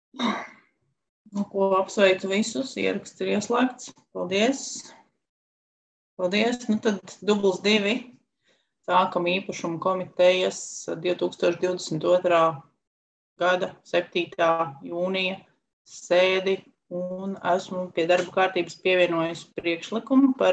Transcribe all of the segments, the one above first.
Ko apsveicu visus, ieraksts ir ieslēgts. Paldies. Paldies. Tad 2+2 sākam īpašuma komitejas 2022. Gada 7. jūnija sēdi un esmu pie darba kārtības pievienojis priekšlikumu par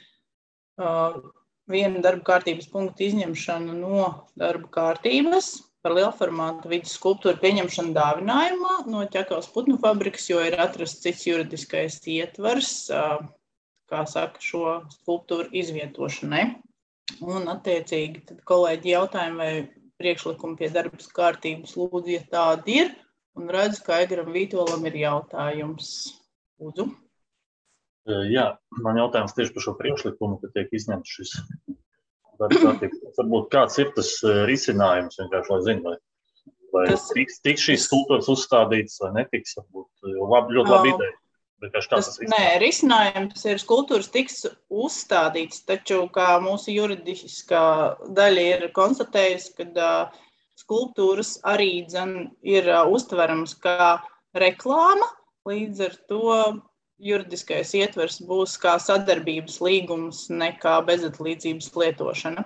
vienu darba kārtības punktu izņemšanu no darba kārtības par lielformātu vidas skulptūru pieņemšanu dāvinājumā no Ķekavas putnu fabrikas, jo ir atrasts cits juridiskais ietvars, kā saka, šo skulptūru izvietošanai. Un attiecīgi tad kolēģi jautājumi vai priekšlikumi pie darba kārtības lūdzu, ja tādi ir, un redzu, ka Aigaram Vītolam ir jautājums. Lūdzu. Jā, man jautājums tieši par šo priekšlikumu, ka tiek izņemts šis darba kārtības. Varbūt kāds ir tas risinājums, vienkārši, lai zinu, vai tiks šīs skulptūras uzstādītas vai netiks, varbūt ļoti labi ideja. Nē, risinājums ir skulptūras tiks uzstādītas, taču kā mūsu juridiskā daļa ir konstatējusi, ka skulptūras arī ir uztverams kā reklāma, līdz ar to juridiskais ietvers būs kā sadarbības līgums, nekā bezatlīdzības lietošana.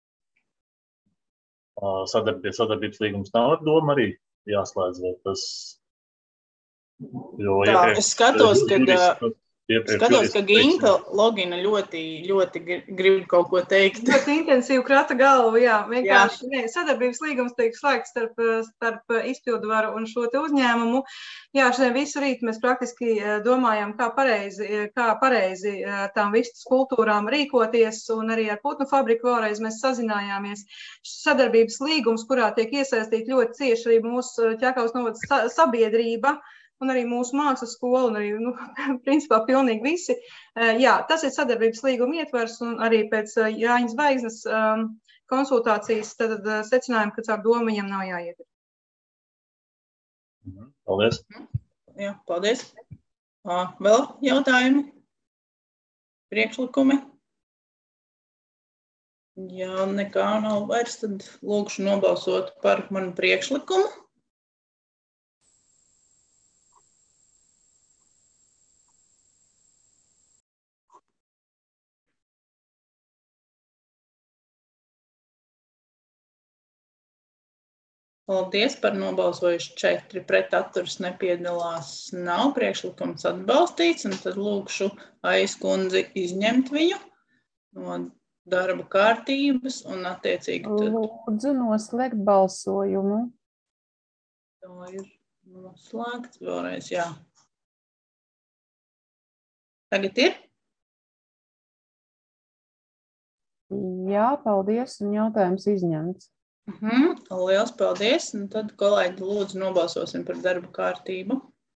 Sadarbības līgums nav ar domu arī jāslēdz, vai tas... Tā, es skatos, ka Ginta Logina ļoti grib kaut ko teikt. Ļoti intensīvi krata galvu, jā. Vienkārši sadarbības līgums tiek slēgts starp izpildvaru un šo te uzņēmumu. Jā, šodien visu rīt mēs praktiski domājam, kā pareizi tām vistas skulptūrām rīkoties, un arī ar putnu fabriku vēlreiz mēs sazinājāmies. Sadarbības līgums, kurā tiek iesaistīta ļoti cieši arī mūsu Ķekavas novada sabiedrība, un arī mūsu mākslas skola, un arī, principā, pilnīgi visi. Jā, tas ir sadarbības līguma ietvers, un arī pēc Jāņa Zvaigznes konsultācijas tad secinājumi, ka caur domu viņam nav jāiet. Paldies. Jā, paldies. Vēl jautājumi? Priekšlikumi? Ja nekā nav vairs, tad lūkšu nobalsot par manu priekšlikumu. Paldies, par nobalsojuši 4, pret atturas nepiedalās nav, priekšlikums atbalstīts, un tad lūkšu Aiskundzi izņemt viņu no darba kārtības, un attiecīgi tad... Lūdzu noslēgt balsojumu. Tā ir noslēgts vēlreiz, jā. Tagad ir? Jā, paldies, un jautājums izņemts. Liels paldies, un tad kolēģi lūdzu nobalsosim par darba kārtību.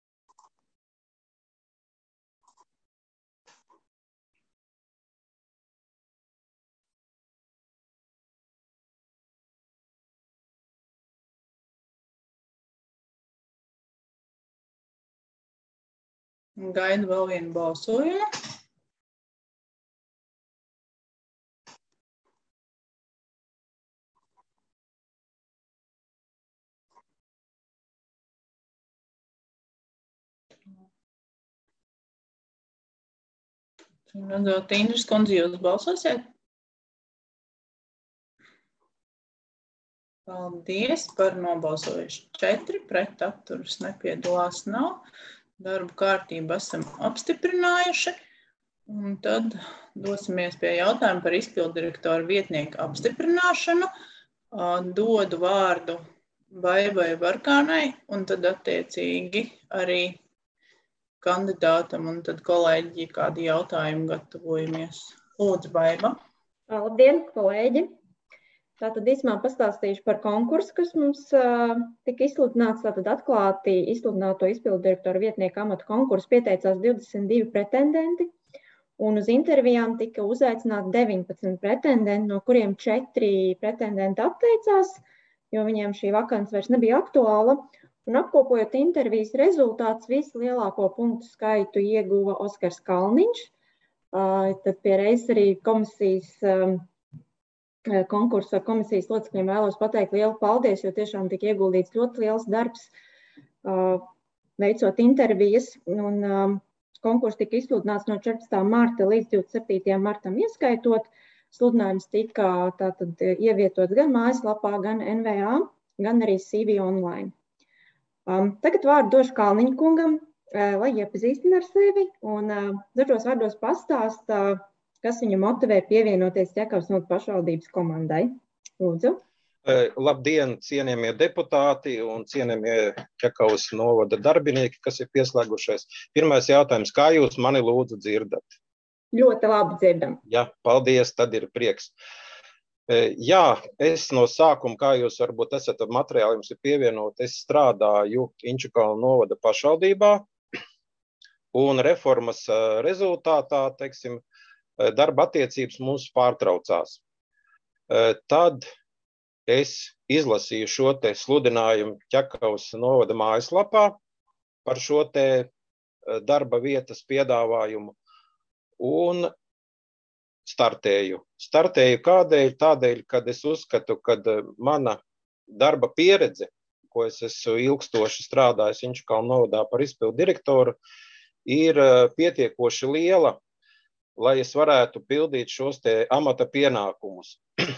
Gaidu vēl vienu balsojumu. Redzot, Indras kundze, jūs balsosiet? Paldies, par nobalsojuši 4, pret atturas nepiedalās nav. Darbu kārtību esam apstiprinājuši. Un tad dosimies pie jautājuma par izpilddirektoru vietnieku apstiprināšanu. Dodu vārdu Baibai Barkānai, un tad attiecīgi arī kandidātam, un tad kolēģi, kādi jautājumi gatavojamies. Lūdzu, Baiba. Labdien, kolēģi! Tātad īsumā pastāstīšu par konkursu, kas mums tika izsludināts. Tātad atklāti izsludināto izpilddirektoru vietnieku amatu konkursu pieteicās 22 pretendenti, un uz intervijām tika uzaicināti 19 pretendenti, no kuriem 4 pretendenti atteicās, jo viņiem šī vakants vairs nebija aktuāla. Un apkopojot intervijas rezultātus, vislielāko punktu skaitu ieguva Oskars Kalniņš. Tad pie reizes arī konkursa komisijas locekļiem vēlos pateikt lielu paldies, jo tiešām tika ieguldīts ļoti liels darbs. veicot intervijas, un konkurss tika izsludināts no 14. marta līdz 27. martam ieskaitot. Sludinājums tika tātad ievietots gan mājaslapā, gan NVA, gan arī CV online. Tagad vārdu došu Kalniņa kungam, lai iepazīstina ar sevi un dažos vārdos pastāsta, kas viņu motivē pievienoties Ķekavas novada pašvaldības komandai. Lūdzu. Labdien, cienījamie deputāti un cienījamie Ķekavas novada darbinieki, kas ir pieslēgušies. Pirmais jautājums, kā jūs mani lūdzu dzirdat? Ļoti labi dzirdam. Jā, paldies, tad ir prieks. Jā, es no sākuma, kā jūs varbūt esat materiāli, jums ir pievienot, es strādāju Inčukalnu novada pašvaldībā un reformas rezultātā, teiksim, darba attiecības mums pārtraucās. Tad es izlasīju šo te sludinājumu Ķekavas novada mājaslapā par šo te darba vietas piedāvājumu un startēju. Startēju kādēļ? Tādēļ, kad es uzskatu, ka mana darba pieredze, ko es esmu ilgstoši strādājis Inčukalnu novadā par izpildu direktoru, ir pietiekoši liela, lai es varētu pildīt šos te amata pienākumus.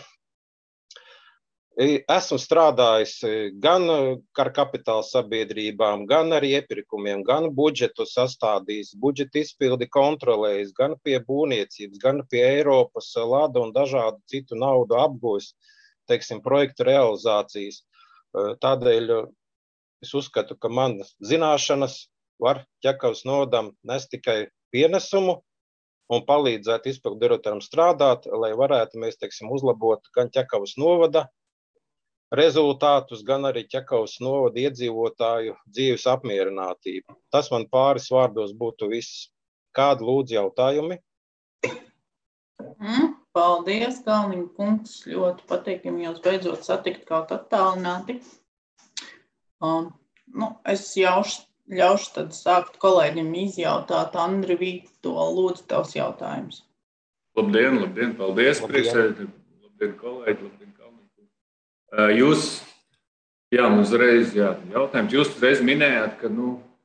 Esmu strādājis gan ar kapitāla sabiedrībām, gan arī iepirkumiem, gan budžetu sastādījis, budžeta izpildi kontrolējis, gan pie būvniecības, gan pie Eiropas lada un dažādu citu naudu apgūs, teiksim, projektu realizācijas. Tādēļ es uzskatu, ka man zināšanas var Ķekavas novadam nest tikai pienesumu un palīdzēt izpildu direktoram strādāt, lai varētu mēs, teiksim, uzlabot gan Ķekavas novada rezultātus, gan arī Ķekavas novada iedzīvotāju dzīves apmierinātību. Tas man pāris vārdos būtu viss. Kādi lūdzu jautājumi? Paldies, Kalniņa kungs. Ļoti patīkami jūs beidzot satikt kaut attālināti. Es ļaušu tad sākt kolēģim izjautāt. Andri Vīto, lūdzu tavs jautājums. Labdien, paldies, priekšsēdētāji. Labdien, kolēģi, labdien, Kalniņa. Jūs, uzreiz jautājums, jūs uzreiz minējāt, ka,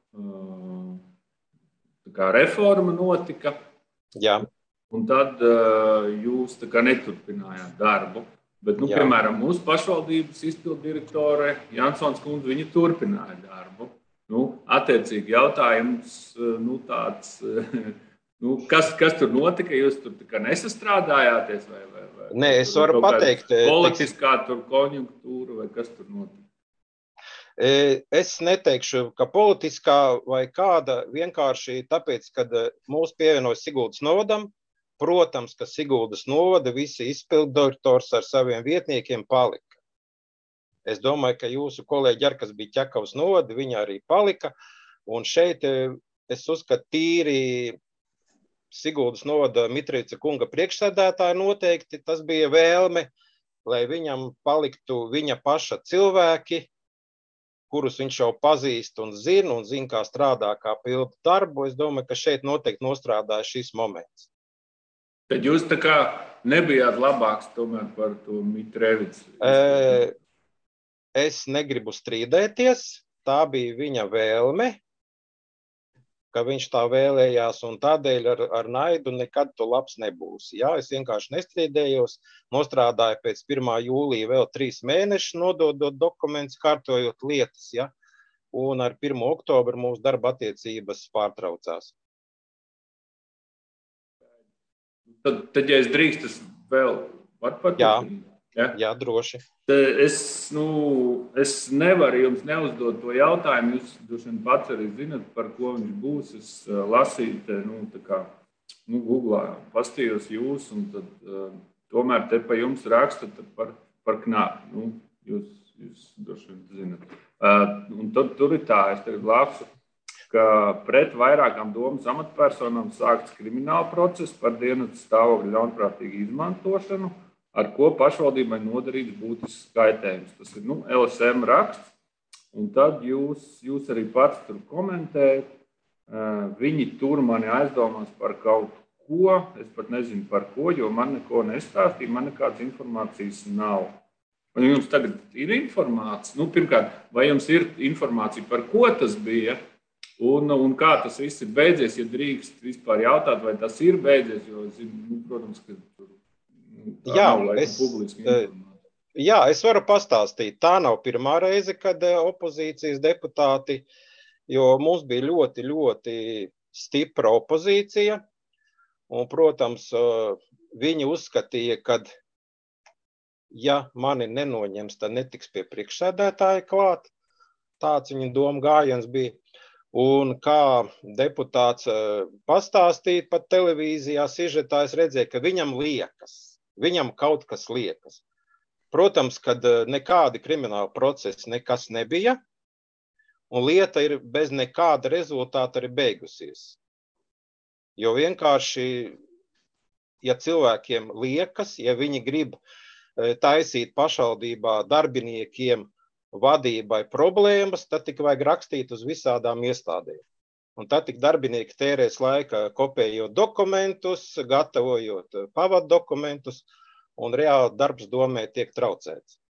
tā kā reforma notika. Jā. Un tad jūs tā kā neturpinājāt darbu. Bet, piemēram, mūsu pašvaldības izpildu direktore Jansons kundze, viņa turpināja darbu. Attiecīgi jautājums, tāds, kas tur notika? Jūs tur tā kā nesastrādājāties vai Nē, es varu pateikt. Politiskā tur konjunktūra vai kas tur notika? Es neteikšu, ka politiskā vai kāda, vienkārši tāpēc, kad mūs pievienoja Siguldas novadam, protams, ka Siguldas novada visi izpildirektors ar saviem vietniekiem palika. Es domāju, ka jūsu kolēģi, kas bija Ķekavas novada, viņi arī palika. Un šeit es uzskatu tīri Siguldas novada Mitrīca kunga priekšsēdētāja noteikti, tas bija vēlme, lai viņam paliktu viņa paša cilvēki, kurus viņš jau pazīst un zina, kā strādā, kā pilda darbu. Es domāju, ka šeit noteikti nostrādāja šis moments. Tad jūs tā kā nebijāt labāks tomēr par to Mitrēvicu? Es negribu strīdēties, tā bija viņa vēlme, ka viņš tā vēlējās, un tādēļ ar naidu nekad tu labs nebūsi. Jā, es vienkārši nestrīdējos, nostrādāju pēc 1. jūlija vēl 3 mēnešus, nododot dokumentus, kārtojot lietas, ja? Un ar 1. oktobru mūsu darba attiecības pārtraucās. Tad ja es drīkst, tas vēl var paturpināt? Jā, droši. Es nevaru jums neuzdot to jautājumu. Jūs droši vien pats arī zinat, par ko viņš būs. Es lasīju, Googlā pastījos jūs, un tad tomēr te pa jums raksta par knāpi. Jūs droši vien zinat. Un tad tur ir tā, es tagad lasu, ka pret vairākām domas amatpersonām sākts krimināla process par dienestu stāvokļa ļaunprātīgu izmantošanu, ar ko pašvaldībai nodarīts būtisks kaitējums. Tas ir LSM raksts, un tad jūs arī pats tur komentējat. Viņi tur mani aizdomās par kaut ko, es pat nezinu par ko, jo man neko nestāstīja, man nekādas informācijas nav. Vai jums tagad ir informācija? Pirmkārt, vai jums ir informācija, par ko tas bija? Un kā tas viss ir beidzies, ja drīkst vispār jautāt, vai tas ir beidzies, jo, protams, ka tā nav laikam publiski informācija. Jā, es varu pastāstīt. Tā nav pirmā reize, kad opozīcijas deputāti, jo mums bija ļoti, ļoti stipra opozīcija, un, protams, viņi uzskatīja, ka, ja mani nenoņems, tad netiks pie priekšsēdētāja klāt. Tāds viņa doma gājiens bija. Un kā deputāts pastāstīja pat televīzijā sižetā, es redzēju, ka viņam kaut kas liekas. Protams, kad nekādi krimināli procesi nekas nebija, un lieta ir bez nekāda rezultāta arī beigusies. Jo vienkārši, ja cilvēkiem liekas, ja viņi grib taisīt pašvaldībā darbiniekiem vadībai problēmas, tad tik vajag rakstīt uz visādām iestādēm. Un tad tik darbinieki tērēs laika kopējot dokumentus, gatavojot pavadu dokumentus, un reāli darbs domē tiek traucēts.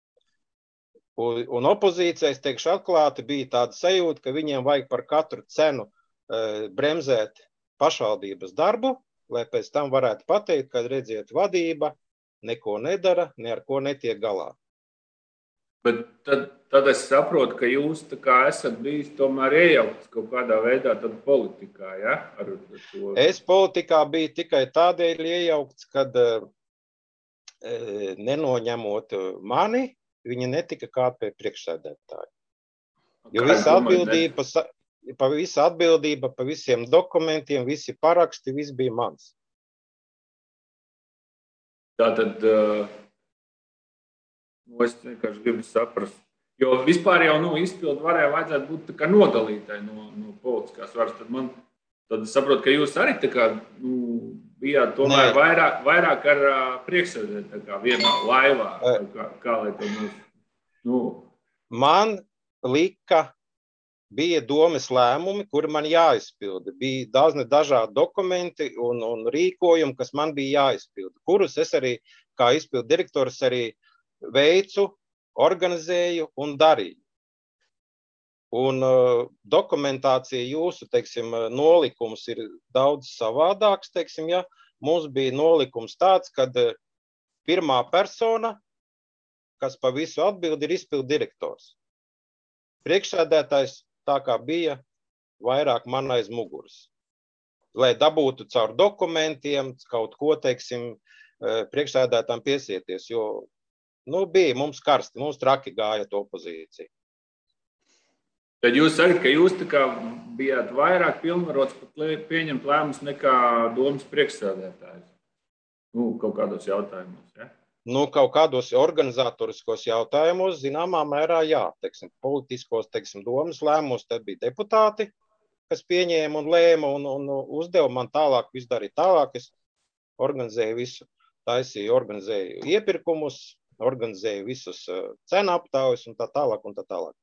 Un opozīcija, es teikšu atklāti, bija tāda sajūta, ka viņiem vajag par katru cenu bremzēt pašvaldības darbu, lai pēc tam varētu pateikt, ka redziet, vadība neko nedara, ne ar ko netiek galā. Bet tad es saprotu, ka jūs tā kā esat bijis tomēr iejaukts kaut kādā veidā tad politikā, ja? Ar to... Es politikā biju tikai tādēļ iejaukts, kad nenoņemot mani, viņa netika kārt pie priekšsēdētāja. Jo visa atbildība pa visiem dokumentiem, visi paraksti, viss bija mans. Tātad, es vienkārši gribu saprast, jo vispār jau izpildu varēja vajadzētu būt tā kā nodalītai no politiskās varas. Tad es saprotu, ka jūs arī tā kā, bijāt tomēr vairāk ar priekšsēdētāju, tā kā vienā laivā, kā lai to Man lika, bija domes lēmumi, kuri man jāizpilda. Bija dažādi dokumenti un rīkojumi, kas man bija jāizpilda, kurus es arī, kā izpildu direktors, arī veicu, organizēju un darīju. Un dokumentācija jūsu, teiksim, nolikums ir daudz savādāks, teiksim, ja. Mums bija nolikums tāds, kad pirmā persona, kas pa visu atbild, ir izpildu direktors. Priekšsēdētājs tā kā bija vairāk man aiz muguras. Lai dabūtu caur dokumentiem, kaut ko, teiksim, priekšsēdētājiem piesieties, jo, bija mums karsti, mums traki gāja to opozīcija. Tad jūs sakat, ka jūs tā kā bijāt vairāk pilnvarots pat pieņemt lēmumus nekā domas priekšsēdētājs? Kaut kādos jautājumos, ja? Kaut kādos organizatoriskos jautājumos, zināmā mērā, jā. Teiksim, politiskos, teiksim, domas lēmumos, tad bija deputāti, kas pieņēma un lēma un uzdeva man tālāk, visu darīt tālāk. Es organizēju visu, organizēju iepirkumus, organizēju visus cenu aptaujas un tā tālāk un tā tālāk.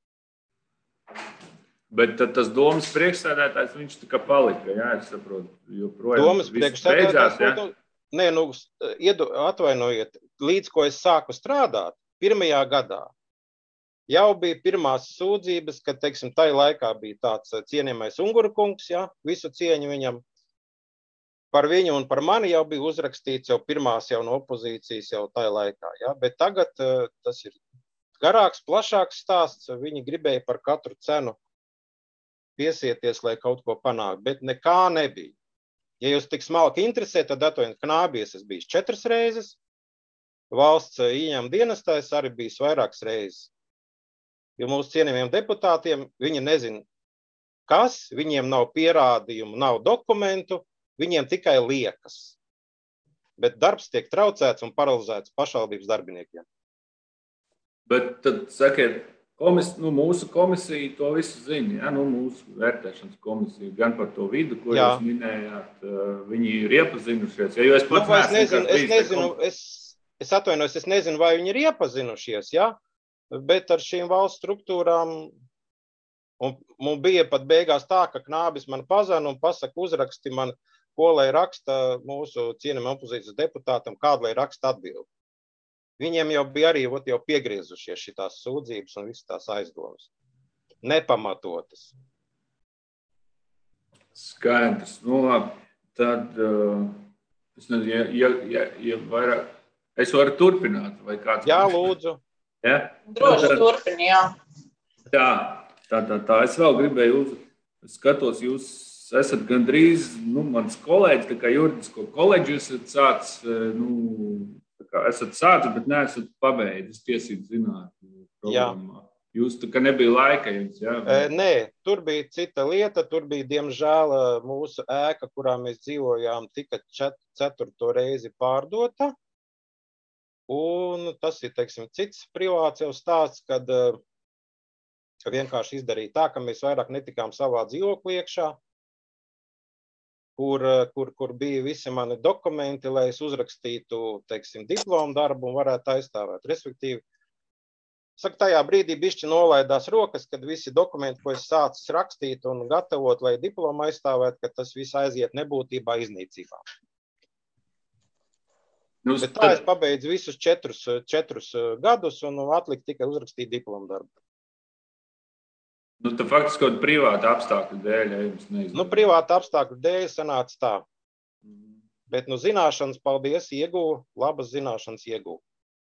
Bet tad tas domas priekšsēdētājs, viņš tā kā palika, jā, es saprotu, joprojām domas priekšsēdētājs, beidzās, jā? Atvainojiet, līdz ko es sāku strādāt, 1. gadā jau bija pirmās sūdzības, kad, teiksim, tai laikā bija tāds cienījamais Unguru kungs, jā, visu cieņu viņam. Par viņu un par mani jau bija uzrakstīts jau pirmās jau no opozīcijas jau tai laikā, jā, bet tagad tas ir garāks, plašāks stāsts, viņi gribēja par katru cenu piesieties, lai kaut ko panākt, bet nekā nebija. Ja jūs tik smalki interesē, tad atvainojiet, Knābies es bijis 4 reizes, valsts ieņem dienestā es arī bijis vairākas reizes. Jo mūsu cienījumiem deputātiem, viņi nezin, kas, viņiem nav pierādījumu, nav dokumentu, viņiem tikai liekas. Bet darbs tiek traucēts un paralizēts pašvaldības darbiniekiem. Bet tad, sakiet, mūsu komisija to visu zina, ja? Mūsu vērtēšanas komisija, gan par to vidu, ko jūs minējāt, viņi ir iepazinušies. Ja, es nezinu, vai viņi ir iepazinušies, ja? Bet ar šīm valsts struktūrām, un bija pat beigās tā, ka Knābis man pazana un pasaka uzraksti man, ko lai raksta mūsu cienījumam opozīcijas deputātam, kādu lai raksta atbildi. Viņiem jau bija arī jau piegriezušies šitās sūdzības un visas tās aizdomas. Nepamatotas. Skaidrs. Nu, labi. Tad, es nezinu, ja vairāk, es varu turpināt, vai kāds? Jā, lūdzu. Ja? Droši turpini, jā. Tā. Es vēl gribēju skatos, jūs esat gandrīz, mans kolēģis, tā kā juridisko koledžu esat sācis, esat sācis, bet neesat pabeidzis tiesību zinātņu programmā. Jūs tā kā nebija laika jums, jā? Nē, tur bija cita lieta, tur bija, diemžēl, mūsu ēka, kurā mēs dzīvojām, tika 4. reizi pārdota. Un tas ir, teiksim, cits privāts jau stāsts, kad vienkārši izdarīja tā, ka mēs vairāk netikām savā dzīvoklī iekšā, kur bija visi mani dokumenti, lai es uzrakstītu, teiksim, diplomu darbu un varētu aizstāvēt. Respektīvi, tajā brīdī bišķi nolaidās rokas, kad visi dokumenti, ko es sācis rakstīt un gatavot, lai diplomu aizstāvēt, ka tas viss aiziet nebūtībā iznīcībā. Bet tā es pabeidzu visus 4 gadus un atliku tikai uzrakstīt diplomu darbu. Tā faktiski kaut privāta apstākļu dēļ, ja jums neizdevies. Privāta apstākļu dēļ sanāca tā. Bet, zināšanas, paldies, ieguvu, labas zināšanas ieguvu.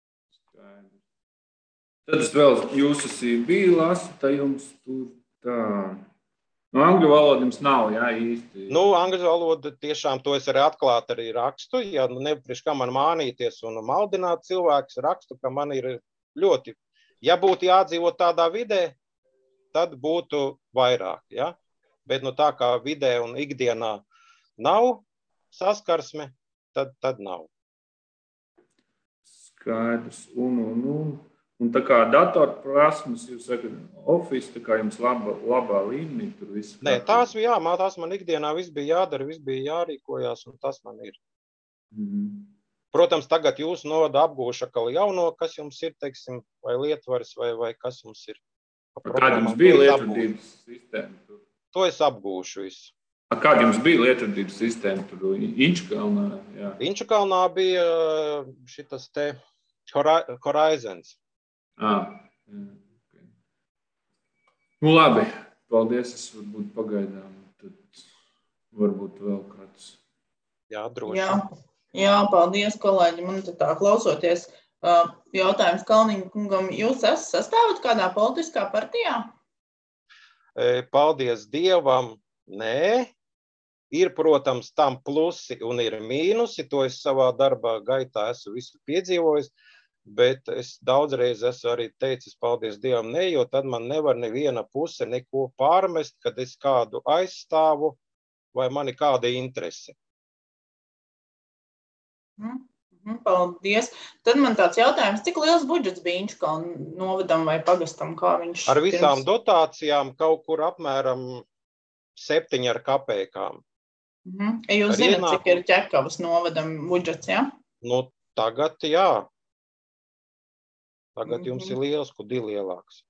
Tad es vēl jūsu biju lasu, tā jums tur tā. Angļu valoda jums nav, jā, īsti. Angļu valoda tiešām, to es arī atklāti arī rakstu, ja nepriekš kā man mānīties un maldināt cilvēkus, rakstu, ka man ir ļoti, ja būtu jādzīvo tādā vidē, tad būtu vairāk, ja? Bet tā kā vidē un ikdienā nav saskarsme, tad nav. Skaidrs, un tā kā datorprasmes, jūs sakat, Office, tā kā jums labā līmenī tur viss. Nē, tās man ikdienā viss bija jādara, viss bija jārīkojās, un tas man ir. Protams, tagad jūs novada apgūšu atkal jauno, kas jums ir, teiksim, vai lietvaras, vai kas jums ir. Kāda jums bija lietvedības sistēma tur? To es apgūšu visu. Kāda jums bija lietvedības sistēma tur Inčukalnā? Jā. Inčukalnā bija šitas te Horizons. Okay. Labi, paldies, es varbūt pagaidām, tad varbūt vēl kāds. Jā, droši. Jā, paldies, kolēģi, man tā klausoties. Jautājums Kalniņa kungam, jūs sastāvat kādā politiskā partijā? Paldies Dievam, nē. Ir, protams, tam plusi un ir mīnusi, to es savā darbā gaitā esmu visu piedzīvojis, bet es daudzreiz esmu arī teicis paldies Dievam, nē, jo tad man nevar neviena puse neko pārmest, kad es kādu aizstāvu vai man ir kāda interese. Paldies. Tad man tāds jautājums, cik liels budžets bija Inčukalna novadam vai pagastam, kā viņš? Ar visām dotācijām kaut kur apmēram 7 ar kapēkām. Jūs zināt, cik ir Ķekavas novadam budžets, jā? Tagad jā. Tagad jums ir liels, kur ir lielāks.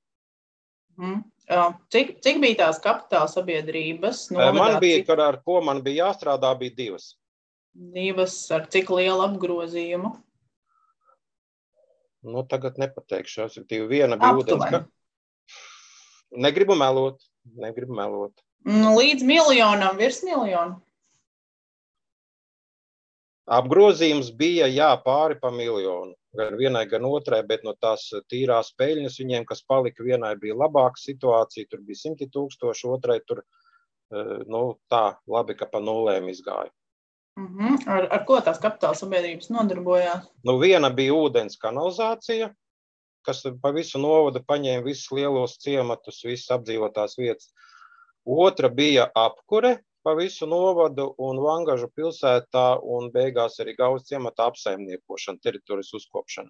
Cik bija tās kapitāla sabiedrības? Man bija, ar ko man bija jāstrādā, bija 2. 2 ar cik lielu apgrozījumu? Tagad nepateikšu. Viena bija ūdens. Negribu melot. Līdz 1 miljonam, virs 1 miljonu. Apgrozījums bija, jā, pāri pa 1 miljonu. Gan vienai, gan otrai, bet no tās tīrās peļņas viņiem, kas palika, vienai bija labāka situācija, tur bija 100 000, otrai tur, tā, labi, ka pa nulēm izgāja. Ar ko tās kapitāla sabiedrības nodarbojās? Viena bija ūdens kanalizācija, kas pa visu novadu paņēma visus lielos ciematus, visas apdzīvotās vietas. Otra bija apkure pa visu novadu un Vangažu pilsētā un beigās arī Gauzes ciemata apsaimniekošana, teritorijas uzkopšana.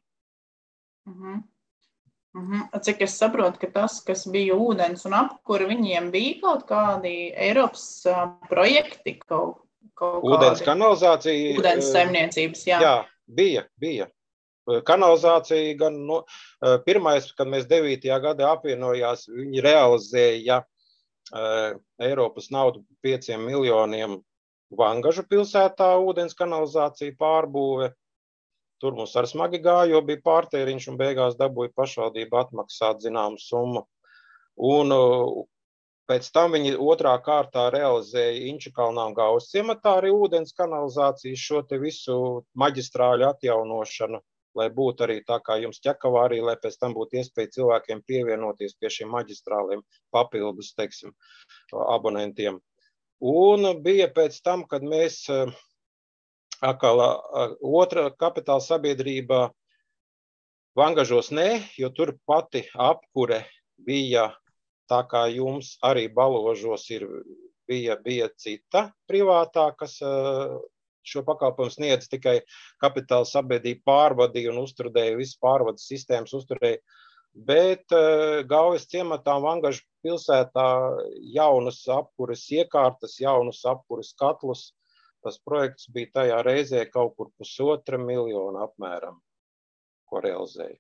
Cik es saprotu, ka tas, kas bija ūdens un apkura, viņiem bija kaut kādi Eiropas projekti, kaut ūdens kanalizācija. Ūdens saimniecības, jā. Jā, bija. Kanalizācija gan, pirmais, kad mēs 9. gadā apvienojās, viņi realizēja Eiropas naudu 5 miljoniem Vangažu pilsētā ūdens kanalizācija pārbūve. Tur mums ar smagi gāja, jo bija pārtēriņš un beigās dabūja pašvaldība atmaksāt zināmu summu. Un Pēc tam viņi otrā kārtā realizēja Inčukalnā un Gaujas ciematā arī ūdens kanalizācijas šo te visu maģistrāļu atjaunošanu, lai būtu arī tā kā jums Ķekavā arī, lai pēc tam būtu iespēja cilvēkiem pievienoties pie šiem maģistrāliem papildus, teiksim, abonentiem. Un bija pēc tam, kad mēs atkal otra kapitāla sabiedrība Vangažos jo tur pati apkure bija tā kā jums arī Baložos bija cita privātā, kas šo pakalpojumu sniedz, tikai kapitāla sabiedrība pārvadīja un uzturēja, visu pārvades sistēmas uzturēja. Bet Gaujas ciematā un Vangažu pilsētā jaunas apkures iekārtas, jaunas apkures katlus. Tas projekts bija tajā reizē kaut kur 1,5 miljona apmēram, ko realizēja.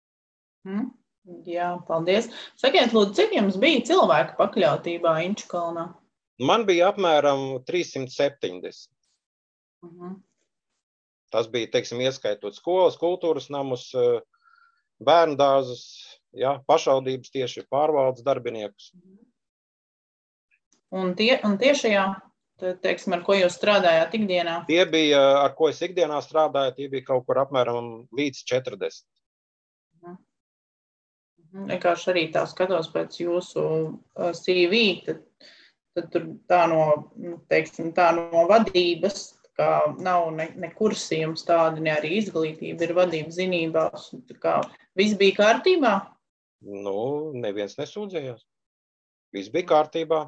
Jā, paldies. Sakiet, lūdzu, cik jums bija cilvēku pakļautībā Inčukalnā? Man bija apmēram 370. Tas bija, teiksim, ieskaitot skolas, kultūras namus, bērndārzus, pašvaldības tieši pārvaldes darbiniekus. Un tiešajā, teiksim, ar ko jūs strādājāt ikdienā? Tie bija, ar ko es ikdienā strādāju, tie bija kaut kur apmēram līdz 40. Vienkārši arī tā skatos pēc jūsu CV, tad tur tā no, teiksim, tā no vadības, kā nav ne kursi jums tādi, ne arī izglītība ir vadības zinībās. Tā kā viss bija kārtībā? Nu, neviens nesūdzējās. Viss bija kārtībā.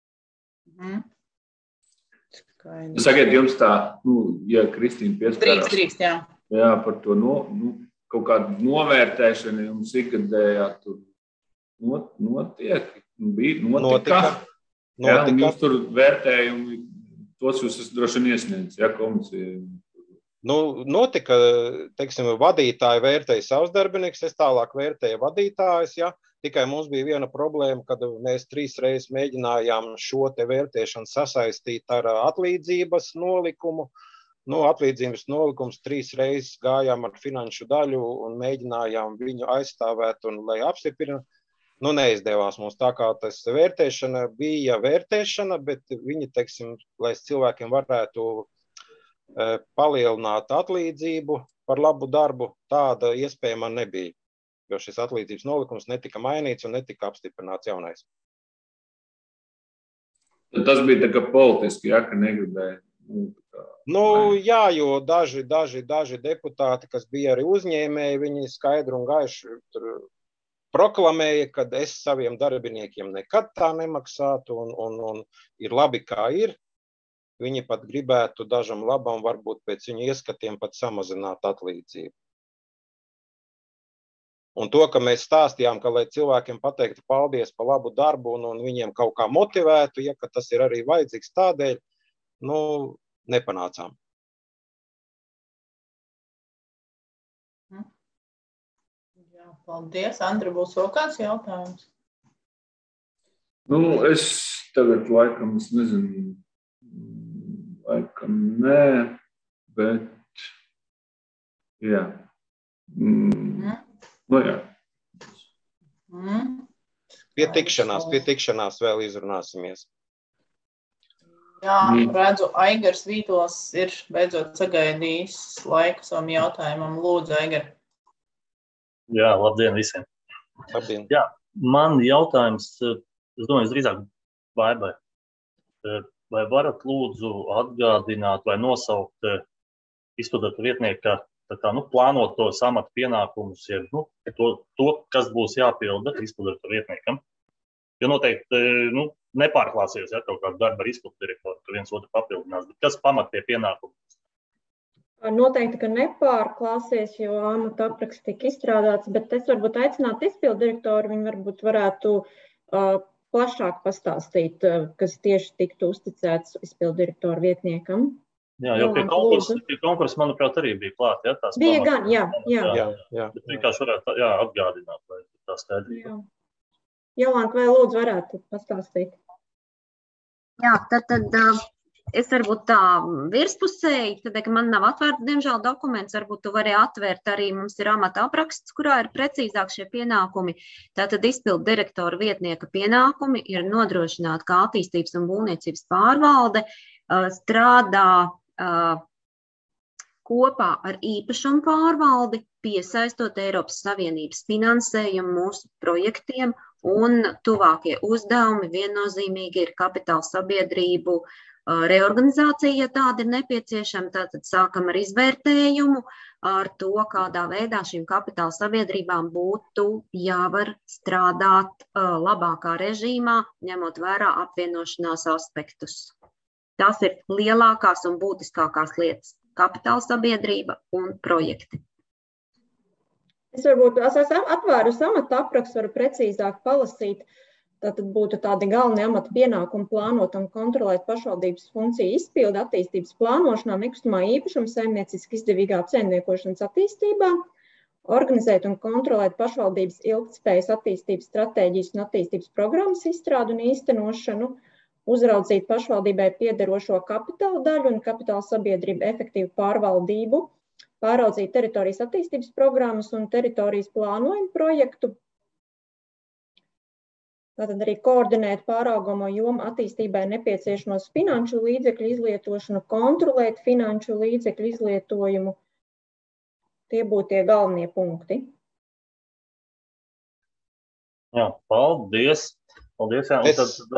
Sakiet, jums tā, ja Kristīna pieskarās. Drīkst, jā. Jā, par to kaut kādu novērtēšanu jums ikgadējā tur notika. Jā, un jūs tur vērtējumi, tos jūs esat droši vien iesniedzis, komisija. Notika, teiksim, vadītāji vērtēja savus darbinieks, es tālāk vērtēju vadītājus, tikai mums bija viena problēma, kad mēs 3 reizes mēģinājām šo te vērtēšanu sasaistīt ar atlīdzības nolikumu. Atlīdzības nolikums 3 reizes gājām ar finanšu daļu un mēģinājām viņu aizstāvēt un lai apstiprina. Neizdevās mums tā kā tas vērtēšana bija vērtēšana, bet viņi, teiksim, lai cilvēkiem varētu palielināt atlīdzību par labu darbu, tāda iespēja man nebija, jo šis atlīdzības nolikums netika mainīts un netika apstiprināts jaunais. Tas bija tā kā politiski, ka negribēja. Jā, jo daži deputāti, kas bija arī uzņēmēji, viņi skaidru un gaišu proklamēja, ka es saviem darbiniekiem nekad tā nemaksātu un ir labi, kā ir. Viņi pat gribētu dažam labam, varbūt pēc viņu ieskatiem pat samazināt atlīdzību. Un to, ka mēs stāstījām, ka lai cilvēkiem pateiktu paldies par labu darbu un viņiem kaut kā motivētu, ka tas ir arī vajadzīgs tādēļ, nepanācām. Jā, paldies. Andra, būs vēl kāds jautājums? Es tagad laikam, es nezinu, laikam nē, bet jā. Jā. Pie tikšanās vēl izrunāsimies. Jā, redzu, Aigars Vītols ir beidzot sagaidījis laiku savam jautājumam. Lūdzu, Aigar. Jā, labdien visiem. Labdien. Jā, man jautājums, es domāju, drīzāk Baibai. Vai varat lūdzu atgādināt vai nosaukt izpildītāju vietnieku, plānot tos amata pienākumus, to, kas būs jāpilda izpildītāju vietniekam? Jo noteikti nepārklāsies kaut kādu darbu ar izpildu direktoru, ka viens otru papildinās, bet kas pamat pie pienākumu? Noteikti, ka nepārklāsies, jo amata apraksts tika izstrādāts, bet es varbūt aicinātu izpildu direktoru, viņi varbūt varētu plašāk pastāstīt, kas tieši tiktu uzticēts izpildu direktoru vietniekam. Jā, jo pie konkursa, manuprāt, arī bija klāt, tās bija gan, jā. Bet vienkārši varētu atgādināt, lai tā skaidrība. Jolanta, vai lūdzu varētu pastāstīt? Jā, tad Es varbūt tā virspusēji, tad, ka man nav atvērta, diemžēl, dokuments, varbūt tu vari atvērt arī, mums ir amata apraksts, kurā ir precīzāk šie pienākumi. Tātad izpildu direktora vietnieka pienākumi ir nodrošināt, kā attīstības un būvniecības pārvalde strādā kopā ar īpašumu pārvaldi, piesaistot Eiropas Savienības finansējumu mūsu projektiem, un tuvākie uzdevumi viennozīmīgi ir kapitāla sabiedrību reorganizācija, ja tāda ir nepieciešama. Tātad sākam ar izvērtējumu, ar to, kādā veidā šīm kapitāla sabiedrībām būtu jāvar strādāt labākā režīmā, ņemot vērā apvienošanās aspektus. Tās ir lielākās un būtiskākās lietas - kapitāla sabiedrība un projekti. Es varbūt atvēru amata aprakstu, varu precīzāk palasīt. Tātad būtu tādi galvenie amata pienākumi plānot un kontrolēt pašvaldības funkciju izpildi attīstības plānošanā, nekustamā īpašuma saimnieciski izdevīgā apsaimniekošanas attīstībā, organizēt un kontrolēt pašvaldības ilgtspējas attīstības stratēģijas un attīstības programmas izstrādu un īstenošanu, uzraudzīt pašvaldībai piederošo kapitāla daļu un kapitāla sabiedrību efektīvu pārvaldību, pāraudzīt teritorijas attīstības programmas un teritorijas plānojumu projektu, tātad arī koordinēt pāraugamo jomu attīstībai nepieciešamos finanšu līdzekļu izlietošanu, kontrolēt finanšu līdzekļu izlietojumu. Tie būtu tie galvenie punkti. Jā, paldies. Paldies, jā.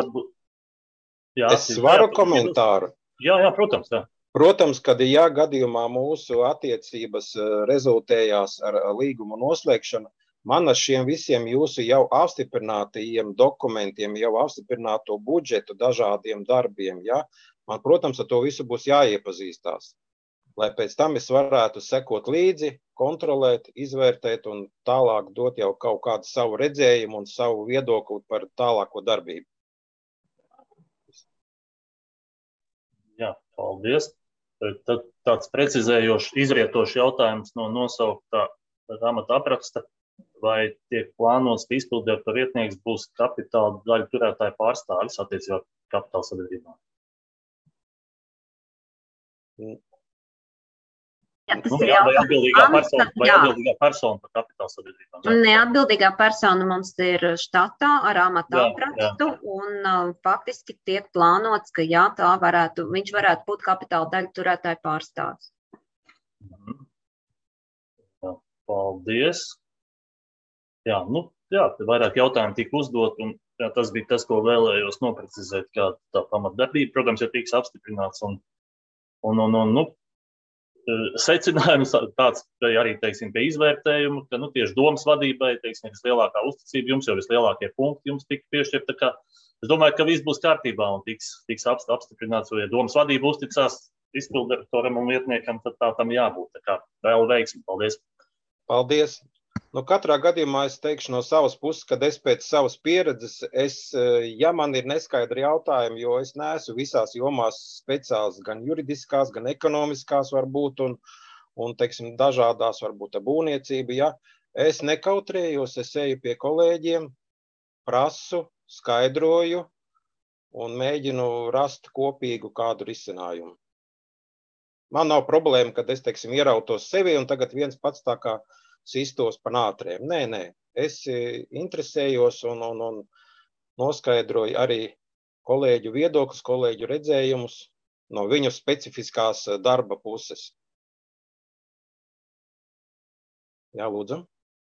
Es varu komentāru? Jā, protams, jā. Protams, kad ja gadījumā mūsu attiecības rezultējās ar līgumu noslēgšanu, man ar šiem visiem jūsu jau apstiprinātajiem dokumentiem, jau apstiprināto budžetu dažādiem darbiem, ja, man, protams, ar to visu būs jāiepazīstās, lai pēc tam es varētu sekot līdzi, kontrolēt, izvērtēt un tālāk dot jau kaut kādu savu redzējumu un savu viedokli par tālāko darbību. Jā, paldies. Tad tāds precizējošs, izrietošs jautājums no nosauktā amata apraksta. Vai tiek plānots, ka izpildirektora vietnieks būs kapitāla daļu turētāju pārstāvis attiecībā kapitāla sabiedrībām? Jā, tas ir jautājums. Vai atbildīgā persona par kapitāla sabiedrībām? Neatbildīgā persona mums ir štatā ar amata aprakstu, un faktiski tiek plānots, ka jā, viņš varētu būt kapitāla daļu turētāju pārstāvis. Paldies. Jā, te vairāk jautājumu tika uzdot, un jā, tas bija tas, ko vēlējos noprecizēt, kā tā pamatdarbība, protams, ja tiks apstiprināts, un secinājums tāds, ka arī, teiksim, pie izvērtējumu, ka, tieši domas vadībai, teiksim, vislielākā uzticība jums, jau vislielākie punkti jums tika piešķirt, tā kā es domāju, ka viss būs kārtībā un tiks apstiprināts, jo, ja domas vadība uzticās izpildirektoram un vietniekam, tad tā tam jābūt, tā kā vēl veiksmi. Paldies. Paldies. Katrā gadījumā es teikšu no savas puses, kad es pēc savas pieredzes, ja man ir neskaidri jautājumi, jo es neesmu visās jomās speciāls, gan juridiskās, gan ekonomiskās varbūt, un teiksim, dažādās varbūt būvniecība, ja es nekautrējos, es eju pie kolēģiem, prasu, skaidroju un mēģinu rast kopīgu kādu risinājumu. Man nav problēma, kad es, teiksim, ierautos sevi un tagad viens pats tā kā sistos pa nātrēm. Nē, es interesējos un noskaidroju arī kolēģu viedokļus, kolēģu redzējumus no viņu specifiskās darba puses. Jā, lūdzu.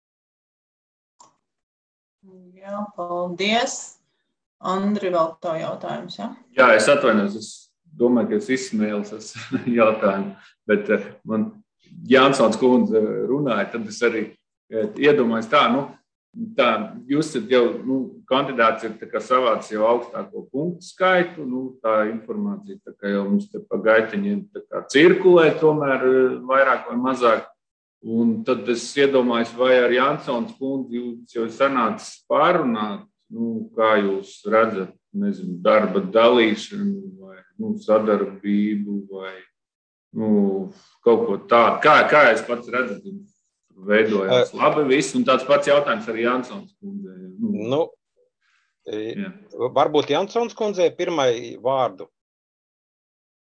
Jā, paldies. Andri, vēl tā jautājums, jā? Jā, es atvainojos, es domāju, ka es izsmēlos jautājumu, bet man Jansons kundze runāja, tad es arī iedomājos tā, jūs esat jau, kandidāts ir tā kā savāds jau augstāko punktu skaitu, tā informācija tā kā jau mums te pa gaiteņiem tā kā cirkulē tomēr vairāk vai mazāk, un tad es iedomājos, vai ar Jansons kundzi jūs jau sanācis pārunāt, kā jūs redzat, nezinu, darba dalīšanu vai, sadarbību vai, kaut ko tādu. Kā es pats redzu, veidojās labi viss, un tāds pats jautājums arī Jansons kundzei. Varbūt Jansons kundzei pirmai vārdu.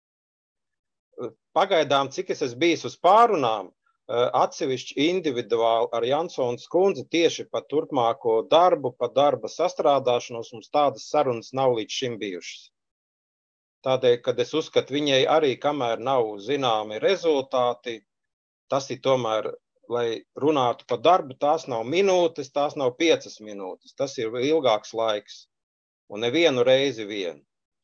Pagaidām, cik es esmu bijis uz pārunām, atsevišķi individuāli ar Jansons kundzi tieši par turpmāko darbu, par darba sastrādāšanos, mums tādas sarunas nav līdz šim bijušas. Tādēļ, kad es uzskatu, viņai arī, kamēr nav zināmi rezultāti, tas ir tomēr, lai runātu par darbu, tās nav minūtes, tās nav 5 minūtes, tas ir ilgāks laiks. Un nevienu reizi vien.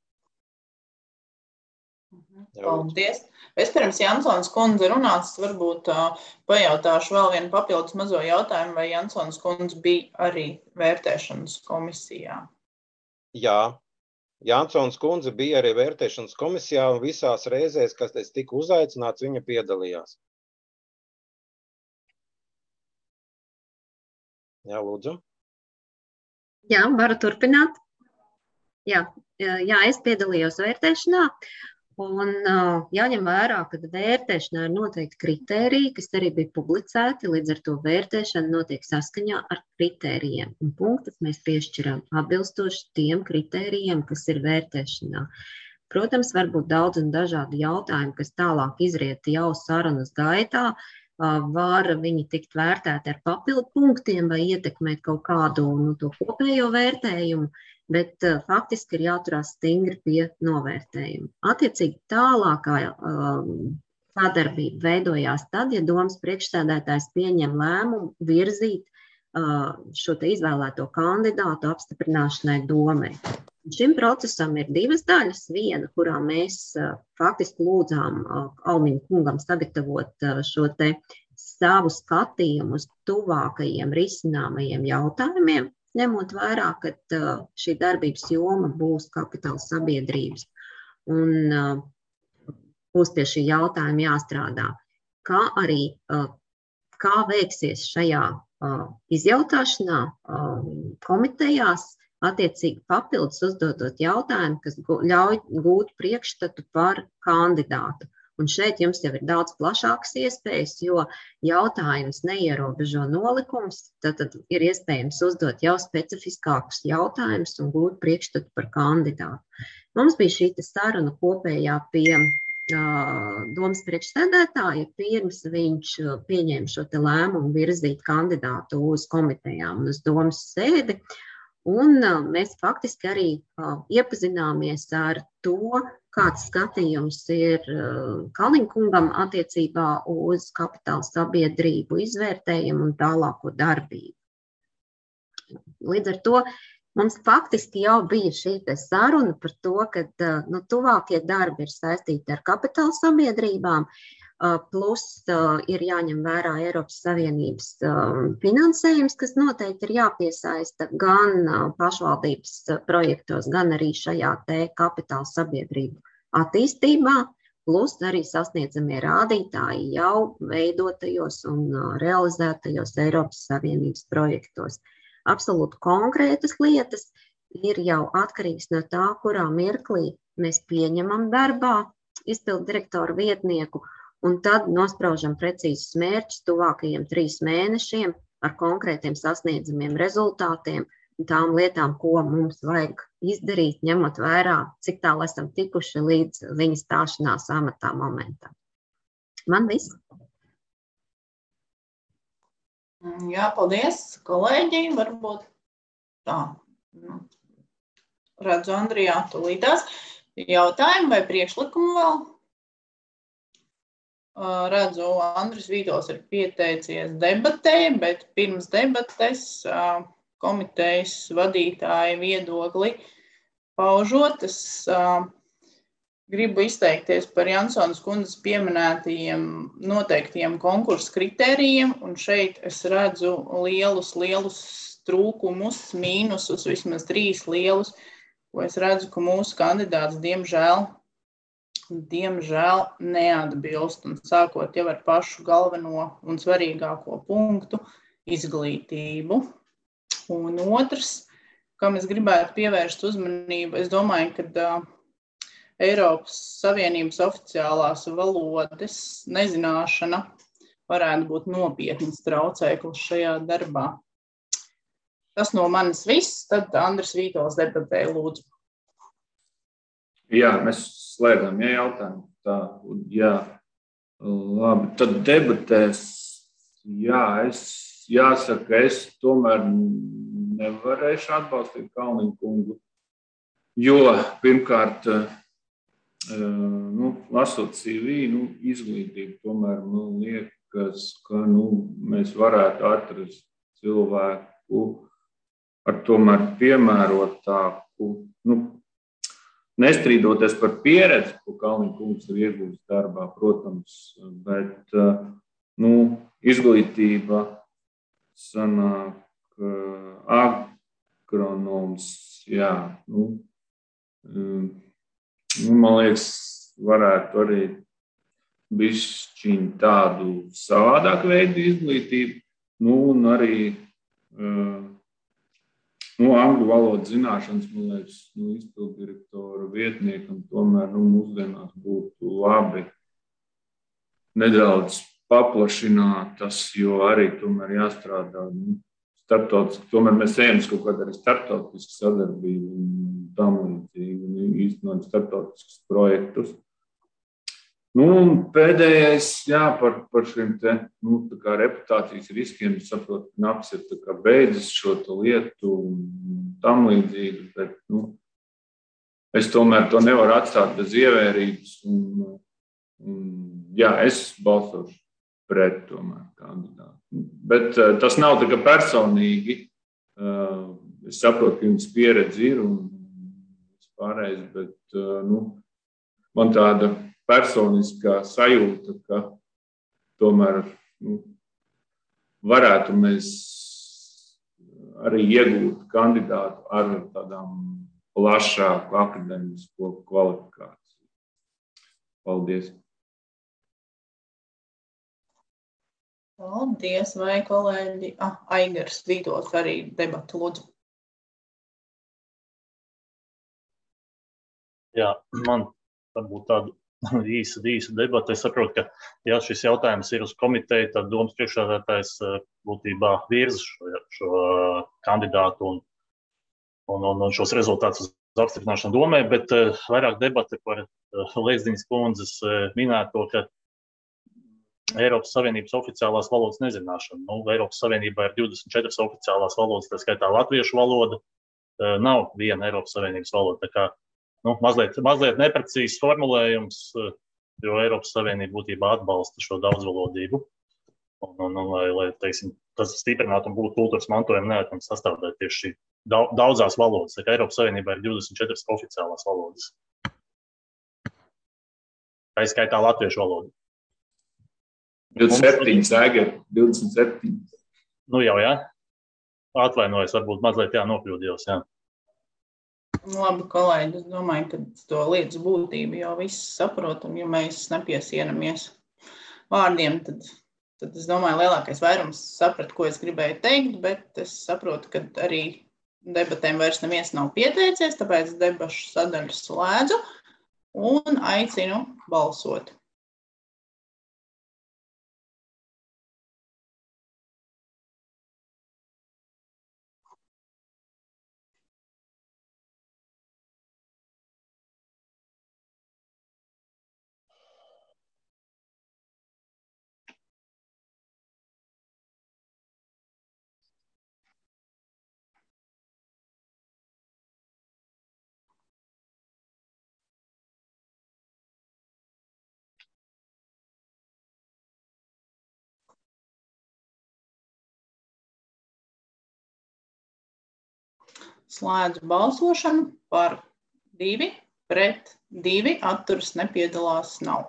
Paldies. Es pirms Jansons kundze runāts, varbūt pajautāšu vēl vienu papildus mazo jautājumu, vai Jansons kundze bija arī vērtēšanas komisijā? Jā, Jansons kundze bija arī vērtēšanas komisijā un visās reizēs, kas es tika uzaicināts, viņa piedalījās. Jā, lūdzu. Jā, varu turpināt. Jā, es piedalījos vērtēšanā. Un jāņem vērā, ka vērtēšanā ir noteikti kritēriji, kas arī bija publicēti, līdz ar to vērtēšana notiek saskaņā ar kritērijiem. Un punktus mēs piešķiram atbilstoši tiem kritērijiem, kas ir vērtēšanā. Protams, var būt daudz un dažādi jautājumi, kas tālāk izriet jau sarunas gaitā, var viņi tikt vērtēti ar papildu punktiem vai ietekmēt kaut kādu to kopējo vērtējumu, bet faktiski ir jāturās stingri pie novērtējuma. Attiecīgi tālākā sadarbība veidojās tad, ja domas priekšsēdētājs pieņem lēmumu virzīt šo te izvēlēto kandidātu apstiprināšanai domai. Šim procesam ir 2 daļas. Viena, kurā mēs faktiski lūdzām Almiņa kungam sagatavot šo te savu skatījumu uz tuvākajiem risināmajiem jautājumiem, ņemot vērā, ka šī darbības joma būs kapitāla sabiedrības un būs pie šī jautājuma jāstrādā. Kā arī, kā veiksies šajā izjautāšanā komitejās, attiecīgi papildus uzdodot jautājumu, kas ļauj gūt priekšstatu par kandidātu. Un šeit jums jau ir daudz plašākas iespējas, jo jautājums neierobežo nolikums, tad ir iespējams uzdot jau specifiskākus jautājumus un gūt priekšstatu par kandidātu. Mums bija šī saruna kopējā pie domas priekšsēdētāja, pirms viņš pieņēma šo te lēmumu virzīt kandidātu uz komitejām un uz domas sēdi. Un mēs faktiski arī iepazināmies ar to, kāds skatījums ir Kaliņkungam attiecībā uz kapitāla sabiedrību izvērtējumu un tālāko darbību. Līdz ar to mums faktiski jau bija šī saruna par to, ka tuvākie darbi ir saistīti ar kapitāla sabiedrībām, plus ir jāņem vērā Eiropas Savienības finansējums, kas noteikti ir jāpiesaista gan pašvaldības projektos, gan arī šajā te kapitāla sabiedrību attīstībā, plus arī sasniedzamie rādītāji jau veidotajos un realizētajos Eiropas Savienības projektos. Absolūti konkrētas lietas ir jau atkarīgs no tā, kurā mirklī mēs pieņemam darbā izpildu direktoru vietnieku, un tad nospraužam precīzus mērķus tuvākajiem 3 mēnešiem ar konkrētiem sasniedzamiem rezultātiem un tām lietām, ko mums vajag izdarīt, ņemot vērā, cik tālu esam tikuši līdz viņa stāšanās amatā momentam. Man viss. Jā, paldies, kolēģi. Varbūt tā. Redzu, Andrijā, tūlītās. Jautājumi vai priekšlikumu vēl? Redzu, Andris Vītols ir pieteicies debatē, bet pirms debates komitejas vadītāja viedokli paužot, es gribu izteikties par Jansonas kundzes pieminētajiem noteiktiem konkursu kritērijiem, un šeit es redzu lielus trūkumus, mīnusus, vismaz 3 lielus, ko es redzu, ka mūsu kandidāts diemžēl neatbilst, un sākot jau ar pašu galveno un svarīgāko punktu – izglītību. Un otrs, kam es gribētu pievērst uzmanību, es domāju, ka Eiropas Savienības oficiālās valodas nezināšana varētu būt nopietnas traucēklis šajā darbā. Tas no manis viss, tad Andris Vītols debatē, lūdzu. Jā, mēs slēdzam jautājumu. Tā, jā, Labi, tad debatēs, jāsaka, es tomēr nevarēšu atbalstīt Kalniņa kungu, jo pirmkārt, lasot CV, izglītību tomēr man liekas, ka mēs varētu atrast cilvēku ar tomēr piemērotāku, nestrīdoties par pieredzi, ko Kalniņa kungs ir iegūst darbā, protams, bet izglītība sanāk agronoms, jā, man liekas, varētu arī bišķiņ tādu savādāku veidu izglītību, un arī angļu valodas zināšanas, man liekas, izpilddirektora vietniekam tomēr mūsdienās būtu labi nedaudz paplašināt tas, jo arī tomēr jāstrādā starptautiski. Tomēr mēs ejam uz kaut kādu arī starptautisku sadarbību un tam līdzīgi, un īstenot starptautiskus projektus. Un pēdējais, par šiem te, tā kā reputācijas riskiem, es saprotu, ka NAPS ir tā kā beidzis šo lietu un tam līdzīgi, bet, es tomēr to nevaru atstāt bez ievērības un es balsošu pret tomēr kandidātu. Bet tas nav tā kā personīgi, es saprotu, ka jums pieredze ir un vispārējais, bet, man tāda personiskā sajūta, ka tomēr varētu mēs arī iegūt kandidātu ar tādām plašāku akadēmisko kvalifikāciju. Paldies! Paldies, vai kolēģi? Aigars Vītols arī debatu lūdzu. Jā, man varbūt tādu īsa debata. Es saprotu, ka, ja šis jautājums ir uz komiteju, tad domas priekšsēdētājs būtībā virza šo kandidātu un šos rezultātus uz apstiprināšanu domē, bet vairāk debata par Liesdiņas kundzes minēto, ka Eiropas Savienības oficiālās valodas nezināšana. Eiropas Savienībā ir 24 oficiālās valodas, tā skaitā latviešu valoda, nav viena Eiropas Savienības valoda. Tā kā mazliet neprecīzs formulējums, jo Eiropas Savienība būtībā atbalsta šo daudzvalodību. Lai teiksim, tas stiprinātu un būtu kultūras mantojuma neatņemama sastāvdaļa tieši šī daudzās valodas. Tā kā Eiropas Savienībā ir 24 oficiālās valodas. Tā izskaitā latviešu valodu. 27, Zēgeri, 27. Jau, jā. Atvainojos, varbūt mazliet nokļūdījos, jā. Labi, kolēģi, es domāju, ka to lietas būtību jau viss saprotam, ja mēs nepiesieramies vārdiem, tad es domāju, lielākais vairums saprat, ko es gribēju teikt, bet es saprotu, ka arī debatēm vairs neviens nav pieteicies, tāpēc debašu sadaļu slēdzu un aicinu balsot. Slēdzu balsošanu par 2, pret 2, atturas nepiedalās nav.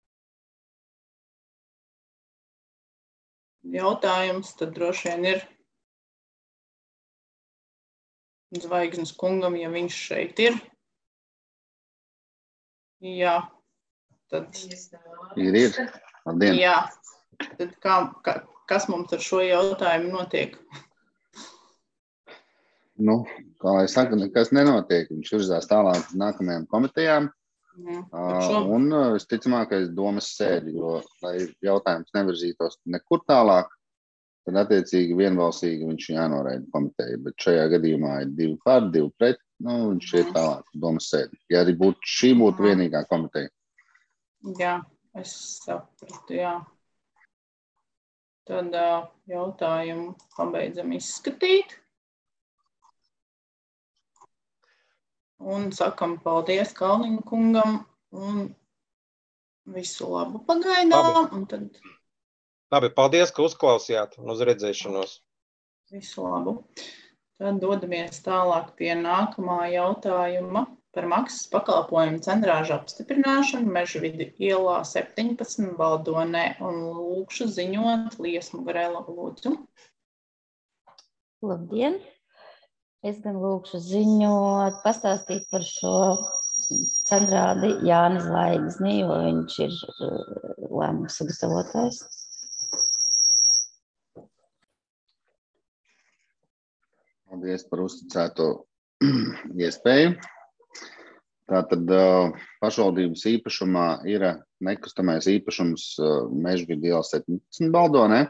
Jautājums tad droši vien ir Zvaigznes kungam, ja viņš šeit ir. Jā, tad... Ir. Labdien. Jā, tad kas mums ar šo jautājumu notiek? Kā lai saka, nekas nenotiek. Viņš virzās tālāk uz nākamajām komitejām. Un visticamākais domas sēdi, jo, lai jautājums nevirzītos nekur tālāk, tad attiecīgi vienbalsīgi viņš jānoraida komiteja. Bet šajā gadījumā ir 2 par, 2 pret, viņš iet tālāk uz domas sēdi. Ja arī šī būtu vienīgā komiteja. Jā, Es sapratu, jā. Tad jautājumu pabeidzam izskatīt. Un sakam paldies Kalniņa kungam un visu labu pagaidām. Un tad... Labi, paldies, ka uzklausījāt un uz redzēšanos. Visu labu. Tad dodamies tālāk pie nākamā jautājuma par maksas pakalpojumu cenrāžu apstiprināšanu Mežvidu ielā 17 Baldonē un lūkšu ziņot Liesmu Grela, lūdzu. Labdien! Es gan lūkšu ziņot, pastāstīt par šo cenrādi Jānis Zvaigzni, jo viņš ir lēmumu sagatavotājs. Paldies par uzticēto iespēju. Tātad pašvaldības īpašumā ir nekustamais īpašums Mežvidu iela 17 Baldonē.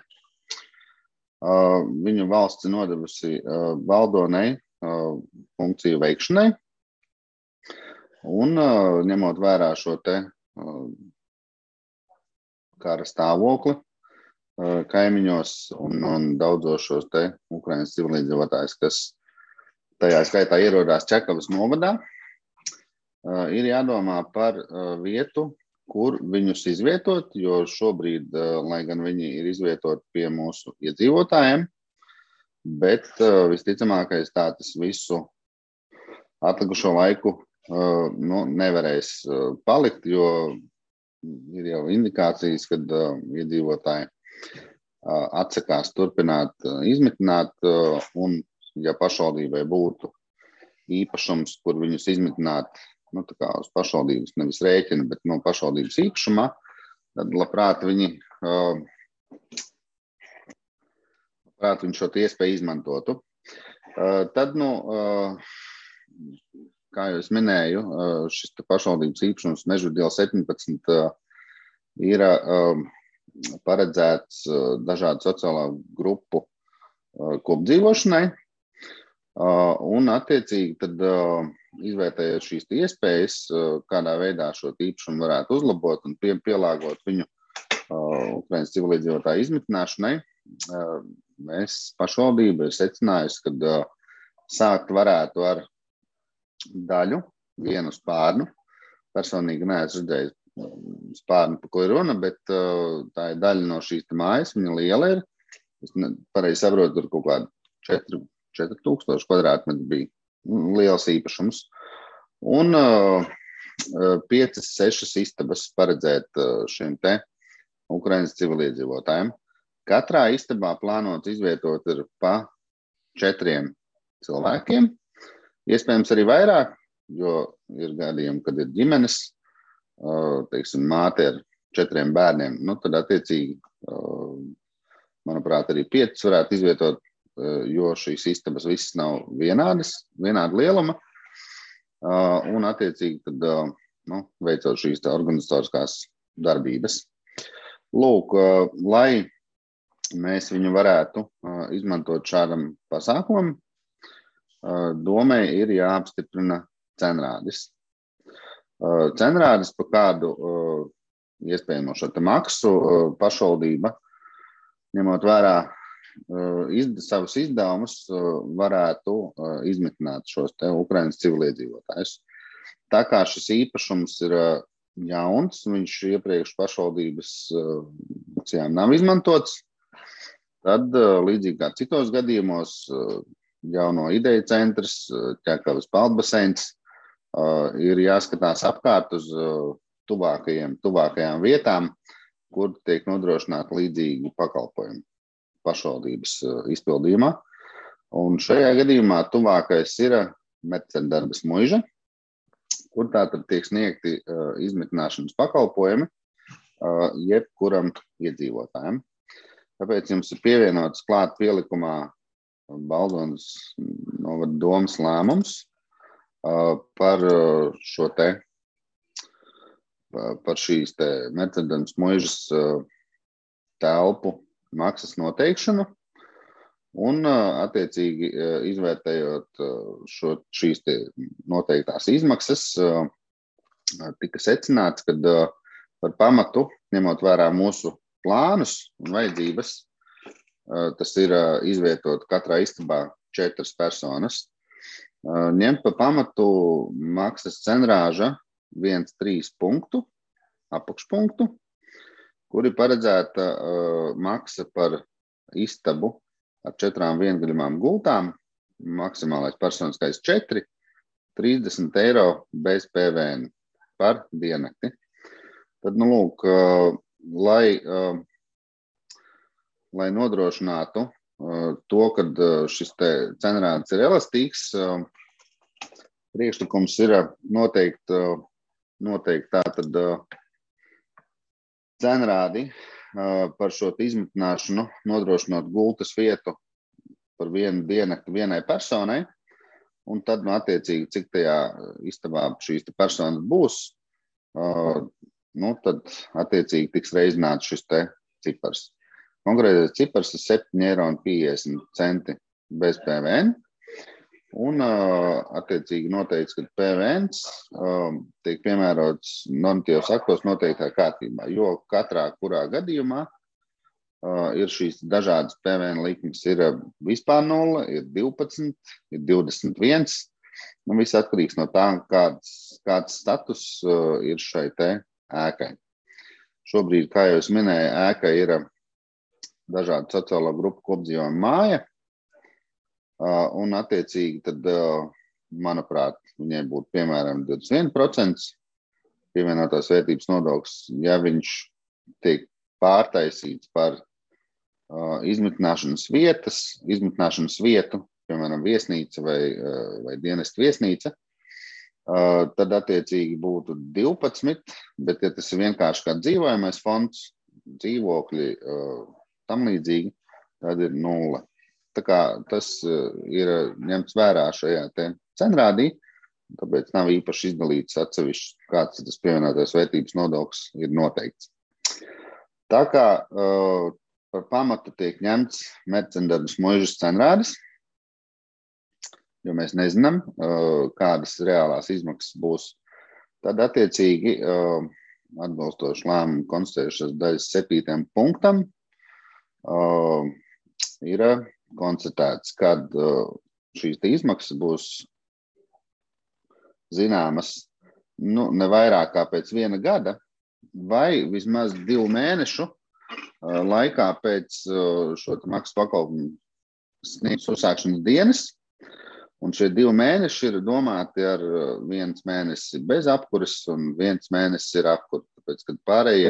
Viņu valsts ir nodevusi Baldonei funkciju veikšanai. Un ņemot vērā šo te kara stāvokli kaimiņos un daudzos šos te Ukrainas civiliedzīvotājus, kas tajā skaitā ierodās Čekavas novadā, ir jādomā par vietu, kur viņus izvietot, jo šobrīd, lai gan viņi ir izvietoti pie mūsu iedzīvotājiem, bet visticamākais tā tas visu atlikušo laiku nevarēs palikt, jo ir jau indikācijas, kad iedzīvotāji atsakās turpināt izmitināt, un ja pašvaldībai būtu īpašums, kur viņus izmitināt, tā kā uz pašvaldības nevis rēķina, bet no pašvaldības īpašumā, tad labprāt viņi šo iespēju izmantotu. Tad, kā jau es minēju, šis pašvaldības īpašums Mežvidu iela 17 ir paredzēts dažādu sociālā grupu kopdzīvošanai, un attiecīgi tad izvērtējot šīs iespējas, kādā veidā šo īpašumu varētu uzlabot un pielāgot viņu Ukrainas civiliedzīvotāju izmitināšanai, mēs pašvaldība ir secinājusi, ka sākt varētu ar daļu, vienu spārnu. Personīgi neesmu redzējis spārnu, par ko ir runa, bet tā ir daļa no šīs mājas, viņa liela ir. Es pareizi saprotu, tur kaut kādi 4000 kvadrātmetri bija liels īpašums. Un 5-6 istabas paredzēt šiem te Ukrainas civiliedzīvotājiem. Katrā istabā plānots izvietot ir pa 4 cilvēkiem. Iespējams arī vairāk, jo ir gadījumi, kad ir ģimenes, teiksim, māte ar 4 bērniem. Tad attiecīgi, manuprāt, arī 5 varētu izvietot, jo šīs istabas visas nav vienāda lieluma. Un attiecīgi tad, veicot šīs organizatoriskās darbības. Lūk, lai mēs viņu varētu izmantot šādam pasākumam, domai ir jāapstiprina cenrādis. Cenrādis par kādu iespējamo šo te maksu pašvaldība, ņemot vērā savus izdevumus, varētu izmitināt šos te Ukrainas civiliedzīvotājus. Tā kā šis īpašums ir jauns, viņš iepriekš pašvaldības nav izmantots, tad līdzīgi kā citos gadījumos jauno ideju centrs, Ķekavas peldbaseins, ir jāskatās apkārt uz tuvākajām vietām, kur tiek nodrošināti līdzīgi pakalpojumi pašvaldības izpildījumā. Un šajā gadījumā tuvākais ir Mercedarbas muiža, kur tātad tiek sniegti izmitināšanas pakalpojumi jebkuram iedzīvotājiem. Tāpēc jums ir pievienots klāt pielikumā Baldonas novada domas lēmums par šo te, par šīs te Mercedarbas muižas telpu maksas noteikšanu un attiecīgi izvērtējot šīs te noteiktās izmaksas, tika secināts, ka par pamatu, ņemot vērā mūsu plānus un vajadzības, tas ir izvietot katrā istabā 4 personas. Ņemt pa pamatu maksas cenrāža 1,3 punktu, apakšpunktu, kur ir paredzēta maksa par istabu ar 4 viengaļamām gultām, maksimālais personiskais 4, 30 eiro bez PVN par diennakti. Tad, lūk, lai nodrošinātu to, kad šis cenrāds ir elastīgs, priekšlikums ir noteikti tātad cenrādi par šo izmitināšanu, nodrošinot gultas vietu par vienu diennakti vienai personai, un tad, attiecīgi, cik tajā istabā šīs personas būs, tad, attiecīgi, tiks reizināts šis cipars. Konkrētais cipars ir 7,50 eiro bez PVN, un, attiecīgi, noteikts, ka PVN tiek piemērots normatīvos aktos noteiktā kārtībā, jo kurā gadījumā ir šīs dažādas PVN likmes, ir vispār 0, ir 12, ir 21, viss atkarīgs no tā, kāds status ir šai ēkai. Šobrīd, kā jau es minēju, ēka ir dažādu sociālo grupu kopdzīvojuma māja, un, attiecīgi, tad, manuprāt, viņai būtu, piemēram, 21% pievienotās vērtības nodoklis, ja viņš tiek pārtaisīts par izmitināšanas vietu, piemēram, viesnīca vai dienesta viesnīca, tad, attiecīgi, būtu 12, bet, ja tas ir vienkārši kā dzīvojamais fonds, dzīvokļi, tam līdzīgi, tad ir 0. Tā kā tas ir ņemts vērā šajā cenrādī, tāpēc nav īpaši izdalīts atsevišķi, kāds tas pievienotās vērtības nodoklis ir noteikts. Tā kā par pamatu tiek ņemts Mercendarbas muižas cenrādis, jo mēs nezinām, kādas reālās izmaksas būs. Tad, attiecīgi, atbilstoši lēmumu konstatējušas daļas 7. punktam, ir konstatēts, kad šīs izmaksas būs zināmas ne vairāk kā pēc 1 gada vai vismaz 2 mēnešu laikā pēc šo maksu pakalpojumu sniegšanas uzsākšanas dienas. Un šie 2 mēneši ir domāti ar 1 mēnesi bez apkuras un 1 mēnesis ir apkura. Tāpēc, kad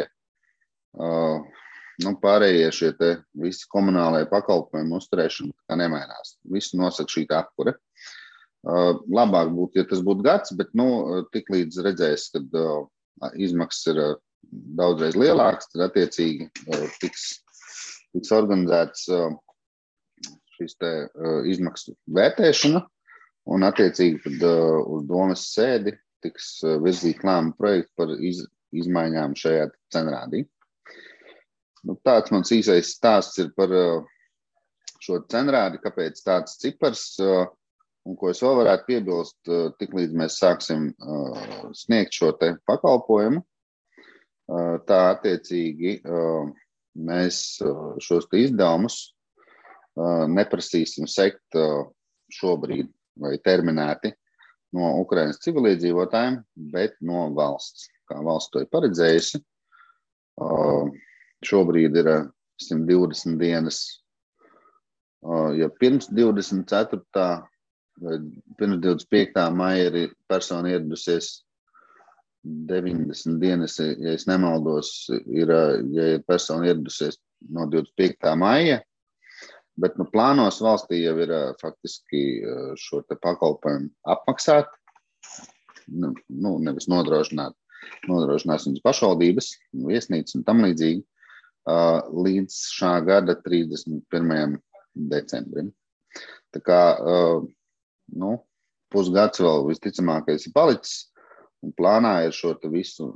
pārējie šie visi komunālajie pakalpojumi uzturēšana nemainās. Visu nosaka šī apkura. Labāk būtu, ja tas būtu gads, bet tik līdz redzēs, kad izmaksas ir daudzreiz lielākas, tad, attiecīgi, tiks organizēts šīs izmaksu vērtēšana, un, attiecīgi, tad uz domas sēdi tiks virzīt lēmumu projektu par izmaiņām šajā cenrādī. Tāds mans īsais stāsts ir par šo cenrādi, kāpēc tāds cipars, un ko es vēl varētu piebilst, tik līdz mēs sāksim sniegt šo pakalpojumu, tā, attiecīgi, mēs šos izdevumus neprasīsim sekt šobrīd vai terminēti no Ukrainas civiliedzīvotājiem, bet no valsts, kā valsts to ir paredzējusi. Šobrīd ir 120 dienas, ja pirms 24. vai pirms 25. maija ir persona ieradusies 90 dienas, ja es nemaldos, ja ir persona ieradusies no 25. maija, bet plānos valstī jau ir faktiski šo pakalpojumu apmaksāt, nevis nodrošinās viņas pašvaldības, viesnīcas un tam līdzīgi, līdz šā gada 31. decembrim. Tā kā, pusgads vēl visticamākais ir palicis, un plānā ir šo visu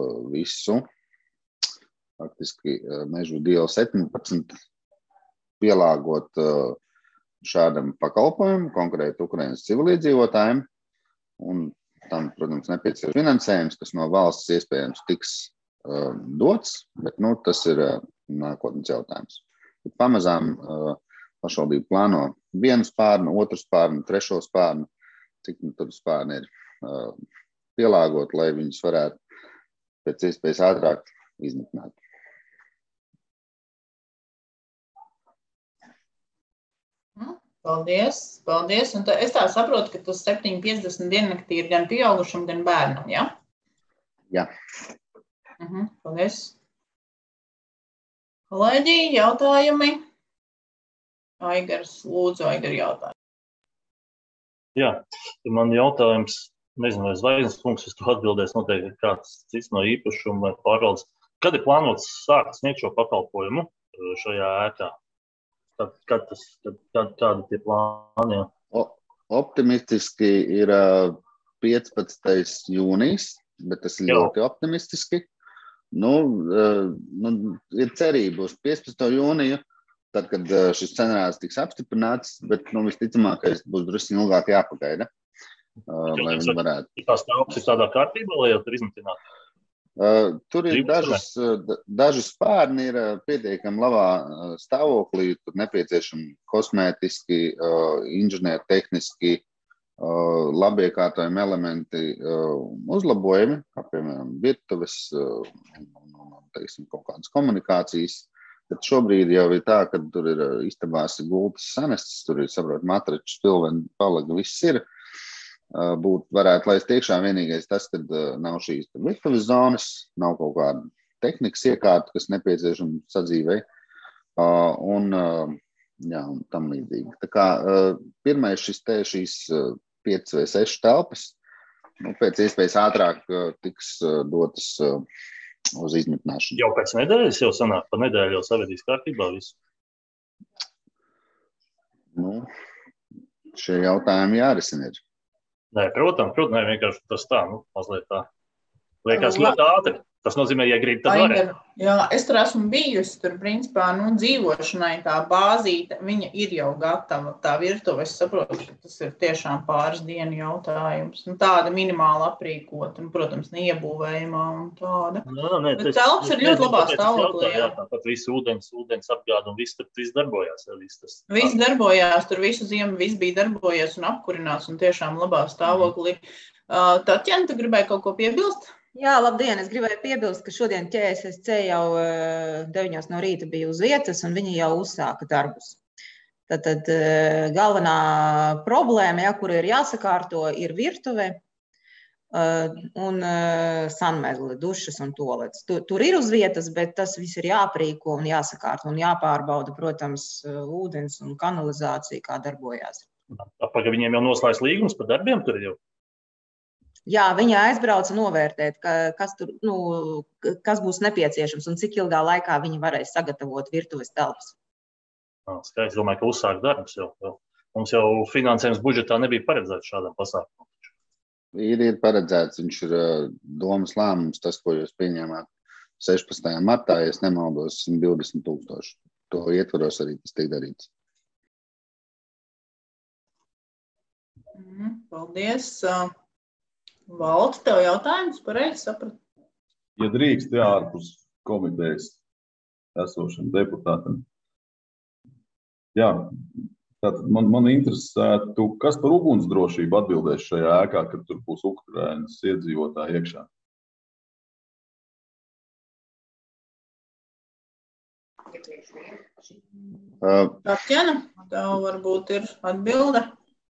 faktiski Mežvidu iela 17 pielāgot šādam pakalpojumam, konkrēti Ukrainas civiliedzīvotājiem, un tam, protams, nepieciešams finansējums, kas no valsts iespējams tiks dots, bet tas ir nākotnes jautājums. Bet pamazām pašvaldība plāno vienu spārnu, otru spārnu, trešo spārnu, cik tur spārni ir pielāgot, lai viņus varētu pēc iespējas ātrāk izmitināt. Paldies, paldies. Un es tā saprotu, ka tas 7,50 diennaktī ir gan pieaugušam, gan bērnam, ja? Jā. Paldies. Kolēģi, jautājumi? Aigars, lūdzu, Aigar jautājumu. Jā, man jautājums, nezinu, vai Zvaigznes kungs, es to atbildēs noteikti kāds cits no īpašuma vai pārvaldes. Kad ir plānots sākt sniegt šo pakalpojumu šajā ēkā? Kādi tie plāni? Optimistiski ir 15. jūnijas, bet tas ir ļoti optimistiski. Ir cerība uz 15. jūniju, tad, kad šis scenārijs tiks apstiprināts, bet visticamākais būs drusku ilgāk jāpagaida, lai viņi varētu. Tās telpas ir tādā kārtībā, lai jau tur izmitinātu? Tur ir daži spārni ir pietiekami labā stāvoklī, tur nepieciešami kosmētiski, inženiertehniski, labiekārtojumi elementi uzlabojumi, kā piemēram virtuves un kaut kādas komunikācijas. Bet šobrīd jau ir tā, ka tur ir istabās gultas sanestas, tur ir, saprot, matračs, pilveni, palaga, viss ir. Varētu laist iekšā vienīgais tas, kad nav šīs virtuves zonas, nav kaut kāda tehnikas iekārta, kas nepieciešama sadzīvei, un tam līdzīgi. Tā kā pirmais šīs 5 vai 6 telpas, pēc iespējas ātrāk tiks dotas uz izmitināšanu. Jau pēc nedēļas jau sanāk, pa nedēļu jau savedīs kārtībā visu? Šie jautājumi jārisina ir. Nē, protams, vienkārši tas tā, mazliet tā. Liekas ļoti ātri. Tas nozīmē, ja grib, tad varētu. Jā, es tur esmu bijusi, tur principā, dzīvošanai tā bāzīte, viņa ir jau gatava, tā virtuve, es saprotu, ka tas ir tiešām pāris dienu jautājums. Tāda minimāla aprīkota, un, protams, neiebūvējumā un tāda. Bet telpas ir ļoti labā stāvoklī. Jā, tāpat visu ūdens apgādu un viss darbojās. Viss darbojās, tur visu ziemu viss bija darbojies un apkurināts un tiešām labā stāvoklī. Tatjana, tu gribēji kaut ko piebilst? Jā, labdien! Es gribēju piebilst, ka šodien ČSSC jau 9 no rīta bija uz vietas, un viņi jau uzsāka darbus. Tad galvenā problēma, kur ir jāsakārto, ir virtuve un sanmezgli, dušas un toalets. Tur ir uz vietas, bet tas viss ir jāprīko un jāsakārto un jāpārbauda, protams, ūdens un kanalizācija, kā darbojās. Pagaid, viņiem jau noslēdz līgums par darbiem tur jau? Jā, viņa aizbrauca novērtēt, kas būs nepieciešams un cik ilgā laikā viņi varēs sagatavot virtuves telpas. Es domāju, ka uzsāk darbs jau. Mums jau finansējums budžetā nebija paredzēts šādam pasākumam. Ir paredzēts, viņš ir domas lēmums, tas, ko jūs pieņēmāt 16. martā, ja es nemaldos, 120,000. To ietvaros arī tas tiek darīts. Paldies! Valds, tev jautājums, pareizi sapratu? Ja drīkst, ārpus komitejas esošiem deputātiem. Jā, tātad man interesētu, kas par ugunsdrošību atbildēs šajā ēkā, kad tur būs Ukrainas iedzīvotāji iekšā? Tatjana, tev varbūt ir atbilde?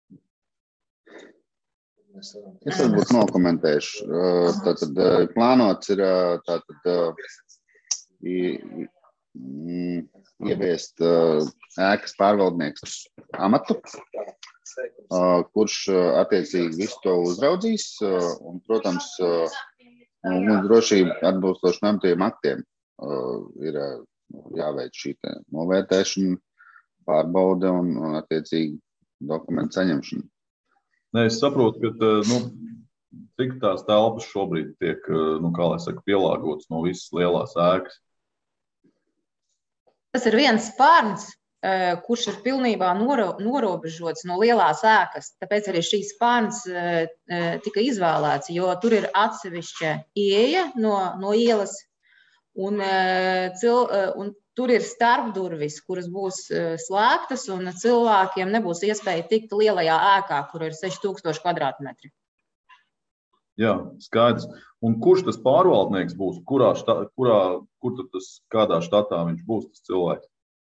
Es varbūt nokomentēšu. Tātad plānots ir ieviest ēkas pārvaldnieks amatu, kurš attiecīgi visu to uzraudzīs un, protams, drošība atbilstoši normatīviem aktiem ir jāveic šī novērtēšana, pārbaude un attiecīgi dokumentu saņemšana. Es saprotu, ka cik tās telpas šobrīd tiek, pielāgotas no visas lielās ēkas? Tas ir viens spārns, kurš ir pilnībā norobežots no lielās ēkas. Tāpēc arī šīs spārns tika izvēlēts, jo tur ir atsevišķa ieeja no ielas, un tur ir starpdurvis, kuras būs slēgtas, un cilvēkiem nebūs iespēja tikt lielajā ēkā, kur ir 6000 kvadrātmetri. Jā, skaidrs. Un kurš tas pārvaldnieks būs? Kur tad tas, kādā štatā viņš būs, tas cilvēks?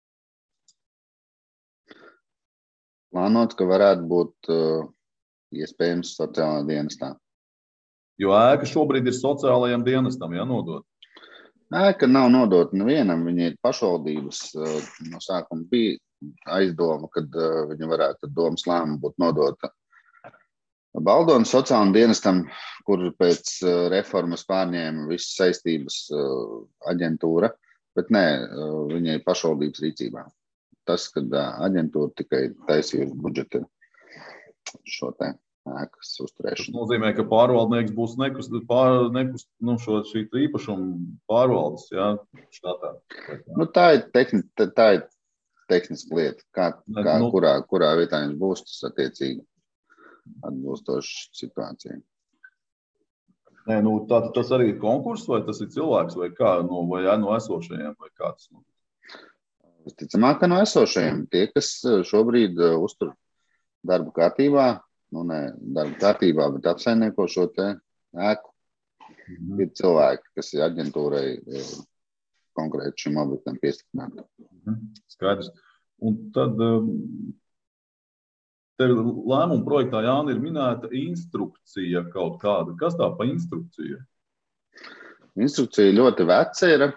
Plānots, ka varētu būt iespējams sociālā dienestā. Jo ēka šobrīd ir sociālajam dienestam, ja nodot? Ēka nav nodota nevienam, viņa ir pašvaldības. No sākuma bija aizdoma, kad viņa varētu domas lēmumu būt nodota Baldonas sociālajam dienestam, kur pēc reformas pārņēma visas saistības aģentūra, bet nē, viņa ir pašvaldības rīcībā. Tas, kad aģentūra tikai taisīja budžeta šo te ēkas uzturēšanu. Tas nozīmē, ka pārvaldnieks būs šī īpašuma pārvaldes, jā, štatā. Tā ir tehniska lieta, kurā vietā viņš būs, tas attiecīgi atbilstoši situācijai. Nē, tātad tas arī ir konkurss, vai tas ir cilvēks, vai kā, vai no esošajiem, vai kāds? Visticamāk, ka no esošajiem. Tie, kas šobrīd uztur darba kārtībā, bet apsaimnieko šo te ēku, ir cilvēki, kas ir aģentūrai konkrēti šim objektam piestiprināti. Skaidrs. Un tad tev lēmuma projektā, Jāni, ir minēta instrukcija kaut kāda. Kas tā pa instrukcija? Instrukcija ļoti veca ir.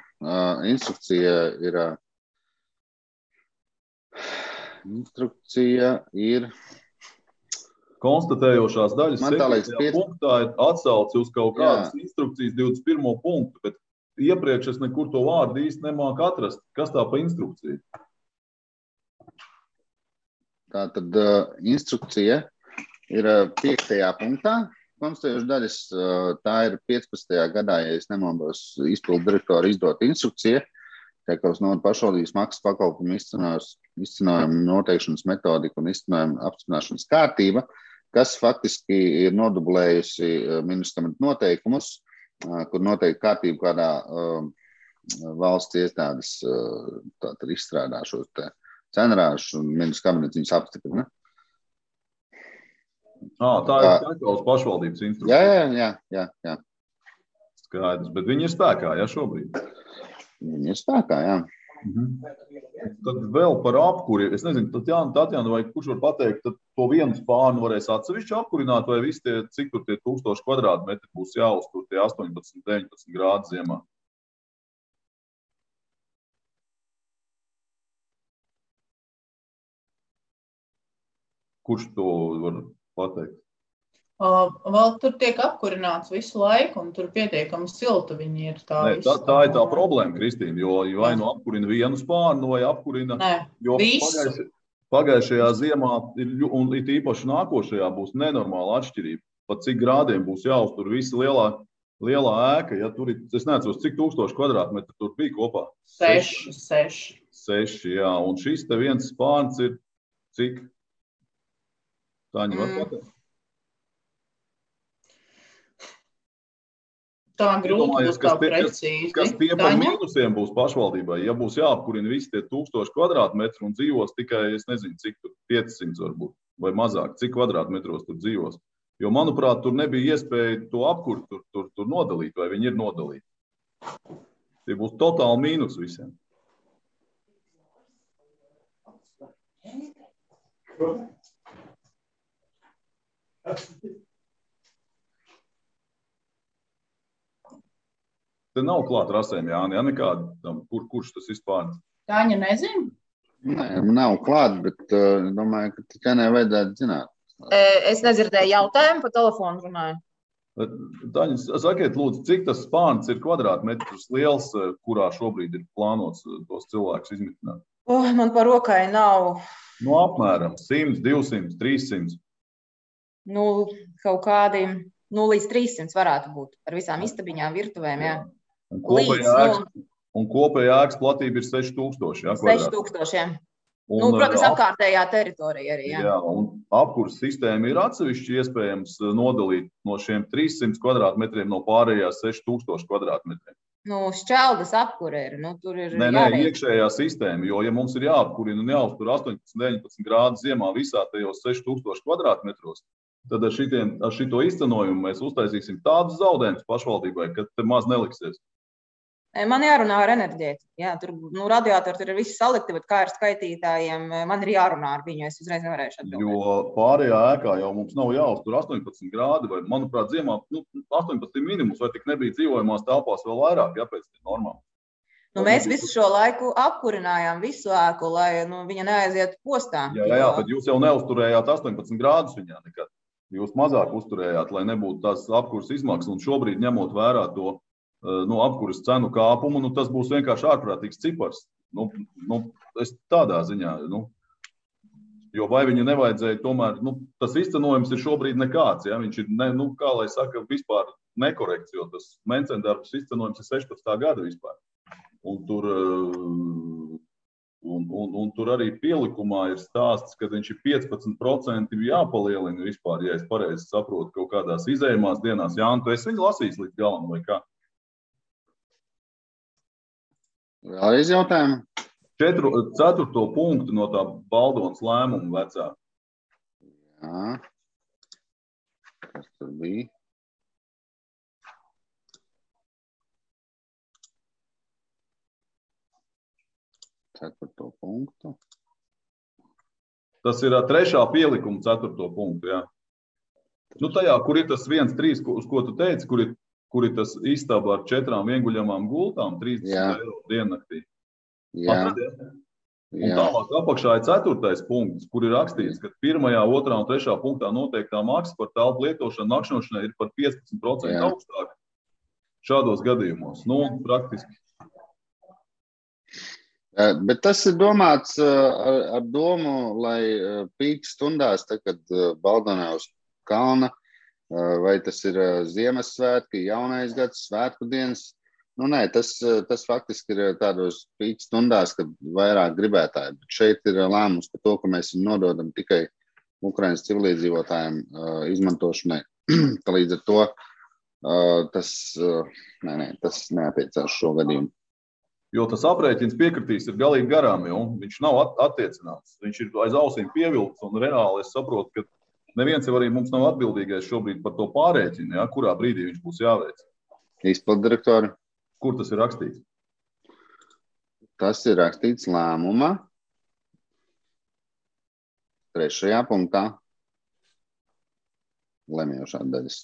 Instrukcija ir konstatējošās daļas 7. punktā ir atsauci uz kaut kādas instrukcijas 21. punktu, bet iepriekš es nekur to vārdu īsti nemāku atrast. Kas tā pa instrukciju? Tātad instrukcija ir 5. punktā. Konstatējošas daļas, tā ir 15. gadā, ja es nemaldos, izpildu direktora izdot instrukcija, Čakavas novada pašvaldības maksas pakalpojumu izcenojumu noteikšanas metodika un izcenojumu apstiprināšanas kārtība, kas faktiski ir nodublējusi ministra noteikumus, kur noteikti kārtību kādā valsts iestādes izstrādā šos te cenrāžus un ministrs kabinets viņus apstiprina. Tā ir Čakavas pašvaldības instrukcija. Jā. Skaidrs, bet viņi ir spēkā, ja šobrīd? Viņi ir spēkā, jā. Tad vēl par apkuri. Es nezinu, Tatjana, vai kurš var pateikt, tad to vienu spārnu varēs atsevišķi apkurināt, vai visi tie, cik tur tie 1000 kvadrātmetri būs jāuztur tie 18-19 grādi ziemā? Kurš to var pateikt? Vēl tur tiek apkurināts visu laiku, un tur pietiekami silta viņi ir. Tā ir tā problēma, Kristīna, jo vai nu apkurina vienu spārnu, vai apkurina, jo pagājušajā ziemā un it īpaši nākošajā būs nenormāla atšķirība. Pat cik grādiem būs jāuztur visa lielā ēka, ja tur ir, es neatceros, cik 1000 kvadrātmetri tur bija kopā? 6. 6, jā, un šis te viens spārns ir cik? Tāņi var pateikt? Tā grūti būs tā precīzi. Kas tie par mīnusiem būs pašvaldībai? Ja būs jāapkurina visi tie 1000 kvadrātmetri un dzīvos tikai, es nezinu, cik tur 500 varbūt, vai mazāk, cik kvadrātmetros tur dzīvos. Jo, manuprāt, tur nebija iespēja to apkurt, tur nodalīt, vai viņi ir nodalīti. Tie būs totāli mīnus visiem. Te nav klāt rasēm, Jāni, ja nekāda, kurš tas vispār? Tāņa nezinu? Nē, nav klāt, bet domāju, ka tikai nevajadzētu zināt. Es nedzirdēju jautājumu, pa telefonu runāju. Tāņa, sakiet, lūdzu, cik tas spārns ir kvadrātmetrus liels, kurā šobrīd ir plānots tos cilvēkus izmitināt? Man par rokai nav. Apmēram 100, 200, 300. Kaut kādi līdz 300 varētu būt ar visām istabiņām, virtuvēm, jā. Un kopējā ēkas platība ir 6000, jā? 6000, jā. Protams, apkārtējā teritorija arī, jā. Jā, un apkurs sistēma ir atsevišķi iespējams nodalīt no šiem 300 kvadrātmetriem no pārējās 6000 kvadrātmetriem. šķeldas apkure ir. Tur ir Nē, iekšējā sistēma, jo, ja mums ir jāapkurina un jāuztur 18-19 grādu ziemā visā tajos 6000 kvadrātmetros, tad ar šito izcenojumu mēs uztaisīsim tādus zaudējumus pašvaldībai, ka te maz neliksies. Man jārunā ar enerģētiku. Jā, tur radiatori tur ir visi salikti, bet kā ar skaitītājiem, man ir jārunā ar viņu. Es uzreiz nevarēšu atbildēt. Jo pārējā ēkā jau mums nav jāuztur 18 grādi, vai, manuprāt, ziemā 18 minimums, vai tik nebija dzīvojamās telpās vēl vairāk, jāpēc tie normāli. Mēs visu šo laiku apkurinājām visu ēku, lai viņa neaiziet postā. Jā, tad jūs jau neuzturējāt 18 grādus viņā nekad. Jūs mazāk uzturējāt, lai nebūtu tās apkuras izmaksas, un šobrīd ņemot vērā to apkuras cenu kāpumu, tas būs vienkārši ārprātīgs cipars. Es tādā ziņā, jo vai viņu nevajadzēja tomēr, tas izcenojums ir šobrīd nekāds, ja, viņš ir, kā lai saka, vispār nekorekts, jo tas Mencendarbs izcenojums ir 16. gada vispār. Un tur arī pielikumā ir stāsts, ka viņš ir 15% jāpalielina vispār, ja es pareizi saprotu, kaut kādās izējumās dienās. Jāni, tu esi viņu lasījis līdz galam vai kā? Vēlreiz jautājumu? 4. punktu no tā Baldonas lēmuma vecā. Jā. Kas tur bija? Ceturto punktu. Tas ir 3. pielikuma 4. punktu, jā. Tajā, kur ir tas 1,3, uz ko tu teici, kur ir tas istaba ar 4 vienguļamām gultām, 30 eiro diennaktī. Jā. Un tālāk apakšā ir 4. punkts, kur ir rakstīts, ka 1., 2. un 3. punktā noteiktā maksa par telpu lietošanu nakšņošanai ir par 15% augstāk šādos gadījumos. Praktiski. Bet tas ir domāts ar domu, lai pīk stundās, kad Baldonē uz kalna, vai tas ir Ziemassvētki, jaunais gads, svētku dienas. Nē, tas faktiski ir tādos pīk stundās, kad vairāk gribētāji. Bet šeit ir lēmums par to, ka mēs nododam tikai Ukrainas civiliedzīvotājiem izmantošanai. Līdz ar to tas neatiecās šo gadījumu. Jo tas aprēķins piekritīs ir galīgi garām, jo viņš nav attiecināts. Viņš ir aiz ausīm pievilkts, un reāli es saprotu, ka neviens jau arī mums nav atbildīgais šobrīd par to pārēķinu, ja, kurā brīdī viņš būs jāveic. Izpilddirektori. Kur tas ir rakstīts? Tas ir rakstīts lēmumā 3. punktā lemjošā daļas.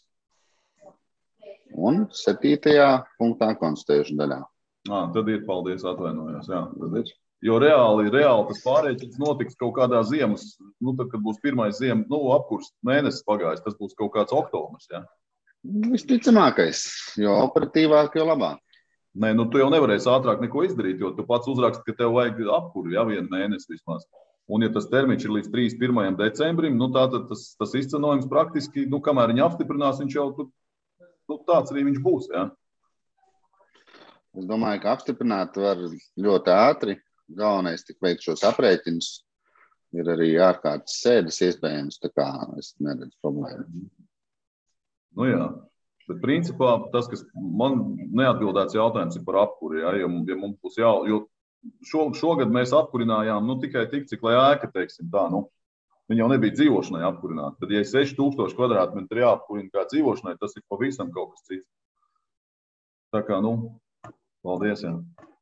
Un 7. punktā konstatējuša daļā. Tad ir, paldies, atvainojos. Jā, tad ir. Jo reāli tas pārēķins notiks kaut kādā ziemas, tad, kad būs pirmais ziemas, apkurs mēnesis pagājis, tas būs kaut kāds oktobrs, jā? Visticamākais, jo operatīvāk, jo labāk. Nē, tu jau nevarēsi ātrāk neko izdarīt, jo tu pats uzraksti, ka tev vajag apkuri, ja, 1 mēnesi vismaz. Un ja tas termiņš ir līdz 31. decembrim, tātad tas izcenojums praktiski, kamēr viņi apstiprinās, viņš jau tāds arī viņš būs, jā? Es domāju, ka apstiprināt var ļoti ātri. Galvenais tik veikt šos aprēķinus. Ir arī ārkārtas sēdes iespējams, tā kā es neredzu problēmu. Jā, bet principā tas, kas man neatbildēts jautājums ir par apkuri, ja mums būs jo šogad mēs apkurinājām, tikai tik, cik lai ēka, teiksim tā, viņa jau nebija dzīvošanai apkurināta. Tad, ja 6000 kvadrātmetri jāapkurina kā dzīvošanai, tas ir pavisam kaut kas cits. Tā kā, paldies, jā.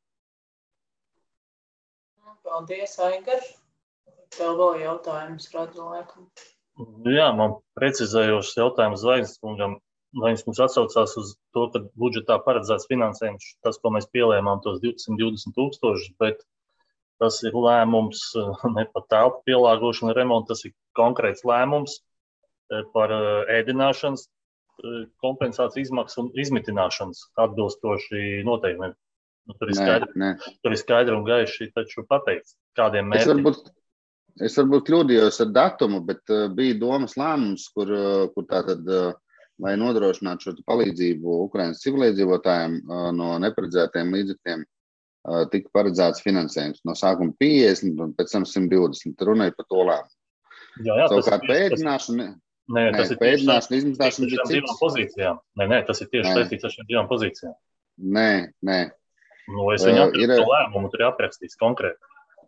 Paldies, Aigar. Tev vēl jautājums, redzu, laikam. Jā, man precizējošs jautājums Zvaigznes kungam. Viņš mums atsaucās uz to, ka budžetā paredzēts finansējums, tas, ko mēs pielēmām, tos 220 000, bet tas ir lēmums ne par telpu pielāgošanu remontu, tas ir konkrēts lēmums par ēdināšanas kompensāciju izmaksu un izmitināšanas atbilstoši noteikumiem. Tur ir skaidri un gaiši taču pateikts, kādiem mērķiem. Es varbūt kļūdījos ar datumu, bet bija domas lēmums, kur tātad, lai nodrošinātu šo palīdzību Ukrainas civiliedzīvotājiem no neparedzētiem līdzekļiem, tika paredzēts finansējums. No sākuma 50 un pēc tam 120. Runāja par to lēmumu. Savukārt pēdināšana, izmaksāšana bija cits. Tas ir tieši saistīts ar šīm 2 pozīcijām. Nē. Nu, es viņu aprastu lēmumu, tur ir aprakstīts konkrēti.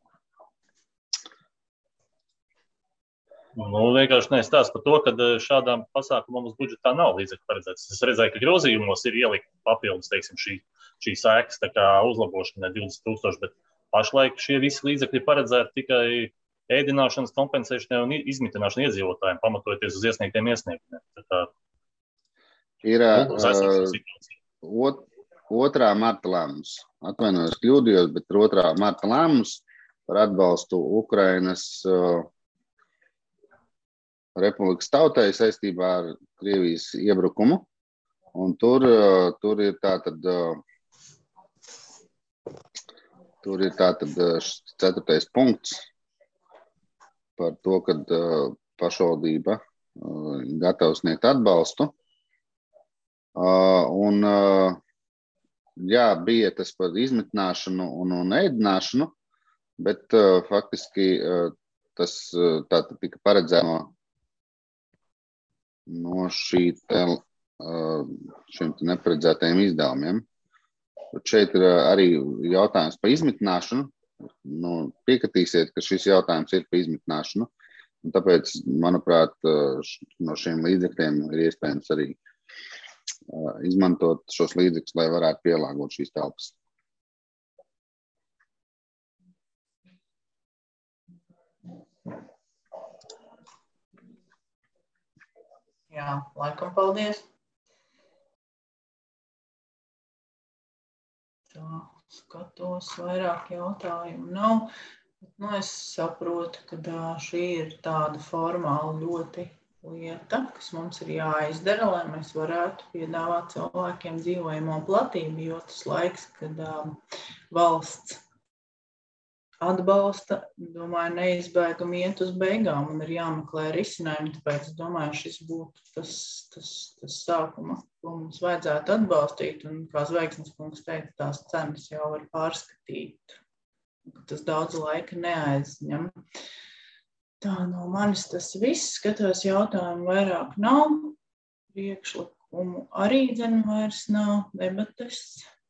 Nu, vienkārši nestāst par to, ka šādām pasākumam mums budžetā nav līdzekļu paredzēts. Es redzēju, ka grozījumos ir ielikt papildus, teiksim, šī sēkas tā kā uzlabošana 20,000, bet pašlaik šie visi līdzekļi paredzēti tikai ēdināšanas kompensēšanai un izmitināšanai iedzīvotājiem, pamatojoties uz iesniegtiem iesniegumiem. Ir 2. marta lēmums. Atvainojos, kļūdījos, bet 2. marta lēmums par atbalstu Ukrainas Republikas tautai saistībā ar Krievijas iebrukumu. Un tur ir tātad 4. punkts par to, kad pašvaldība gatava sniegt atbalstu. Un jā, bija tas par izmitināšanu un ēdināšanu, bet faktiski tas tātad tika paredzēts no šiem neparedzētajiem izdevumiem. Šeit ir arī jautājums par izmitināšanu. Nu, piekritīsiet, ka šis jautājums ir par izmitināšanu. Un tāpēc, manuprāt, no šiem līdzekļiem ir iespējams arī izmantot šos līdzekļus, lai varētu pielāgot šīs telpas. Jā, laikam paldies. Tā, skatos, vairāk jautājumu nav. Bet, nu, es saprotu, ka šī ir tāda formāla ļoti lieta, kas mums ir jāizdara, lai mēs varētu piedāvāt cilvēkiem dzīvojamo platību, jo tas laiks, kad valsts atbalsta, domāju, neizbēgami iet uz beigām un ir jāmeklē risinājumi, tāpēc es domāju, šis būtu tas sākuma, ko mums vajadzētu atbalstīt, un kā Zvaigznes kungs teica, tās cenas jau var pārskatīt, ka tas daudz laika neaizņem. Tā no manis tas viss, skatos jautājumu vairāk nav, priekšlikumu arī vairs nav, debates.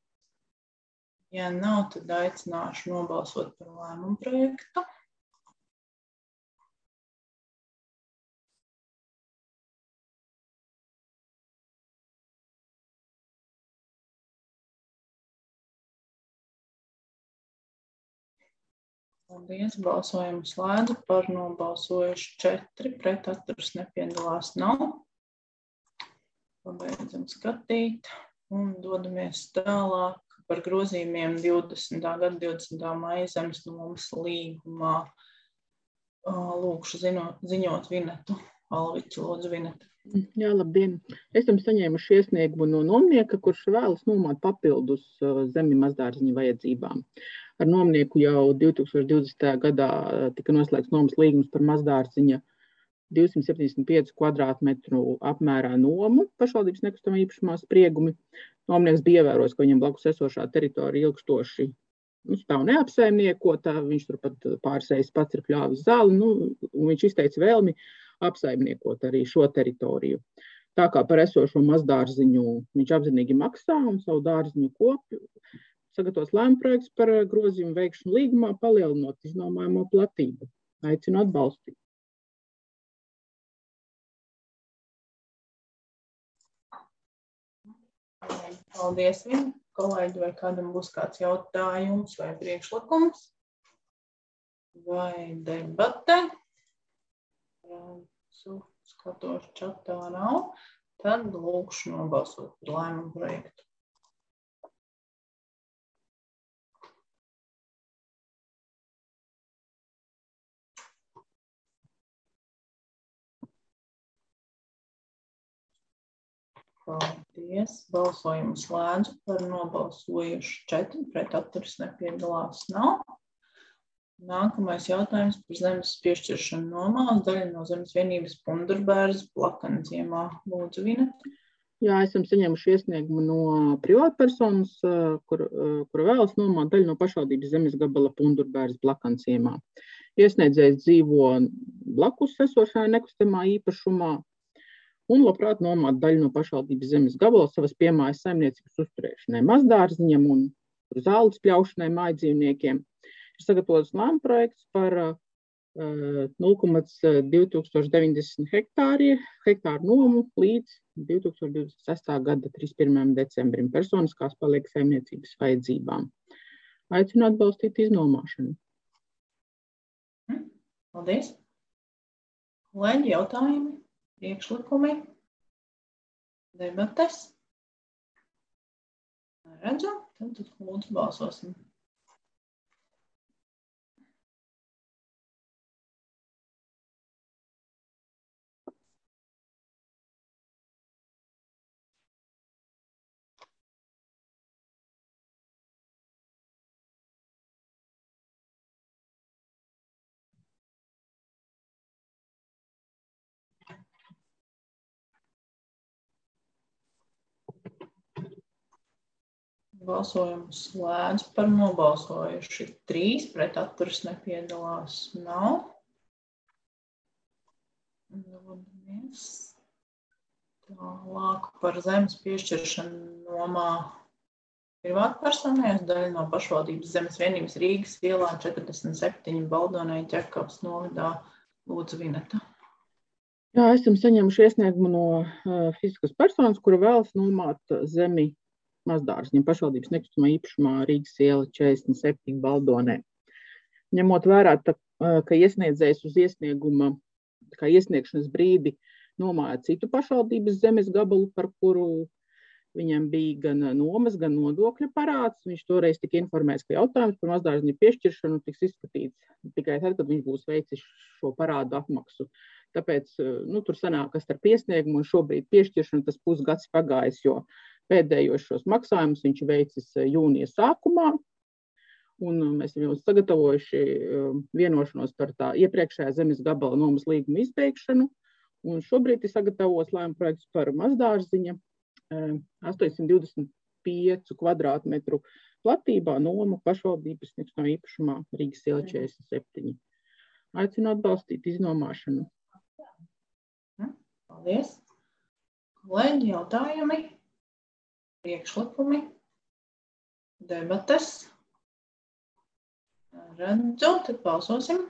Ja nav, tad aicināšu nobalsot par lēmumu projektu. Paldies, balsojumu slēdzu, par nobalsojuši 4, pret atturas nepiedalās nav. Pabeidzam skatīt un dodamies tālāk par grozījumiem 20. gada 20. maija zemes nomas līgumā. Lūkšu ziņot Vinetu. Alviķu, lūdzu, Vineta. Jā, labdien. Esam saņēmuši iesniegumu no nomnieka, kurš vēlas nomāt papildus zemi mazdārziņu vajadzībām. Ar nomnieku jau 2020. gadā tika noslēgts nomas līgums par mazdārziņa 275 kvadrātmetru apmērā nomu pašvaldības nekustamā īpašumā Spriegumi. Nomnieks bija ievērojis, ka viņam blakus esošā teritorija ilgstoši stāv neapsaimniekota, viņš turpat pārsējis pats ir pļāvis zāli, un viņš izteica vēlmi apsaimniekot arī šo teritoriju. Tā kā par esošo mazdārziņu viņš apzinīgi maksā un savu dārziņu kopju, sagatavos lēmuma projekts par grozījumu veikšanu līgumā, palielinot iznomājamo platību. Aicinu atbalstīt. Paldies, Vina. Kolēģi, vai kādam būs kāds jautājums vai priekšlikums? Vai debate? Skatos, čatā nav. Tad lūkšu nobalsot par lēmumu projektu. Paldies. Balsojumu slēdzu, par nobalsojuši 4, pret atturas nepiedalās nav. Nākamais jautājums par zemes piešķiršanu nomā, daļa no zemes vienības Pundurbērzes Blakanziemā. Lūdzu, Vineta. Jā, esam saņēmuši iesniegumu no privātpersonas, kura vēlas nomāt daļu no pašvaldības zemes gabala Pundurbērzes Blakanziemā. Iesniedzējs dzīvo blakus esošajā nekustamā īpašumā. un labprāt nomāt daļu no pašvaldības zemes gabala savas piemājas saimniecības uzturēšanai, mazdārziņam un zāles pļaušanai mājdzīvniekiem. Ir sagatavots lēmuma projekts par 0,2090 hektāru nomu līdz 2026. gada 31. decembrim personiskās palieku saimniecības vajadzībām. Aicinu atbalstīt iznomāšanu. Paldies. Kolēģi, jautājumi, priekšlikumi, debates? Redzu, tad lūdzu balsosim. Balsojumu slēdz, par nobalsojuši 3, pret atturas nepiedalās nav. Dodamies tālāk par zemes piešķiršanu nomā privātpersonai uz daļu no pašvaldības zemes vienības Rīgas ielā 47 Baldonai Ķekavas novadā. Lūdzu, Vineta. Jā, esam saņēmuši iesniegumu no fiziskas personas, kura vēlas nomāt zemi mazdārziņam pašvaldības nekustamā īpašumā Rīgas iela 47 Baldonē. Ņemot vērā, ka iesniedzējs uz iesnieguma, kā iesniegšanas brīdi nomāja citu pašvaldības zemes gabalu, par kuru viņam bija gan nomas, gan nodokļu parāds, viņš toreiz tika informēts, ka jautājums par mazdārziņa piešķiršanu tiks izskatīts tikai tad, kad viņš būs veicis šo parādu apmaksu. Tāpēc tur sanāk, kas starp iesniegumu un šobrīd piešķiršanu tas pusgads pagājis, jo pēdējos šos maksājumus viņš veicis jūnija sākumā, un mēs jau sagatavojuši vienošanos par tā iepriekšējā zemes gabala nomas līguma izbeigšanu, un šobrīd ir sagatavots lēmuma projekts par mazdārziņa 825 kvadrātmetru platībā noma pašvaldības nekustamā īpašumā Rīgas iela 47. Aicinu atbalstīt iznomāšanu. Paldies. Kolēģi, jautājumi? Priekšlikumi, debates. Redzu, tad balsosim.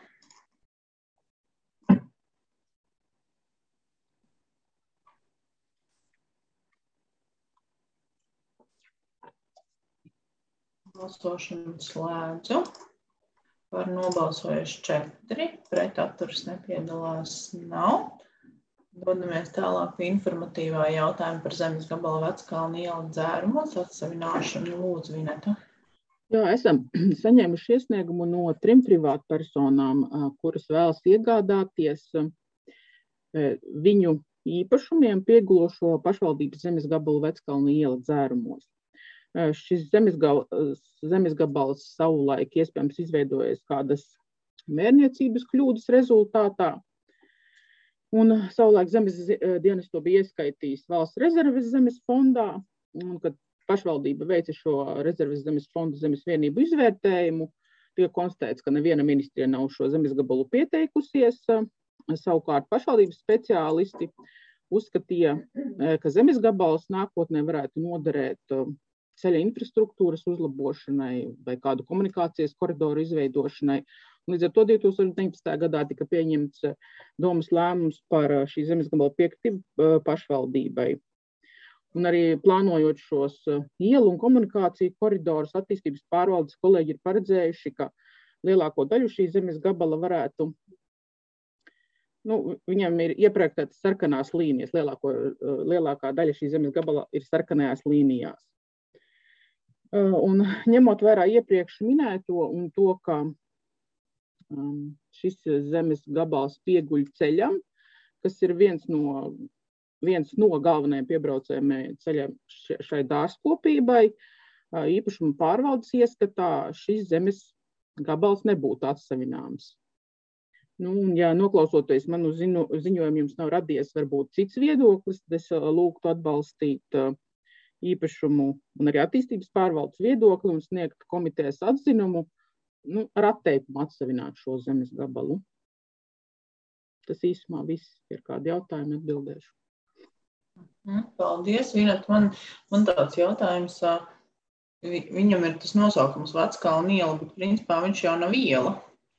Balsošanu slēdzu. Par nobalsojuši 4, pret atturas nepiedalās nav. Dodamies tālāk pie informatīvā jautājuma par zemes gabala Veckalna iela dzērumos atsavināšanu. Lūdzu, Vineta. Jā, esam saņēmuši iesniegumu no 3 privātpersonām, kuras vēlas iegādāties viņu īpašumiem piegulošo pašvaldības zemes gabalu Veckalna iela dzērumos. Šis zemes gabals savulaik iespējams izveidojies kādas mērniecības kļūdas rezultātā. Un savulaik zemes dienas to bija ieskaitījis valsts rezerves zemes fondā, un kad pašvaldība veica šo rezerves zemes fonda zemes vienību izvērtējumu, tika konstatēts, ka neviena ministrija nav šo zemes gabalu pieteikusies. Savukārt pašvaldības speciālisti uzskatīja, ka zemes gabals nākotnē varētu noderēt ceļa infrastruktūras uzlabošanai vai kādu komunikācijas koridoru izveidošanai. Līdz ar to 2019. gadā tika pieņemts domas lēmums par šī zemes gabala piekritību pašvaldībai. Un arī plānojot šos ielu un komunikāciju koridorus, attīstības pārvaldes kolēģi ir paredzējuši, ka lielāko daļu šī zemes gabala varētu, viņam ir ieprojektētas sarkanās līnijas, lielākā daļa šī zemes gabala ir sarkanajās līnijās. Un ņemot vērā iepriekš minēto un to, ka šis zemes gabals pieguļ ceļam, kas ir viens no galvenajiem piebraucējiem ceļam šai dārzkopībai, īpašuma pārvaldes ieskatā šis zemes gabals nebūtu atsavināms. Ja noklausoties manu ziņojumu jums nav radies varbūt cits viedoklis, tad es lūgtu atbalstīt īpašumu un arī attīstības pārvaldes viedokli un sniegt komitejas atzinumu, ar atteikumu atsavināt šo zemes gabalu. Tas īsumā viss. Ir kādi jautājumi, atbildēšu. Paldies, Vineta. Man tāds jautājums. Viņam ir tas nosaukums Veckalna iela, bet principā viņš jau nav iela.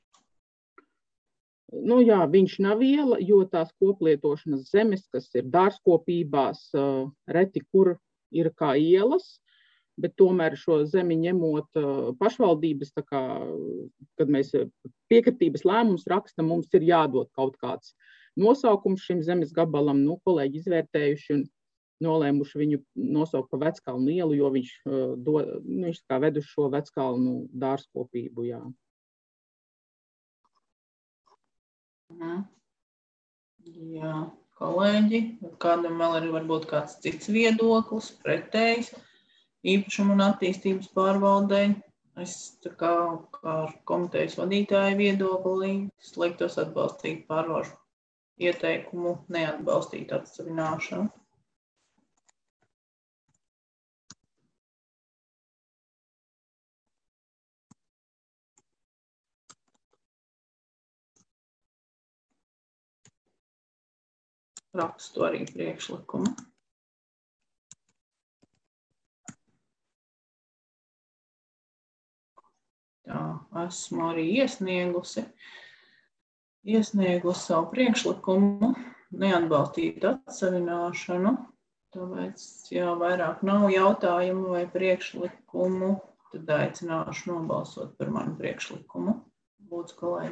Nu, jā, viņš nav iela, jo tās koplietošanas zemes, kas ir dārzkopībās, reti kur ir kā ielas, bet tomēr šo zemi ņemot pašvaldības, tā kā, kad mēs piekritības lēmums rakstam, mums ir jādod kaut kāds nosaukums šim zemes gabalam. Nu, kolēģi izvērtējuši un nolēmuši viņu nosaukt pa Veckalnu ielu, jo viņš kā ved uz šo Veckalnu dārzkopību, jā. Jā, kolēģi, kādam vēl ir varbūt kāds cits viedoklis, pretējs īpašumu un attīstības pārvaldei. Es tā kā ar komitejas vadītāju viedokli liktos atbalstīt pārvalžu ieteikumu neatbalstīt atsavināšanu. Rakstu arī priekšlikumu. Tā, esmu arī iesniegusi savu priekšlikumu neatbalstīt atsavināšanu. Tāpēc, ja vairāk nav jautājumu vai priekšlikumu, tad aicināšu nobalsot par manu priekšlikumu. Lūdzu, kolēģi.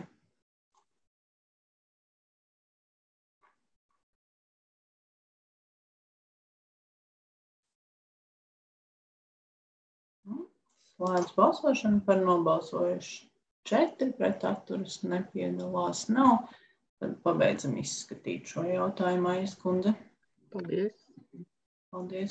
Slēdz balsošanu, par nobalsojuši 4, pret atturas nepiedalās nav. Tad pabeidzam izskatīt šo jautājumu, Aijas kundze. Paldies. Paldies.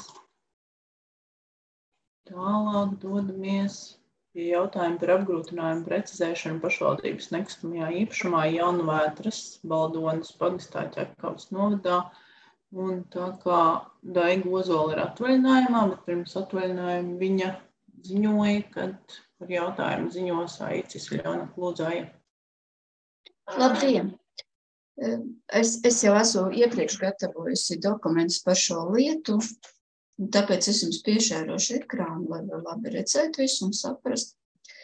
Tālāk dodamies pie jautājuma par apgrūtinājumu precizēšanu pašvaldības nekustamajā īpašumā Jaunvētras Baldonas pagastā Ķekavas novadā. Un tā kā Daiga Ozola ir atvaļinājumā, bet pirms atvaļinājuma viņa ziņoja, kad par jautājumu ziņos Aicis Ļona. Lūdzu, Aija. Labdien! Es jau esmu iepriekš gatavojusi dokumentus par šo lietu, tāpēc es jums piešērošu ekrānu, lai var labi redzēt visu un saprast.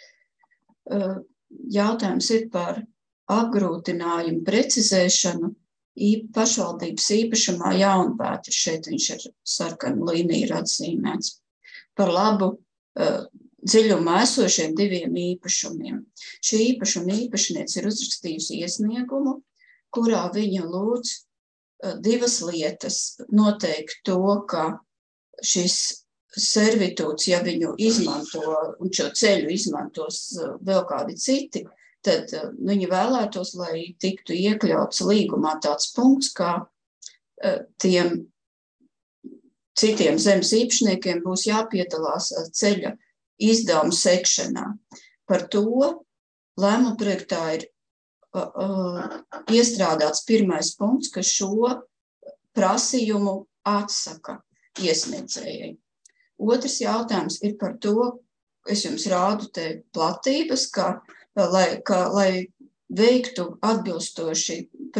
Jautājums ir par apgrūtinājumu precizēšanu pašvaldības īpašumā Jaunvētras. Šeit viņš ir sarkana līnija ir atzīmēts. Par labu dziļumā esošiem 2 īpašumiem. Šī īpašuma īpašniece ir uzrakstījusi iesniegumu, kurā viņa lūdz 2 lietas. Noteikti to, ka šis servitūts, ja viņu izmanto un šo ceļu izmantos vēl kādi citi, tad viņi vēlētos, lai tiktu iekļauts līgumā tāds punkts, kā tiem citiem zemes īpašniekiem būs jāpiedalās ceļa izdevumu sekšanā. Par to lēmuma projektā ir iestrādāts 1. punkts, ka šo prasījumu atsaka iesniedzējai. Otrs jautājums ir par to, es jums rādu te platības, lai veiktu atbilstoši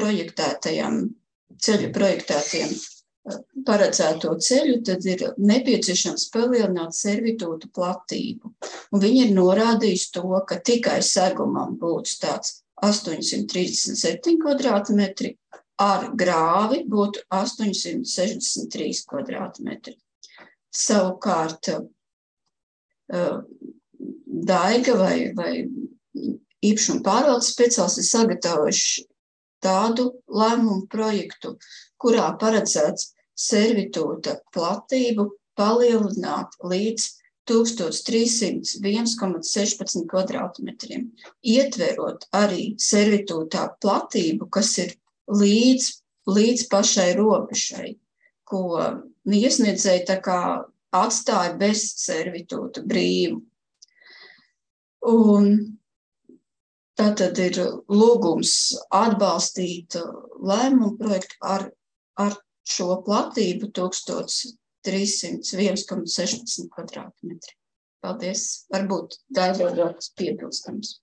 ceļu projektētiem paredzēto ceļu, tad ir nepieciešams palielināt servitūtu platību. Un viņi ir norādījuši to, ka tikai segumam būtu tāds 837 kvadrātmetri, ar grāvi būtu 863 kvadrātmetri. Savukārt Daiga vai īpašuma pārvaldes speciālisti ir sagatavojuši tādu lēmumu projektu, kurā paredzēts servitūta platību palielināt līdz 1301,16 kvadrātmetriem, ietverot arī servitūtā platību, kas ir līdz pašai robežai, ko iesniedzēji tā kā atstāja bez servitūta brīvu. Un tātad ir lūgums atbalstīt lēmumu projektu ar šo platību 1301,16 kvadrātmetri. Paldies. Varbūt daļradots piebilstams.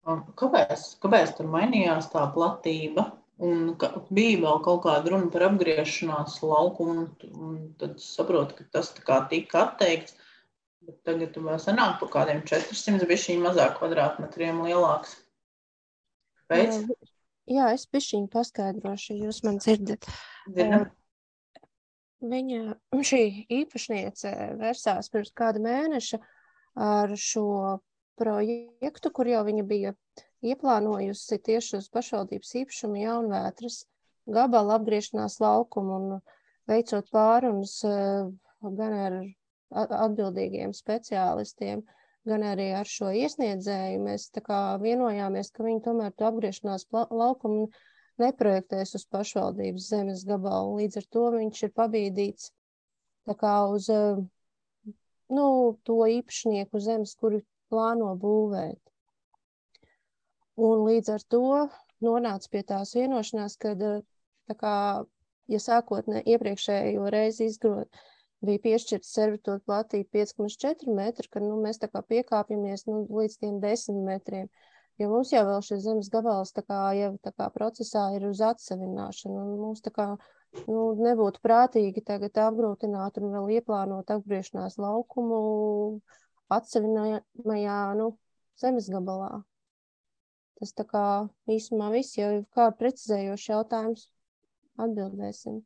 Kāpēc tur mainījās tā platība? Un bija vēl kaut kāda runa par apgriešanās laukumu, un tad saprotu, ka tas tā kā tika atteikts, bet tagad vēl sanāk par kādiem 400 bišķiņ mazāk kvadrātmetriem lielāks. Pēc? Jā, es bišķiņ paskaidrošu, jūs man dzirdat. Šī īpašniece versās pirms kāda mēneša ar šo projektu, kur jau viņa bija ieplānojusi tieši uz pašvaldības īpašumu Jaunvētras gabala apgriešanās laukumu un veicot pārunas gan ar atbildīgiem speciālistiem, gan arī ar šo iesniedzēju. Mēs tā kā vienojāmies, ka viņi tomēr to apgriešanās laukumu neprojektēs uz pašvaldības zemes gabalu. Līdz ar to viņš ir pabīdīts tā kā uz to īpašnieku zemes, kuru plāno būvēt. Un līdz ar to nonāca pie tās vienošanās, kad tā kā, ja sākotnē iepriekšējo reizi bija piešķirta servitūra platība 5,4 metri, kad mēs tā kā piekāpjamies līdz tiem 10 metriem. Jo mums jau vēl šis zemes gabals tā kā procesā ir uz atsevināšanu. Un mums tā kā nebūtu prātīgi tagad apgrūtināt un vēl ieplānot apgriešanās laukumu atsevinājumajā zemes gabalā. Tas tā kā īsumā viss, jau kādu precizējošu jautājumus atbildēsim.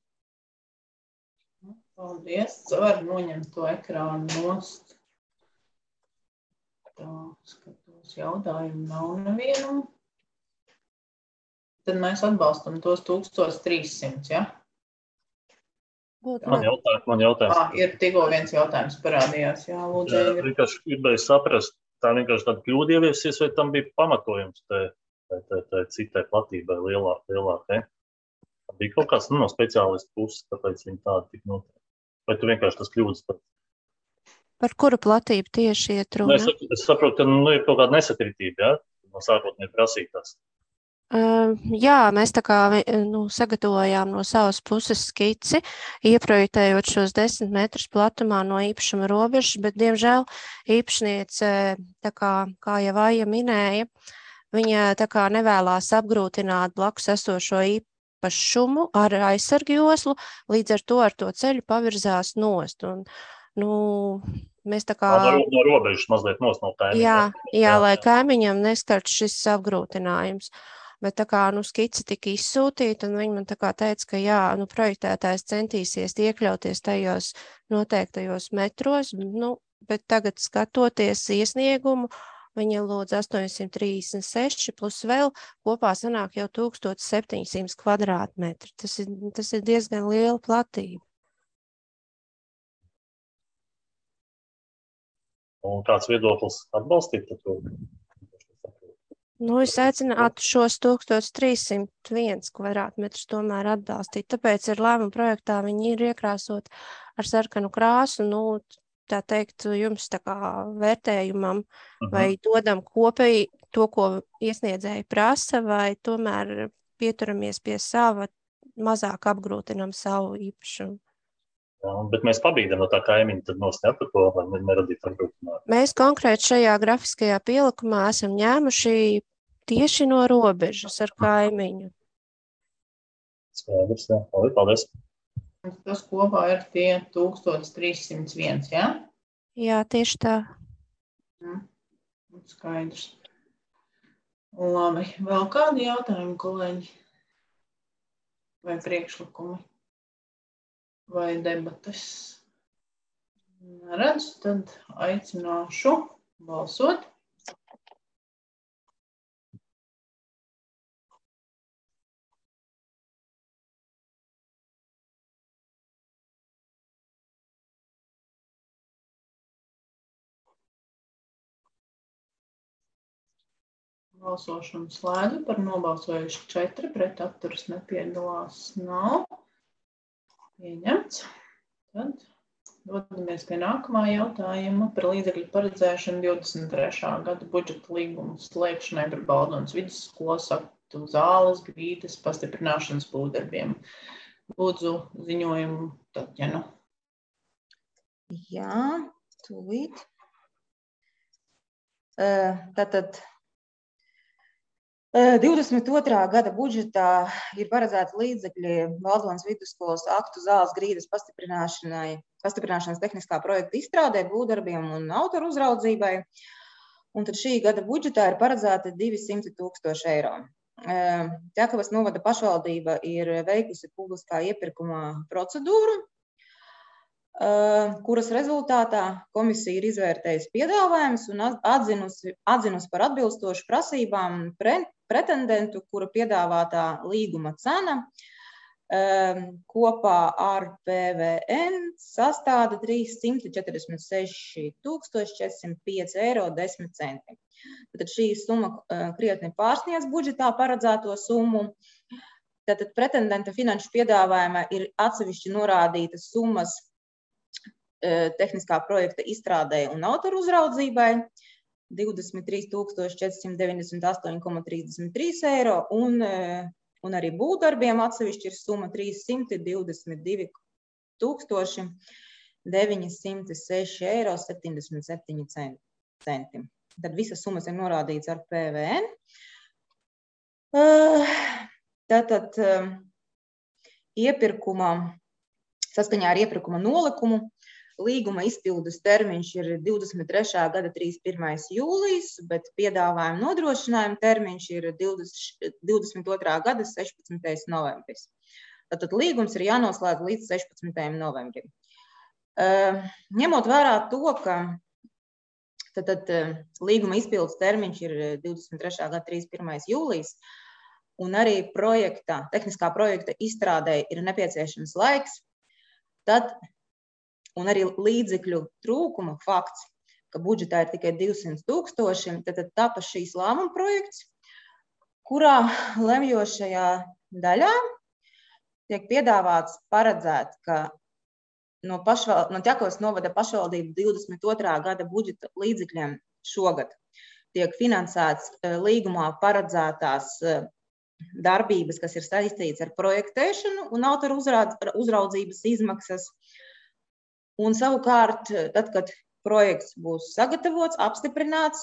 Paldies. Var noņemt to ekrānu nost. Tā, skatos, jautājumu nav nevienam. Tad mēs atbalstam tos 1300, ja? Man jautājums. Ir tikko viens jautājums parādījās, jā, lūdzu. Vienkārši gribēju saprast, tā vienkārši tāda kļūda ieviesies, vai tam bija pamatojums tai citai platībai lielākai? Bija kaut kāds no speciālistu puses, tāpēc viņi tādi tik notiek. Vai tu vienkārši tas kļūdas pats? Par kuru platību tieši iet runa? Es saprotu, ka ir kaut kāda nesakritība, ja? No sākotnēji prasītās. Jā, mēs tā kā sagatavojām no savas puses skici, ieprojektējot šos 10 metrus platumā no īpašuma robežas, bet, diemžēl, īpašniece, tā kā jau Aija minēja, viņa tā kā nevēlās apgrūtināt blakus esošo īpašumu ar aizsargjoslu, līdz ar to ceļu pavirzās nost. Un, mēs tā kā... No robežas mazliet nost no kaimiņa. Jā, lai kaimiņam neskart šis apgrūtinājums. Bet tā kā skice tika izsūtīta, un viņi man tā kā teica, ka jā, projektētājs centīsies iekļauties tajos noteiktajos metros, bet tagad skatoties iesniegumu, viņa lūdz 836 plus vēl kopā sanāk jau 1700 kvadrātmetri. Tas ir diezgan liela platība. Un kāds viedoklis atbalstīt to? Es aicinātu šos 1301 kvadrātmetrus tomēr atbalstīt. Tāpēc ir lēmuma projektā viņi ir iekrāsot ar sarkanu krāsu, tā teikt, jums tā kā vērtējumam, vai dodam kopēji to, ko iesniedzēji prasa, vai tomēr pieturamies pie sava, mazāk apgrūtinam savu īpašumu. Jā, bet mēs pabīdam no tā kaimiņa, tad nostāt par to, lai neradītu apgrūtinājumu. Mēs konkrēti šajā grafiskajā pielikumā esam ņēmuši tieši no robežas ar kaimiņu. Skaidrs, jā. Paldies. Tas kopā ir tie 1301, jā? Jā, tieši tā. Skaidrs. Labi, vēl kādi jautājumi, kolēģi? Vai priekšlikumi? Vai debates? Neredzu, tad aicināšu balsot. Balsošanu slēdzu, par nobalsojuši 4, pret atturas nepiedalās nav. Pieņemts. Tad dodamies pie nākamā jautājuma par līdzekļu paredzēšanu 23. gada budžeta līgumu slēgšanai par Baldonas vidusskolas aktu zāles, grīdas pastiprināšanas būvdarbiem. Lūdzu ziņojumu Tatjanu. Jā, tūlīt. Tātad 22. gada budžetā ir paredzēti līdzekļi Baldonas vidusskolas aktu zāles grīdas pastiprināšanas tehniskā projekta izstrādē, būvdarbiem un autoru uzraudzībai. Un tad šī gada budžetā ir paredzēta 200 000 eiro. Ķekavas novada pašvaldība ir veikusi publiskā iepirkuma procedūru, kuras rezultātā komisija ir izvērtējusi piedāvājumus un atzinusi par atbilstošu prasībām pretendentu, kura piedāvātā līguma cena kopā ar PVN sastāda 346 405,10 eiro. Tad šī summa krietni pārsniedz budžetā paredzēto summu. Tātad pretendenta finanšu piedāvājumā ir atsevišķi norādītas summas tehniskā projekta izstrādē un autoru uzraudzībai 23 498,33 eiro un arī būvdarbiem atsevišķi ir summa 322 906,77 eiro. Tad visas summas ir norādītas ar PVN. Tātad saskaņā ar iepirkuma nolikumu līguma izpildes termiņš ir 23. gada 31. jūlijas, bet piedāvājuma nodrošinājuma termiņš ir 22. gada 16. novembris. Tātad līgums ir jānoslēdz līdz 16. novembrim. Ņemot vērā to, ka līguma izpildes termiņš ir 23. gada 31. jūlijas, un arī tehniskā projekta izstrādē ir nepieciešams laiks, un arī līdzekļu trūkuma fakts, ka budžetā ir tikai 200 000, tad tapa šīs lēmuma projekts, kurā lemjošajā daļā tiek piedāvāts paredzēt, ka no Ķekavas novada pašvaldību 22. gada budžeta līdzekļiem šogad tiek finansēts līgumā paredzētās darbības, kas ir saistīts ar projektēšanu un autoru uzraudzības izmaksas. Un savukārt, tad, kad projekts būs sagatavots, apstiprināts,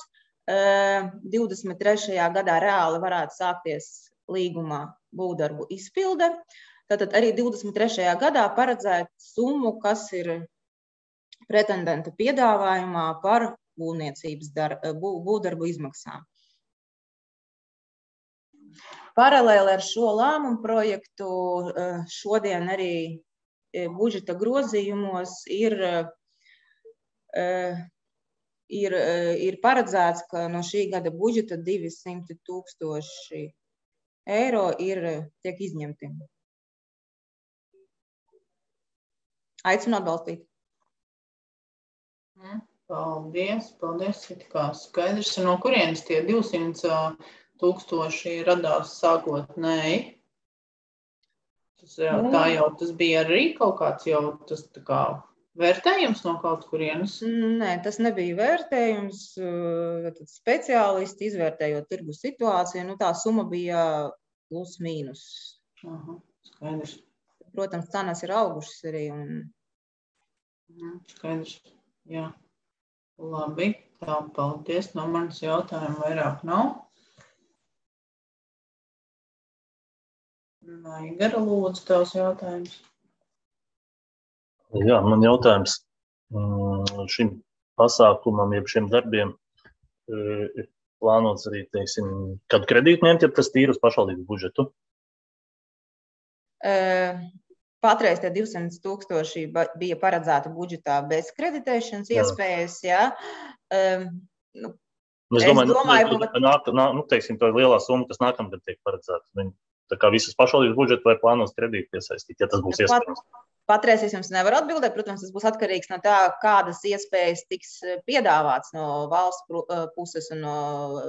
23. gadā reāli varētu sākties līgumā būvdarbu izpilde. Tātad arī 23. gadā paredzēt summu, kas ir pretendenta piedāvājumā par būvdarbu izmaksām. Paralēli ar šo lēmumu projektu šodien arī budžeta grozījumos ir paredzēts, ka no šī gada budžeta 200 000 eiro tiek izņemti. Aicinu atbalstīt. Paldies, it kā skaidrs. No kurienes tie 200 000 radās sākotnēji? Tas bija arī kaut kāds jau tas vērtējums no kaut kurienes? Nē, tas nebija vērtējums. Speciālisti izvērtējot tirgu situāciju, tā summa bija plus mīnus. Skaidrs. Protams, cenas ir augušas arī. Skaidrs, jā. Labi, paldies. No manas jautājuma vairāk nav. Igara, lūdzu, tavs jautājums. Jā, man jautājums šim pasākumam, jeb šiem darbiem ir plānots arī, teiksim, kādu kredītu ņemt, ja tas tīri uz pašvaldības budžetu? Patreiz tie 200 000 bija paredzēti budžetā bez kreditēšanas iespējas, jā. Es domāju, teiksim, tā ir lielā summa, kas nākamgad tiek paredzēta. Tā kā visas pašvaldības budžeta vai plānos kredītu piesaistīt, ja tas būs iespējams? Patreiz es jums nevaru atbildēt. Protams, tas būs atkarīgs no tā, kādas iespējas tiks piedāvāts no valsts puses un no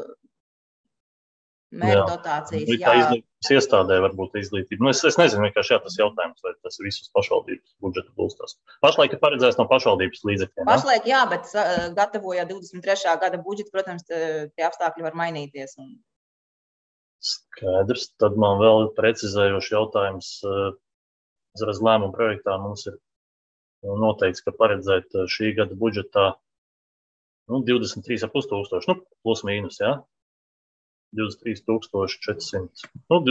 mēru dotācijas. Tā izglītības iestādē varbūt izglītība. Es nezinu, vienkārši tas jautājums, vai tas visas pašvaldības budžeta būs tas. Pašlaik ir paredzēts no pašvaldības līdzekļiem. Pašlaik jā, bet gatavojot 23. gada budžetu, protams, tie apstākļi var mainīties. Skaidrs. Tad man vēl ir precizējošs jautājums. Uzreiz lēmuma projektā mums ir noteikts, ka paredzēt šī gada budžetā 23,5 tūkstoši, plus mīnus, jā? 23,400.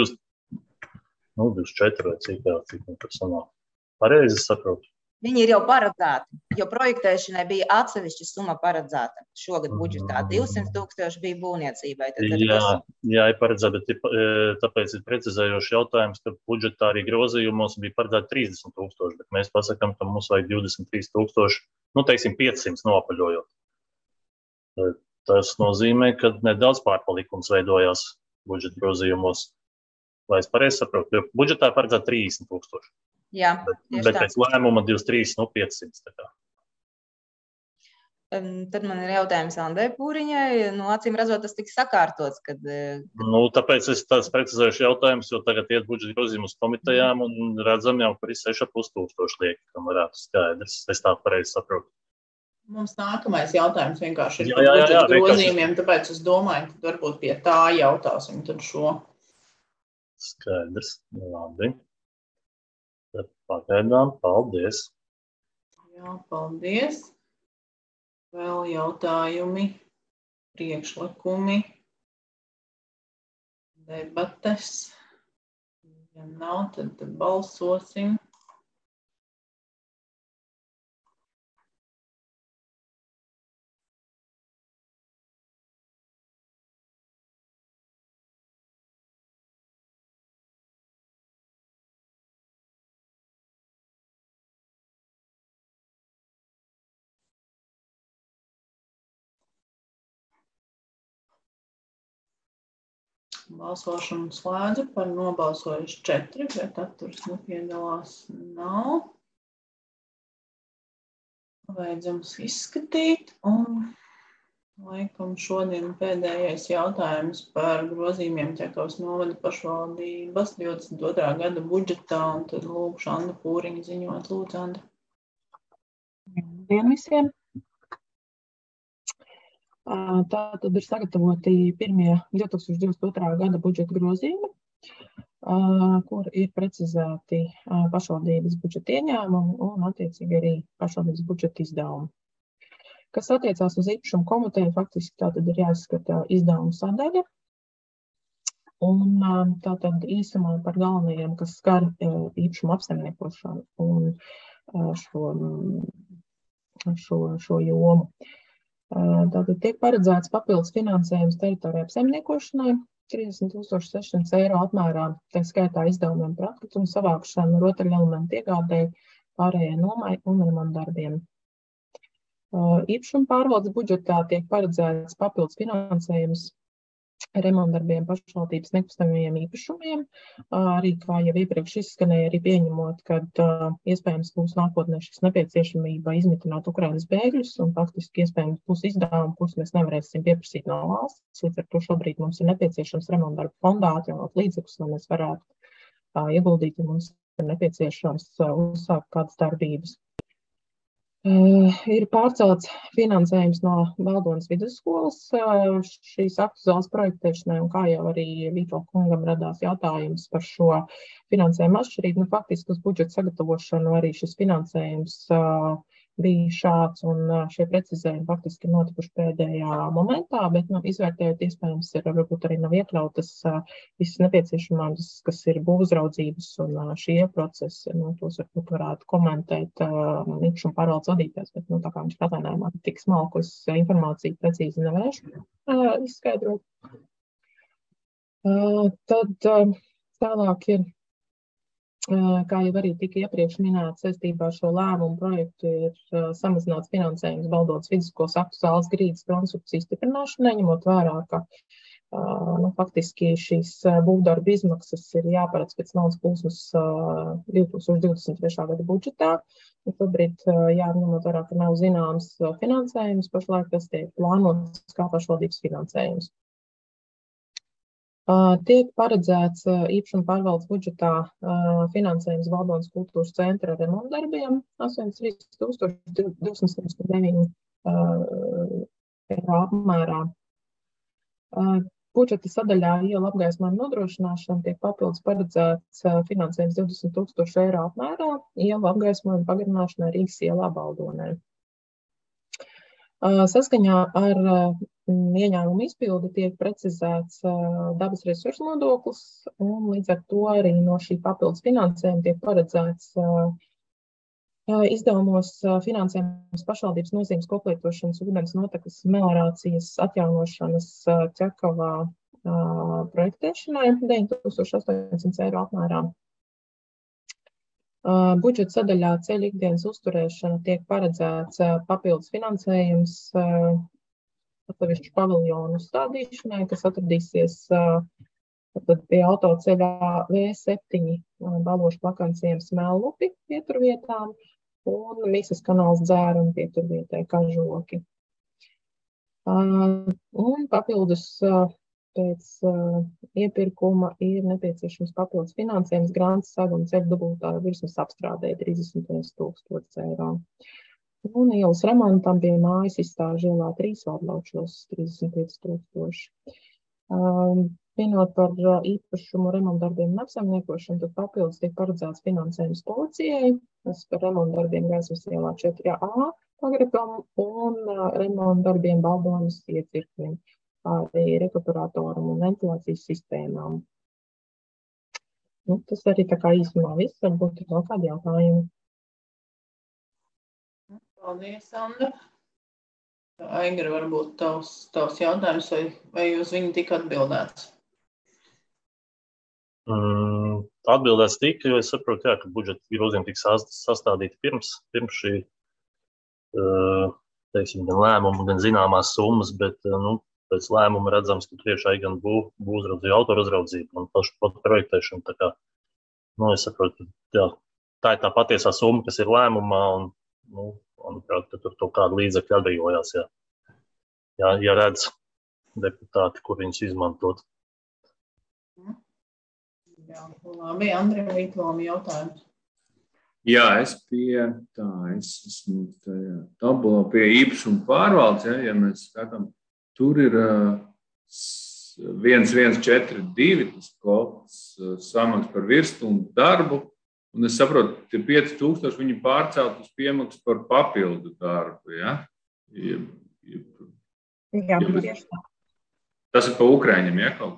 24 vai cik tur sanāk. Pareizi saprotu. Viņi ir jau paredzēti, jo projektēšanai bija atsevišķa summa paredzēta. Šogad budžetā 200,000 bija būvniecībai. Jā, ir paredzēta, bet tāpēc ir precizējošs jautājums, ka budžetā arī grozījumos bija paredzēta 30,000, bet mēs pasakām, ka mums vajag 23,000, teiksim 500 nopaļojot. Tas nozīmē, ka nedaudz pārpalikums veidojās budžeta grozījumos. Vai es pareizi saprotu, jo budžetā ir paredzēta 30,000. Jā, bet pēc lēmuma 23,500. Tad man ir jautājums Andai Pūriņai. Acīm redzot, tas tiks sakārtots, kad... Tāpēc es tāds precizējuši jautājums, jo tagad iet budžeta grozījumus komitejām un redzam jau, ka ir 6,500 lieki, kam varētu skaidrs. Es tā pareizi saprotu. Mums nākamais jautājums vienkārši ir par budžeta grozījumiem, tāpēc es domāju, ka varbūt pie tā jautāsim tad šo. Skaidrs, labi. Tad pagaidām, paldies. Jā, paldies. Vēl jautājumi, priekšlikumi, debates. Ja nav, tad balsosim. Balsošanu slēdzu, par nobalsojuši 4, bet atturas nepiedalās nav. Vajadzams izskatīt, un laikam šodien pēdējais jautājums par grozījumiem Ķekavas novada pašvaldības 22. gada budžetā, un tad lūkšu Andu Pūriņu ziņot. Lūdzu, Anda. Labdien visiem! Tātad ir sagatavoti pirmie 2022. gada budžeta grozījumi, kur ir precizēti pašvaldības budžeta ieņēmumi un attiecīgi arī pašvaldības budžeta izdevumi. Kas attiecās uz īpašumu komiteju, faktiski tātad ir jāizskata izdevumu sadaļa. Un tātad īsumā par galvenajiem, kas skar īpašumu apsaimniekošanu un šo jomu. Tātad tiek paredzēts papildus finansējums teritoriju apsaimniekošanai 30,600 eiro apmērā, tā skaitā izdevumiem par atkritumu savākšanu, rotaļelementu iegādēji, pārējai nomai un remontdarbiem. Īpašuma pārvaldes budžetā tiek paredzēts papildus finansējums remontdarbiem pašvaldības nekustamajiem īpašumiem, arī, kā jau iepriekš izskanēja, arī pieņemot, kad iespējams būs nākotnē šis nepieciešamība izmitināt Ukrainas bēgļus, un faktiski iespējams būs izdevumi, kurus mēs nevarēsim pieprasīt no valsts. Līdz ar to šobrīd mums ir nepieciešams remontdarbu fondā atjaunot līdzekļus, lai mēs varētu ieguldīt, ja mums ir nepieciešams uzsākt kādas darbības. Ir pārcelts finansējums no Valdonas vidusskolas šīs aktu zāles projektēšanai, un kā jau arī Vītola kungam radās jautājums par šo finansējumu atšķirību. Faktiski uz budžeta sagatavošanu arī šis finansējums bija šāds, un šie precizējumi faktiski notikuši pēdējā momentā, bet izvērtējot iespējams ir varbūt arī nav iekļautas visas nepieciešamības, kas ir būvuzraudzības un šie procesi, tos varbūt varētu komentēt īpašuma pārvaldes vadītājs, bet tā kā viņš atvainājumā tik smalkus informāciju precīzi nevarēšu izskaidrot. Tad tālāk ir, kā jau arī tika iepriekš minēts, saistībā ar šo lēmumu projektu ir samazināts finansējums Valdonas vidusskolas aktu zāles grīdas konstrukcijas stiprināšanai, ņemot vērā, ka faktiski šīs būvdarba izmaksas ir jāparedz pēc naudas plūsmas 2023. gada budžetā. Šobrīd ņemot vērā, ka nav zināms finansējums, pašlaik tas tiek plānots kā pašvaldības finansējums. Tiek paredzēts īpašuma pārvaldes budžetā finansējums Valdonas kultūras centra remontdarbiem 83,279 eiro apmērā. Budžeta sadaļā ielu apgaismojuma nodrošināšana tiek papildus paredzēts finansējums 20,000 eiro apmērā ielu apgaismojuma pagarināšanai Rīgas ielā Valdonē. Saskaņā ar ieņēmumu izpildi tiek precizēts dabas resursu nodoklis, un līdz ar to arī no šī papildus finansējuma tiek paredzēts izdevumos finansējums pašvaldības nozīmes koplietošanas ūdens notekas meliorācijas atjaunošanas Ķekavā projektēšanai 9800 eiro apmērā. Budžeta sadaļā ceļu ikdienas uzturēšana tiek paredzēts papildus finansējums atsevišķu paviljonu stādīšanai, kas atradīsies pie autoceļā V7 Balošu plakanciem Smellupi pieturvietām un Misas kanāls Dzēruma pieturvietai Kažoki. Un papildus pēc iepirkuma ir nepieciešams papildus finansējums Grāntas Saguma ceļa dubultā virsmas apstrādē 31,000 eiro. Un ielas remontam pie mājas izstāžu ielā 3 Vārlaučos 35,000. Vienot par īpašumu remontdarbiem un apsaimniekošanu, tad papildus tiek paredzēts finansējums policijai, kas par remontdarbiem Gaismas ielā 4A pagrabam un remontdarbiem Baldonas iecirknim, arī rekuperatoram un ventilācijas sistēmām. Tas arī tā kā īsumā viss, varbūt ir vēl kādi jautājumi. Paldies, Sandra. Aigra, varbūt tavs jautājums, vai uz viņu tika atbildēts? Atbildēts tika, jo es saprotu, ka budžeta grozījumi tika sastādīti pirms šī, teiksim, gan lēmumu, gan zināmās summas, bet, pēc lēmuma redzams, ka priekšā gan būvuzraudzība, autouzraudzība un pat projektēšana, tā kā, es saprotu, tā ir tā patiesā summa, kas ir lēmumā, un, manuprāt, ka tur kāda līdzekļa atbrīvojās, ja redz deputāti, kur viņus izmantot. Jā, labi, Andrija, Vītlam jautājums. Jā, es esmu tajā tabulā pie īpašuma pārvaldes, ja mēs skatām, tur ir 1142, tas kods samaks par virsstundu darbu, un es saprotu, tie 5000 viņi pārcelt uz piemaksu par papildu darbu, ja? Jā, tieši tā. Tas ir pa Ukraiņiem, ja, kaut kas?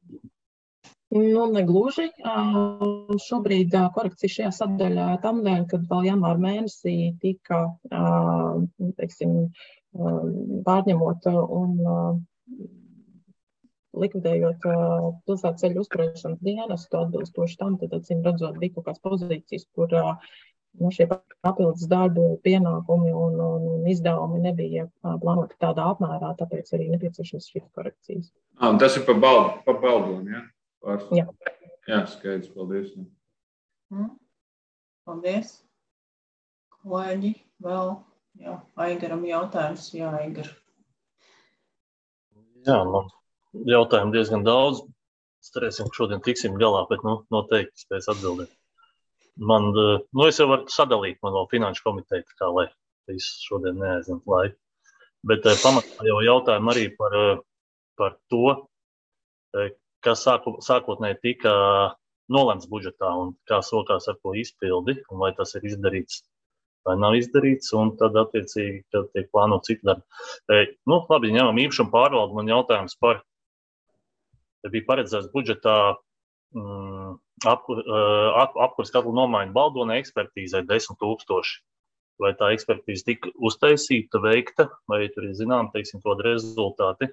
Negluži. Šobrīd korekcija šajā sadaļā tam dēļ, kad vēl janvāra mēnesī tika, teiksim, pārņemot un likvidējot pilsētas ceļu uzturēšanas dienestu atbilstoši tam, tad acīm redzot bija kaut kādas pozīcijas, kur šie papildus darbu pienākumi un izdevumi nebija plānoti tādā apmērā, tāpēc arī nepieciešams šīs korekcijas. Un tas ir pa Baldonu, ja? Jā. Jā, skaidrs, paldies. Paldies. Kolēģi, vēl Aigaram jautājums. Jā, Aigar. Jā, man jautājumu diezgan daudz. Cerēsim, ka šodien tiksim galā, bet noteikti spēs atbildēt. Es jau varu sadalīt man vēl finanšu komiteju, kā lai viss šodien neaizņemt laiku. Bet pamatā jau jautājumu arī par to, kas sākotnēji tika nolemts budžetā un kā sokās ar to izpildi, un vai tas ir izdarīts vai nav izdarīts, un tad attiecīgi, kad tiek plānot citu darbu. Labi, ņemam īpašumu pārvaldu, man jautājums par, bija paredzēts budžetā apkures katlu nomaiņu Baldonai ekspertīzai 10 000. Vai tā ekspertīze tika uztaisīta, veikta, vai tur ir zinām, teiksim, kādi rezultāti?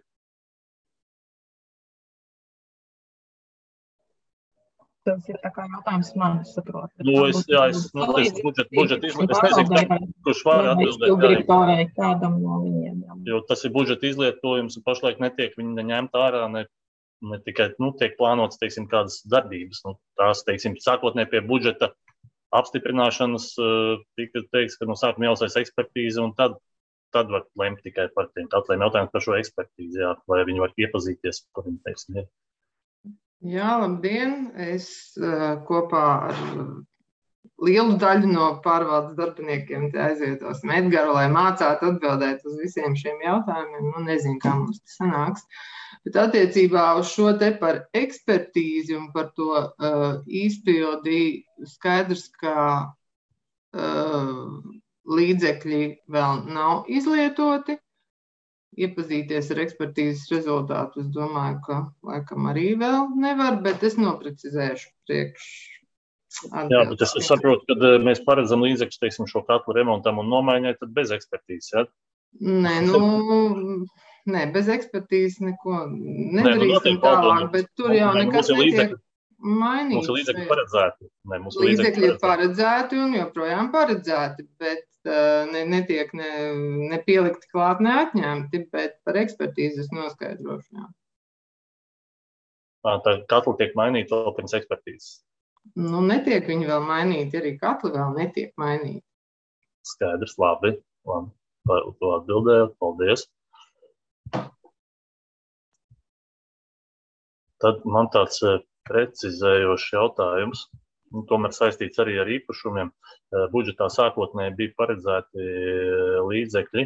Tas ir tā kā jautājums man, saprotu. Budžeta izlietojums. Es nezinu, kurš var atbildēt. Kādam no viņiem. Jo tas ir budžeta izlietojums, un pašlaik netiek viņi ņemt ārā, ne tikai, tiek plānots, teiksim, kādas darbības. Tās, teiksim, sākotnēji pie budžeta apstiprināšanas tika teiks, ka no sākuma jāuzsais ekspertīze, un tad var lemt tikai par tiem. Tad lēm jautājums par šo ekspertīzi, jā, vai viņi var iepazīties, ko viņi teiksim, Jā, labdien! Es kopā ar lielu daļu no pārvaldes darbiniekiem te aizvietosim Edgaru, lai mācātu atbildēt uz visiem šiem jautājumiem. Nezinu, kā mums tas sanāks. Bet attiecībā uz šo te par ekspertīzi un par to izpildi skaidrs, ka līdzekļi vēl nav izlietoti. iepazīties ar ekspertīzes rezultātu. Es domāju, ka laikam arī vēl nevar, bet es noprecizēšu priekš. Jā, bet es saprotu, kad mēs paredzam līdzekļus, teiksim, šo katlu remontam un nomaiņai, tad bez ekspertīzes, ja? Nē, bez ekspertīzes neko nedarīsim tālāk, bet tur jau nekas netiek mainīts. Mūsu līdzekļi paredzēti. Līdzekļi ir paredzēti un joprojām paredzēti, bet netiek nepielikti klāt, neatņemti, bet par ekspertīzes noskaidrošu. Jā. Tā katli tiek mainīti vēl pirms ekspertīzes? Netiek viņi vēl mainīti, arī katli vēl netiek mainīti. Skaidrs, labi. Par to atbildējot, paldies. Tad man tāds precizējošs jautājums, tomēr saistīts arī ar īpašumiem. Budžetā sākotnēji bija paredzēti līdzekļi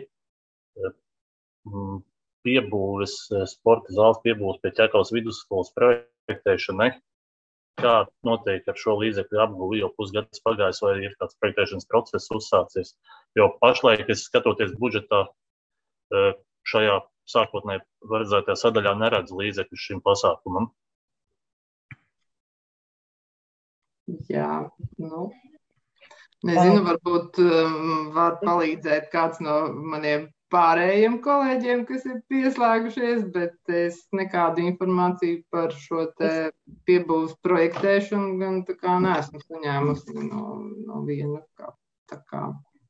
piebūves, sporta zāles piebūves pie Ķekavas vidusskolas projektēšanai. Kā notiek ar šo līdzekļu apguvi, jo pusgads pagājis, vai ir kāds projektēšanas process uzsācies? Jo pašlaik, es skatoties budžetā, šajā sākotnēji paredzētajā sadaļā neredzu līdzekļu šim pasākumam. Jā, nezinu, varbūt var palīdzēt kāds no maniem pārējiem kolēģiem, kas ir pieslēgušies, bet es nekādu informāciju par šo te piebūves projektēšanu gan tā kā neesmu saņēmusi no viena. Tā kā.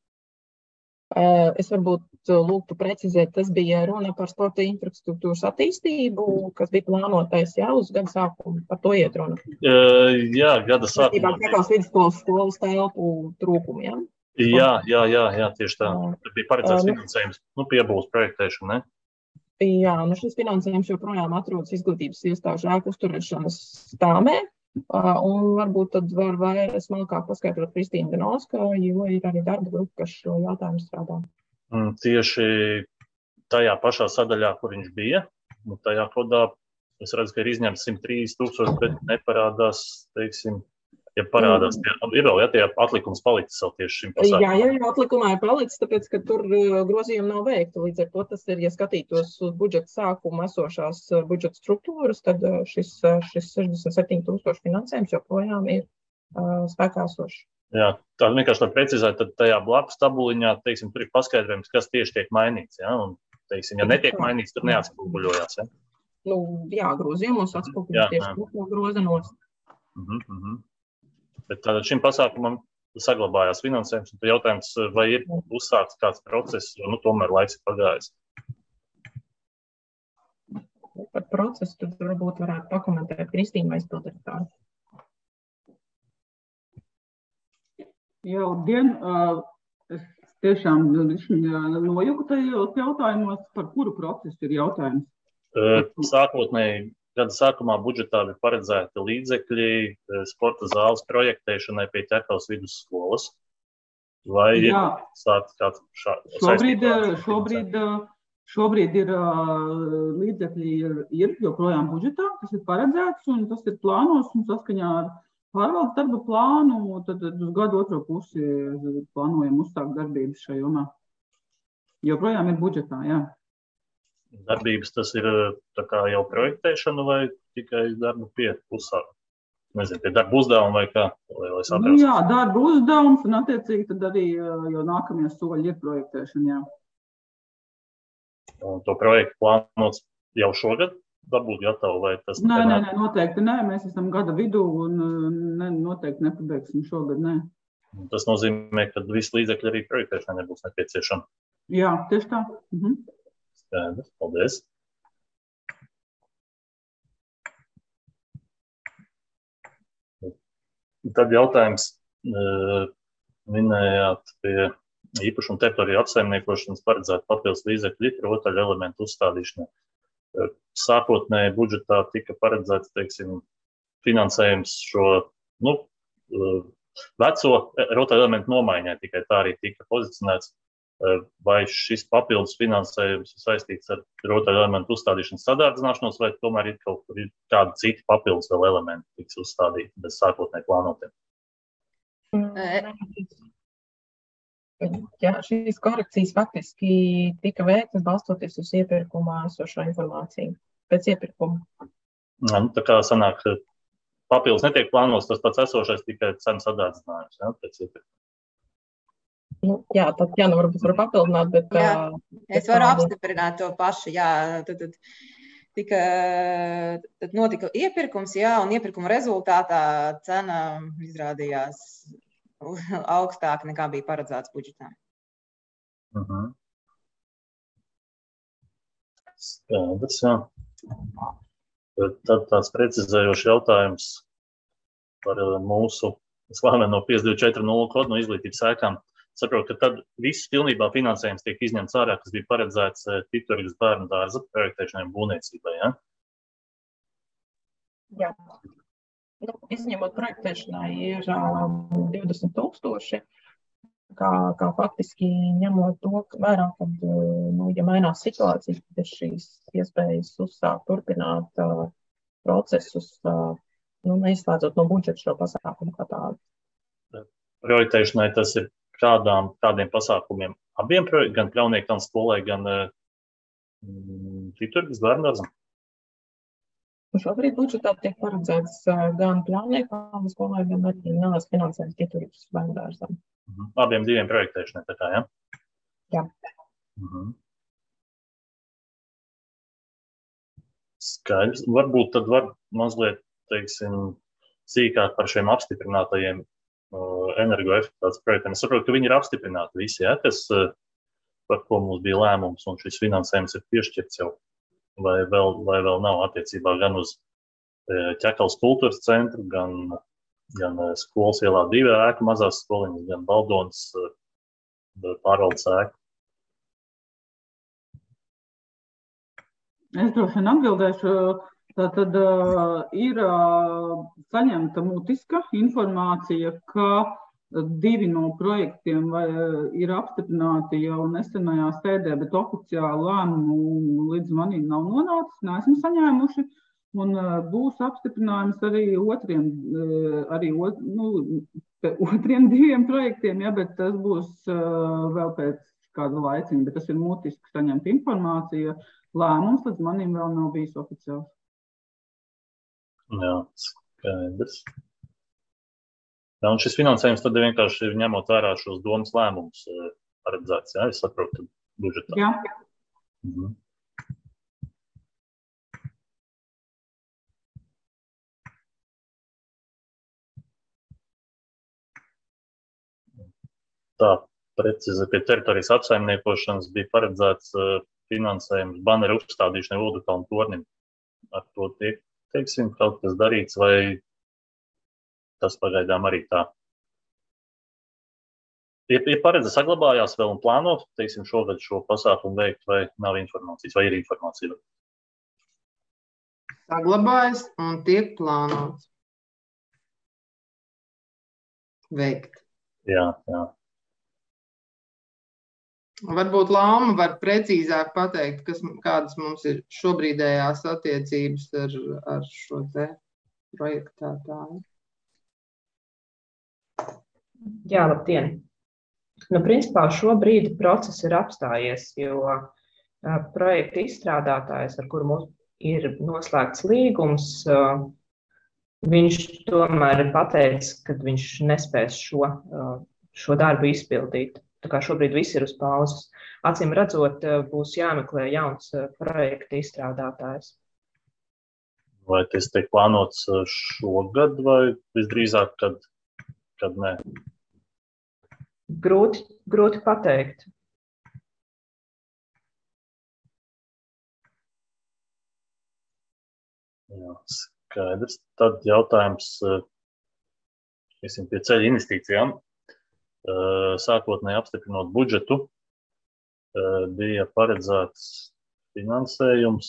Es varbūt lūgtu precizēt, tas bija runa par sporta infrastruktūras attīstību, kas bija plānotais uz gada sākumu, par to iet runa. Jā, gada sākumā. Ķekavas vidusskolas skolas telpu trūkumiem. Jā, tieši tā. Tas bija paredzēts finansējums, piebūves projektēšana, ne? Jā, šis finansējums joprojām atrodas izglītības iestāžu ēku uzturēšanas stāmē. Un varbūt tad var smalkāk paskaidrot Kristīna Ganovska, jo ir arī darba grupa, kas šo jautājumu strādā. Tieši tajā pašā sadaļā, kur viņš bija, tajā kodā, es redzu, ka ir izņemts 130 000, bet neparādās, teiksim, ja parādās, ir vēl, ja tie atlikums palicis vēl tieši šim pasākumam. Jā, atlikumā ir palicis, tāpēc, ka tur grozījumi nav veikti. Līdz ar to tas ir, ja skatītos uz budžeta sākumu esošās budžeta struktūras, tad šis 67 000 finansējums joprojām ir spēkā esošs. Jā, tā vienkārši precizēt, tad tajā blakus tabuliņā, teiksim, tur ir paskaidrojums, kas tieši tiek mainīts, ja? Un, teiksim, ja netiek mainīts, tur neatspoguļojās, ja? Jā, grozījumos atspoguļojās tieši to grozenos. Bet šim pasākumam saglabājās finansējums, un jautājums, vai ir uzsākts kāds process, jo tomēr laiks ir pagājis. Par procesu tad varbūt varētu pakomentēt Kristīna aizpildirektāru. Jā, labdien! Es tiešām nojuku tajos jautājumos, par kuru procesu ir jautājums. Sākotnēji gada sākumā budžetā bija paredzēti līdzekļi sporta zāles projektēšanai pie Ķekavas vidusskolas. Vai ir sākts kāds Šobrīd ir līdzekļi ir joprojām budžetā, tas ir paredzēts un tas ir plānos un saskaņā ar pārvaldes darba plānu, tad uz gadu otro pusi plānojam uzsākt darbības šajā jomā. Joprojām ir budžetā, jā. Darbības tas ir tā kā jau projektēšana vai tikai darbu pie uzsākt? Nezinu, pie darba uzdevuma vai kā? Jā, darba uzdevums un attiecīgi tad arī jau nākamie soļi ir projektēšana, jā. Un to projektu plānots jau šogad dabūt gatavu vai tas? Nē, noteikti nē. Mēs esam gada vidū un noteikti nepabeigsim šogad, nē. Tas nozīmē, ka visi līdzekļi arī projektēšanai nebūs nepieciešami? Jā, tieši tā. Skaidrs, paldies. Tad jautājums, minējāt pie īpašuma teritoriju apsaimniekošanas paredzēt papildus līdzekļu rotaļu elementu uzstādīšanai. Sākotnēji budžetā tika paredzēts, teiksim, finansējums šo, veco rotaļu elementu nomaiņai, tikai tā arī tika pozicionēts. Vai šis papildus finansējums ir saistīts ar rotaļu elementu uzstādīšanas sadārdzināšanos, vai tomēr ir kaut kur kādi citi papildus vēl elementi tiks uzstādīti bez sākotnēji plānotiem? Jā, šīs korekcijas faktiski tika veiktas balstoties uz iepirkumā esošo informāciju pēc iepirkuma. Tā kā sanāk, papildus netiek plānots tas pats esošais, tikai cenu sadārdzinājums, ja, pēc iepirkuma. Jā, tad varbūt var papildināt, bet... Jā, es varu apstiprināt to pašu, jā, tad notika iepirkums, jā, un iepirkuma rezultātā cena izrādījās augstāka nekā bija paredzēts budžetā. Skaidrs, jā. Tad tāds precizējošs jautājums par mūsu slaveno 5240 kodu no izglītības ēkām. Saprotu, ka tad viss pilnībā finansējums tiek izņemts ārā, kas bija paredzēts Titurgas bērnu dārza projektēšanai un būvniecībai, ja? Jā. Izņemot projektēšanai ir 20,000, kā faktiski ņemot to vērā, kad, ja mainās situācijas, tad ir šīs iespējas uzsākt, turpināt procesus, neizslēdzot no budžeta šo pasākumu kā tādu. Projektēšanai tas ir kādiem pasākumiem? Abiem projektiem, gan Pļaunieku skolai, gan Titurgas bērnu dārzam? Šobrīd budžetā tiek paredzēts gan Pļaunieku skolai, gan arī neliels finansējums Titurgas bērnu dārzam. Abiem diviem projektēšanai, tā kā, ja? Jā. Skaidrs. Varbūt tad var mazliet, teiksim, sīkāk par šiem apstiprinātajiem energoefektivitātes projektiem. Es saprotu, ka viņi ir apstiprināti visi, ja, kas, par ko mums bija lēmums, un šis finansējums ir piešķirts jau, vai vēl nav attiecībā gan uz Ķekals kultūras centru, gan skolas ielā 2 ēku mazās skoliņas, gan Baldonas pārvaldes ēku. Es droši vien atbildēšu. Tātad ir saņemta mutiska informācija, ka 2 no projektiem ir apstiprināti jau nesenajā sēdē, bet oficiāli lēmumu līdz manim nav nonācis, neesam saņēmuši. Un būs apstiprinājums arī otriem 2 projektiem, ja, bet tas būs vēl pēc kāda laiciņa, bet tas ir mutiski saņemta informācija. Lēmums līdz manim vēl nav bijis oficiāls. Jā, skaidrs. Jā, un šis finansējums tad vienkārši ir ņemot vērā šos domas lēmumus paredzēts, jā, es saprotu, budžetā. Jā. Tā precizi pie teritorijas apsaimniekošanas bija paredzēts finansējums baneru uzstādīšanai Odukalnu tornim. Ar to tiek, teiksim, kaut kas darīts, vai tas pagaidām arī tā? Ir paredze saglabājās vēl un plānot, teiksim, šogad šo pasākumu veikt, vai nav informācijas, vai ir informācija? Saglabājas un tiek plānots veikt. Jā. Varbūt Lauma var precīzāk pateikt, kādas mums ir šobrīdējās attiecības ar šo te projektētāju. Jā, labdien! Principā šobrīd process ir apstājies, jo projekta izstrādātājs, ar kuru mums ir noslēgts līgums, viņš tomēr ir pateicis, ka viņš nespēs šo darbu izpildīt. Tā kā šobrīd viss ir uz pauzes. Acīm redzot, būs jāmeklē jauns projekta izstrādātājs. Vai tas tiek plānots šogad vai visdrīzāk, kad nē? Grūti pateikt. Jā, skaidrs. Tad jautājums pie ceļa investīcijām. Sākotnēji apstiprinot budžetu, bija paredzēts finansējums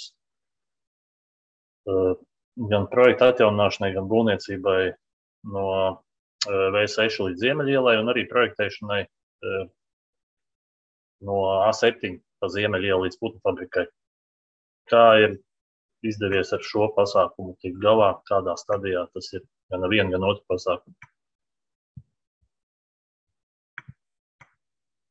gan projekta atjaunināšanai, gan būvniecībai no V6 līdz Ziemeļielai un arī projektēšanai no A7 pa Ziemeļielu līdz putnu fabrikai. Kā ir izdevies ar šo pasākumu tikt galā, kādā stadijā tas ir gan ar vienu, gan otru pasākumu?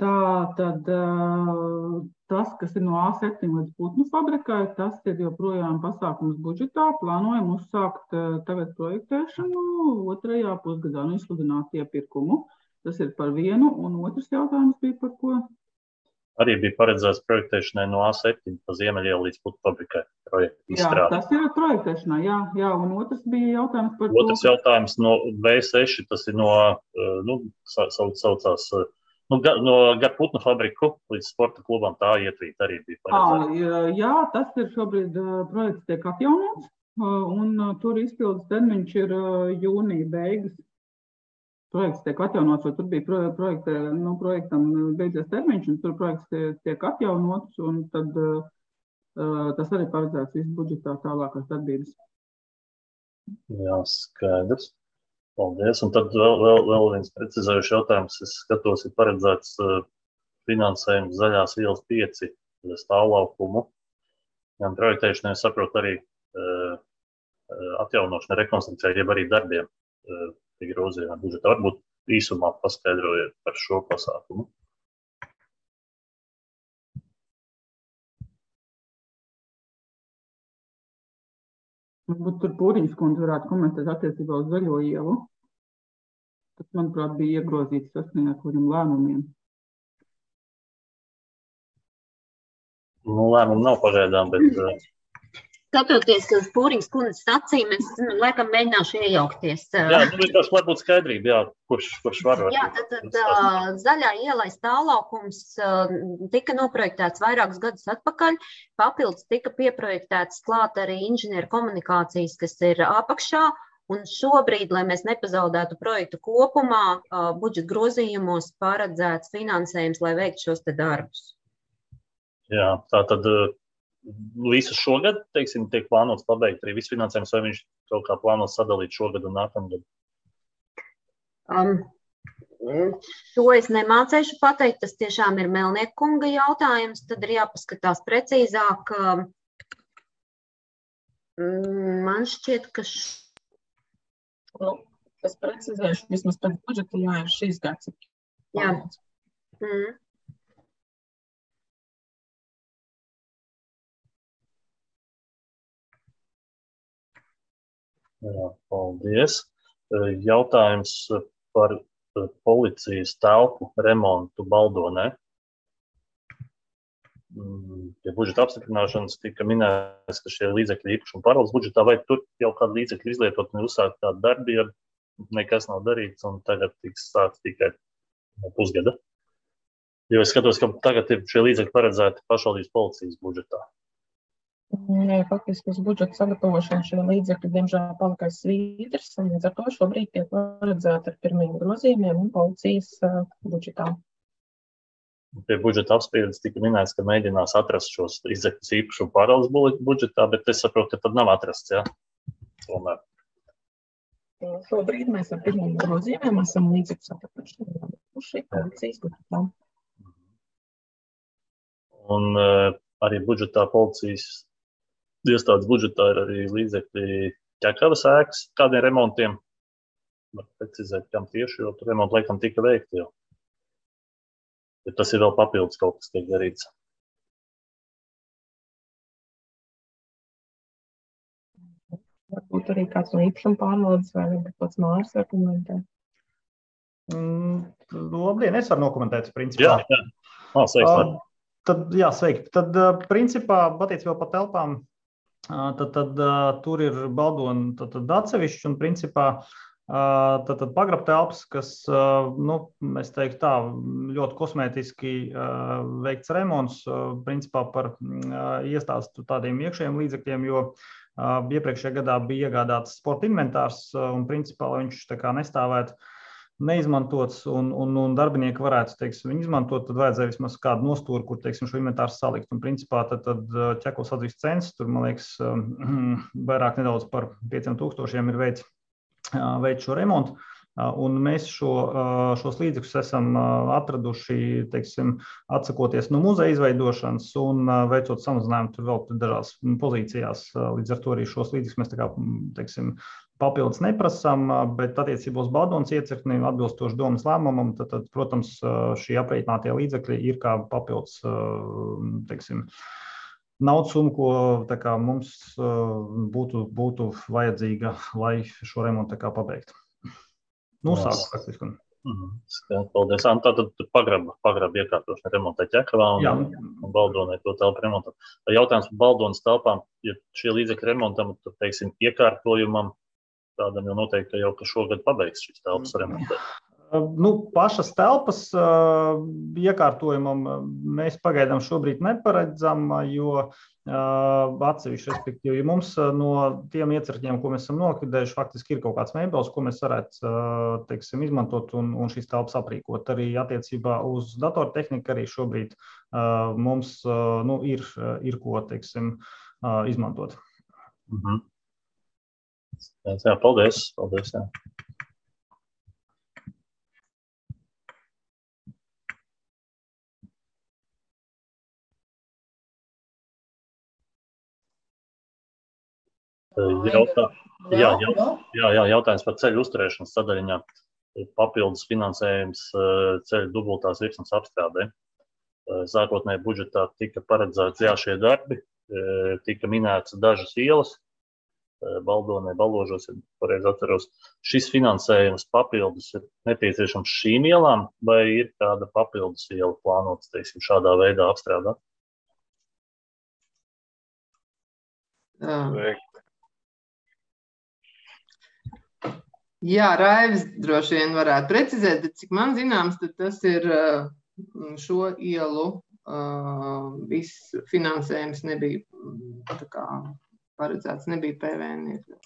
Tā tad tas, kas ir no A7 līdz putnu fabrikai, tas ir joprojām pasākums budžetā. Plānojam uzsākt tagad projektēšanu 2. pusgadā un izsludināt iepirkumu. Tas ir par vienu, un otrs jautājums bija par ko? Arī bija paredzēts projektēšanai no A7 pa Ziemeļielu līdz putnu fabrikai projektu izstrādi. Jā, tas ir projektēšanā, jā, un otrs bija jautājums par to. Otrs jautājums no V6, tas ir no, saucās, no gar putnu fabriku līdz sporta klubam, tā ietvīt arī bija paredzēts. Jā, tas ir šobrīd projekts tiek atjaunots, un tur izpildes termiņš ir jūnija beigas. Projekts tiek atjaunots, jo tur bija projektam beidzies termiņš, un tur projekts tiek atjaunots, un tad tas arī paredzēts visu budžetā tālākās darbības. Jā, skaidrs. Paldies. Un tad vēl viens precizējuši jautājums. Es skatos, ir paredzēts finansējums Zaļās ielas 5 stāvlaukumu. Gan projektēšanai, saprotu, arī atjaunošanai, rekonstrukcijai, jeb arī darbiem pie grozījumā budžetā. Varbūt īsumā paskaidrojiet par šo pasākumu. Varbūt tur Pūriņas kundze varētu komentēt attiecībā uz Zaļo ielu. Tas, manuprāt, bija iegrozīts saskaņā ar kādiem lēmumiem. Lēmumu nav pagaidām, bet... Skatoties uz Pūriņas kundzes acīm, es laikam mēģināšu iejaukties. Jā, vienkārši varbūt skaidrība, jā, kurš var. Jā, tad Zaļā ielai stāvlaukums tika noprojektēts vairākus gadus atpakaļ. Papildus tika pieprojektēts klāt arī inženieru komunikācijas, kas ir apakšā. Un šobrīd, lai mēs nepazaudētu projektu kopumā, budžeta grozījumos paredzēts finansējums, lai veiktu šos te darbus. Jā, tā tad... Visu šogad, teiksim, tiek plānots pabeigt arī visu finansējums, vai viņš kaut kā plānots sadalīt šogad un nākamgad? To es nemācēšu pateikt, tas tiešām ir Melnieka kunga jautājums, tad ir jāpaskatās precīzāk. Man šķiet, ka... Es precizēšu, vismaz pēc budžeta, jā, ir šīs gads. Jā. Jā, paldies. Jautājums par policijas telpu remontu Baldonē. Pie budžeta apstiprināšanas tika minēts, ka šie līdzekļi īpašuma pārvaldes budžetā, vai tur jau kādu līdzekļu izlietot un uzsākt kādu darbību, nekas nav darīts un tagad tiks sākts tikai pusgada. Jo es skatos, ka tagad ir šie līdzekļi paredzēti pašvaldības policijas budžetā. Nē, faktiski uz budžeta sagatavošanu šie līdzekļi, diemžēl, palikais svītrs, un līdz ar to šobrīd tiek paredzēti ar pirmiem grozījumiem un policijas budžetā. Pie budžeta apspriedes tika minēts, ka mēģinās atrast šos līdzekļus īpašumu pārvaldes budžetā, bet es saprotu, ka tad nav atrasts, jā? Tomēr. Šobrīd mēs ar pirmiem grozījumiem esam līdzekļus atrakuši policijas budžetā. Un arī budžetā policijas iestādes budžetā ir arī līdzekļi Ķekavas ēkas kādiem remontiem. Var precizēt, kam tieši, jo tur remonti laikam tika veikti jau. Ja tas ir vēl papildus kaut kas tiek darīts. Varbūt arī kāds no īpašuma pārvaldes vai kāds mājas var komentēt. Labdien, es varu nokomentēt, principā. Jā. Sveiks. Tad, jā, sveiki. Tad, principā, attiecībā par telpām, tad tur ir Baldona atsevišķi un, principā, tad pagraba telpas, kas, es teiktu tā, ļoti kosmētiski veikts remonts, principā par iestāstu tādiem iekšējiem līdzekļiem, jo iepriekšējā gadā bija iegādāts sporta inventārs un, principā, lai viņš tā kā nestāvētu neizmantots un darbinieki varētu, teiksim, viņu izmantot, tad vajadzēja vismaz kādu nostūru, kur, teiksim, šo inventāru salikt. Un, principā, tad Ķekavas atzīst cenas, tur, man liekas, vairāk nedaudz par 5,000 ir veids šo remontu. Un mēs šos līdzekļus esam atraduši, teiksim, atsakoties no muzeja izveidošanas un veicot samazinājumu tur vēl dažās pozīcijās. Līdz ar to arī šos līdzekļus mēs tā kā, teiksim, papildus neprasām, bet attiecībā uz Baldonas iecirkni atbilstoši domas lēmumam, tad, protams, šī aprēķinātie līdzekļi ir kā papildus, teiksim, naudas summa, ko tā kā mums būtu vajadzīga, lai šo remontu tā kā pabeigtu. Sāks faktiski. Paldies. Tātad pagraba iekārtošana remontēt Ķekavā un Baldonai to telpu remontot. Jautājums par Baldonas telpām, ja šie līdzekļi remontam, tad, teiksim, iekārtojumam, tādam jau noteikti, ka šogad pabeigs šīs telpas remontēt. Pašas telpas iekārtojumam mēs pagaidām šobrīd neparedzam, jo atsevišķi, respektīvi, mums no tiem iecirkņiem, ko mēs esam nokvidējuši, faktiski ir kaut kāds mēbeles, ko mēs varētu, teiksim, izmantot un šīs telpas aprīkot. Arī attiecībā uz datortehniku arī šobrīd mums ir ko, teiksim, izmantot. Jā, paldies. Jā. Jautājums par ceļu uzturēšanas sadaļiņā. Papildus finansējums ceļu dubultās virsmas apstrādē. Sākotnēji budžetā tika paredzēts šie darbi, tika minēts dažas ielas, Baldonai, Baložos, ja pareizi atceros. Šis finansējums papildus ir nepieciešams šīm ielām, vai ir kāda papildus iela plānotas, teiksim, šādā veidā apstrādāt? Jā, Raivis droši vien varētu precizēt, bet cik man zināms, tad tas ir šo ielu viss finansējums nebija tā kā paredzēts, nebija PVN iekļauts.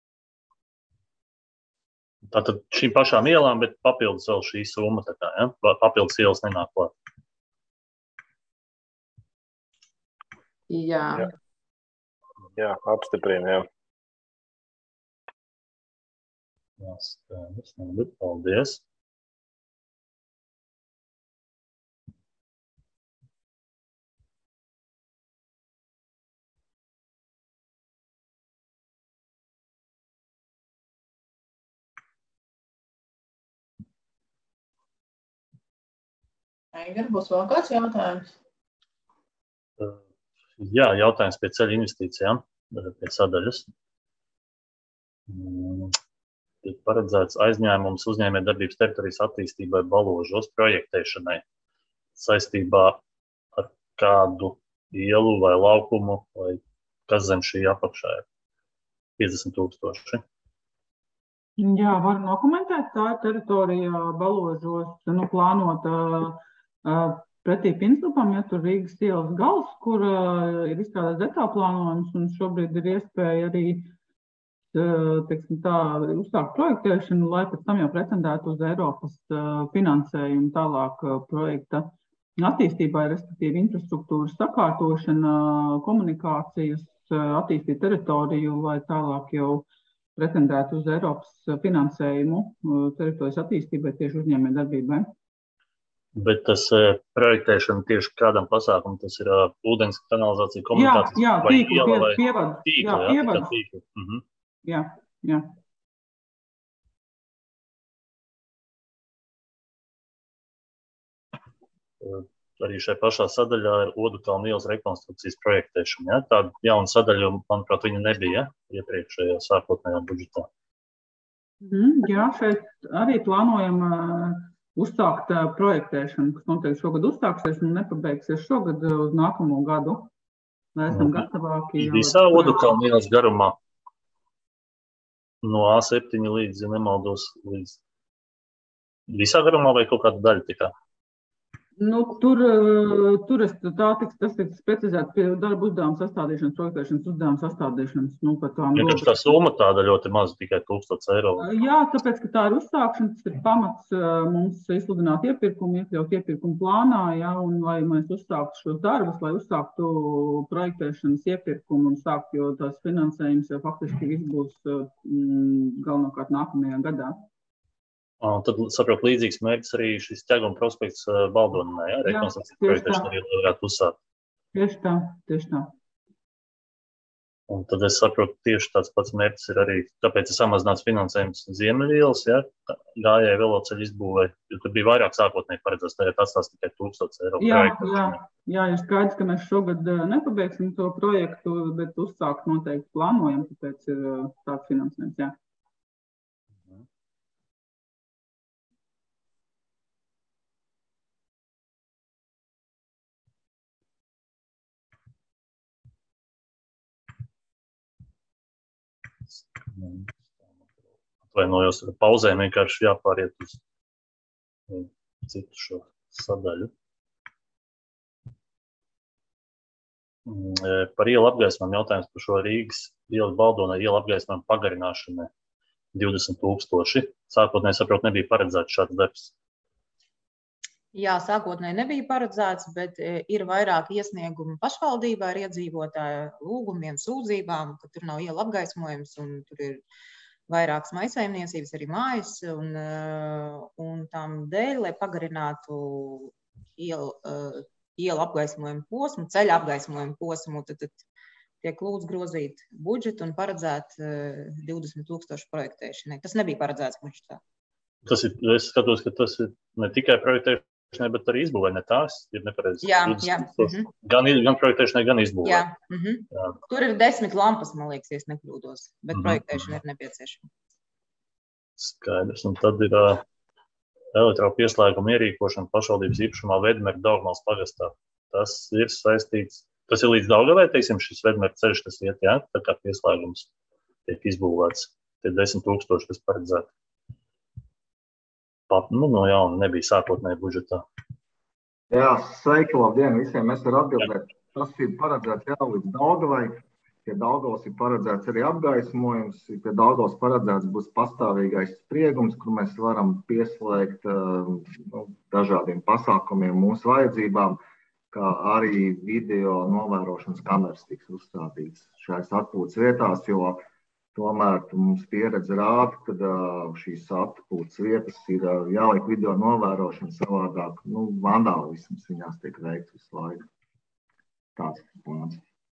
Tātad šīm pašām ielām, bet papildus vēl šī summa, tā kā, ja? Papildus ielas nenāk klāt. Jā, apstiprina, jā. Paldies. Aigar, būs vēl kāds jautājums? Jā, jautājums pie ceļu investīcijām, pie sadaļas. Tiek paredzēts aizņēmums uzņēmējdarbības teritorijas attīstībai Baložos projektēšanai saistībā ar kādu ielu vai laukumu, vai kas zem šī apakšā ir 50,000. Jā, varu nokomentēt. Tā ir teritorija Baložos, plānota pretī Pinslupam, ja tur Rīgas ielas gals, kur ir izstrādāts detālplānojums, un šobrīd ir iespēja arī uzsākt projektēšanu, lai pēc tam jau pretendētu uz Eiropas finansējumu tālāk projekta attīstībai, respektīvi infrastruktūras sakārtošana, komunikācijas, attīstīt teritoriju, lai tālāk jau pretendētu uz Eiropas finansējumu teritorijas attīstībai tieši uzņēmējdarbībai. Bet tas projektēšana tieši kādam pasākumam, tas ir ūdens kanalizācija, komunikācijas vai iela vai tīkla? Jā. Arī šai pašā sadaļā ir Odukalna ielas rekonstrukcijas projektēšana. Ja? Tāda jauna sadaļa, manuprāt, viņa nebija iepriekšējā sākotnējā budžetā. Jā, šeit arī plānojam uzsākt projektēšanu, kas noteikti šogad uzsāksies un nepabeigsies šogad uz nākamo gadu. Lai esam gatavāki. Visā Odukalna ielas garumā no A7 līdz, ja nemaldos, līdz visā garumā vai kaut kāda daļa tikai? Tas tiks precizēts pie darba uzdevuma sastādīšanas, projektēšanas uzdevuma sastādīšanas. Vienkārši tā summa tāda ļoti maza, tikai 1,000 eiro. Jā, tāpēc, ka tā ir uzsākšana, tas ir pamats mums izsludināt iepirkumu, iekļaut iepirkumu plānā, ja, un lai mēs uzsāktu šos darbus, lai uzsāktu projektēšanas iepirkumu un sāktu, jo tās finansējums jau faktiski viss būs galvenokārt nākamajā gadā. Tad, saprotu, līdzīgs mērķis arī šis ķeguma prospekts Baldonē, ja? Rekonstrukcijas projektēšana arī varētu uzsākt. Tieši tā, tieši tā. Un tad es saprotu, tieši tāds pats mērķis ir arī, tāpēc ir samazināts finansējums Ziemeļielas, ja? Gājēju veloceļu izbūvē, jo tur bija vairāk sākotnēji paredzēts, tagad atstās tikai 1000 eiro projektu. Jā, ir skaidrs, ka mēs šogad nepabeigsim to projektu, bet uzsākt noteikti plānojam, tāpēc ir tāds finansējums, jā. Atvainojos, pauzēm vienkārši jāpāriet uz citu šo sadaļu. Par ielu apgaismojumu jautājums par šo Rīgas ielu Baldonē ielu apgaismojumu pagarināšanu 20 000. Sākotnēji, saprotu, nebija paredzēts šāds darbs. Jā, sākotnēji nebija paredzēts, bet ir vairāk iesniegumu pašvaldībā ar iedzīvotāju lūgumiem, sūdzībām, ka tur nav iela apgaismojums un tur ir vairākas maisaimniecības, arī mājas, un tam dēļ, lai pagarinātu ielu apgaismojumu posmu, ceļa apgaismojumu posmu, tad tiek lūdzu grozīt budžetu un paredzēt 20 000 projektēšanai. Tas nebija paredzēts budžetā. Es skatos, ka tas ir ne tikai projektēšanai, bet arī izbūvē, ne tās ir nepareizi. Jā. Gan projektēšanai, gan izbūvē. Jā. Tur ir 10 lampas, man liekas, ja nekļūdos, bet projektēšana ir nepieciešama. Skaidrs. Un tad ir elektropieslēguma ierīkošana pašvaldības īpašumā Vedmeru Daugavas pagastā. Tas ir saistīts, tas ir līdz Daugavai, teiksim, šis Vedmeru ceļš, tas iet, jā, tā kā pieslēgums tiek izbūvēts. Tie 10 000, kas paredzēti. No jauna nebija sākotnēji budžetā. Jā, sveiki, labdien visiem. Es varu atbildēt. Tas ir paredzēts jau līdz Daugavai. Pie Daugavas ir paredzēts arī apgaismojums. Pie Daugavas paredzēts būs pastāvīgais spriegums, kur mēs varam pieslēgt dažādiem pasākumiem mūsu vajadzībām, kā arī video novērošanas kameras tiks uzstādītas šajās atpūtas vietās, jo tomēr mums pieredze rāda, ka šīs atpūtas vietas ir jāliek video novērošana savādāk. Vandālisms viņās tiek veikts visu laiku. Tāds ir plāns.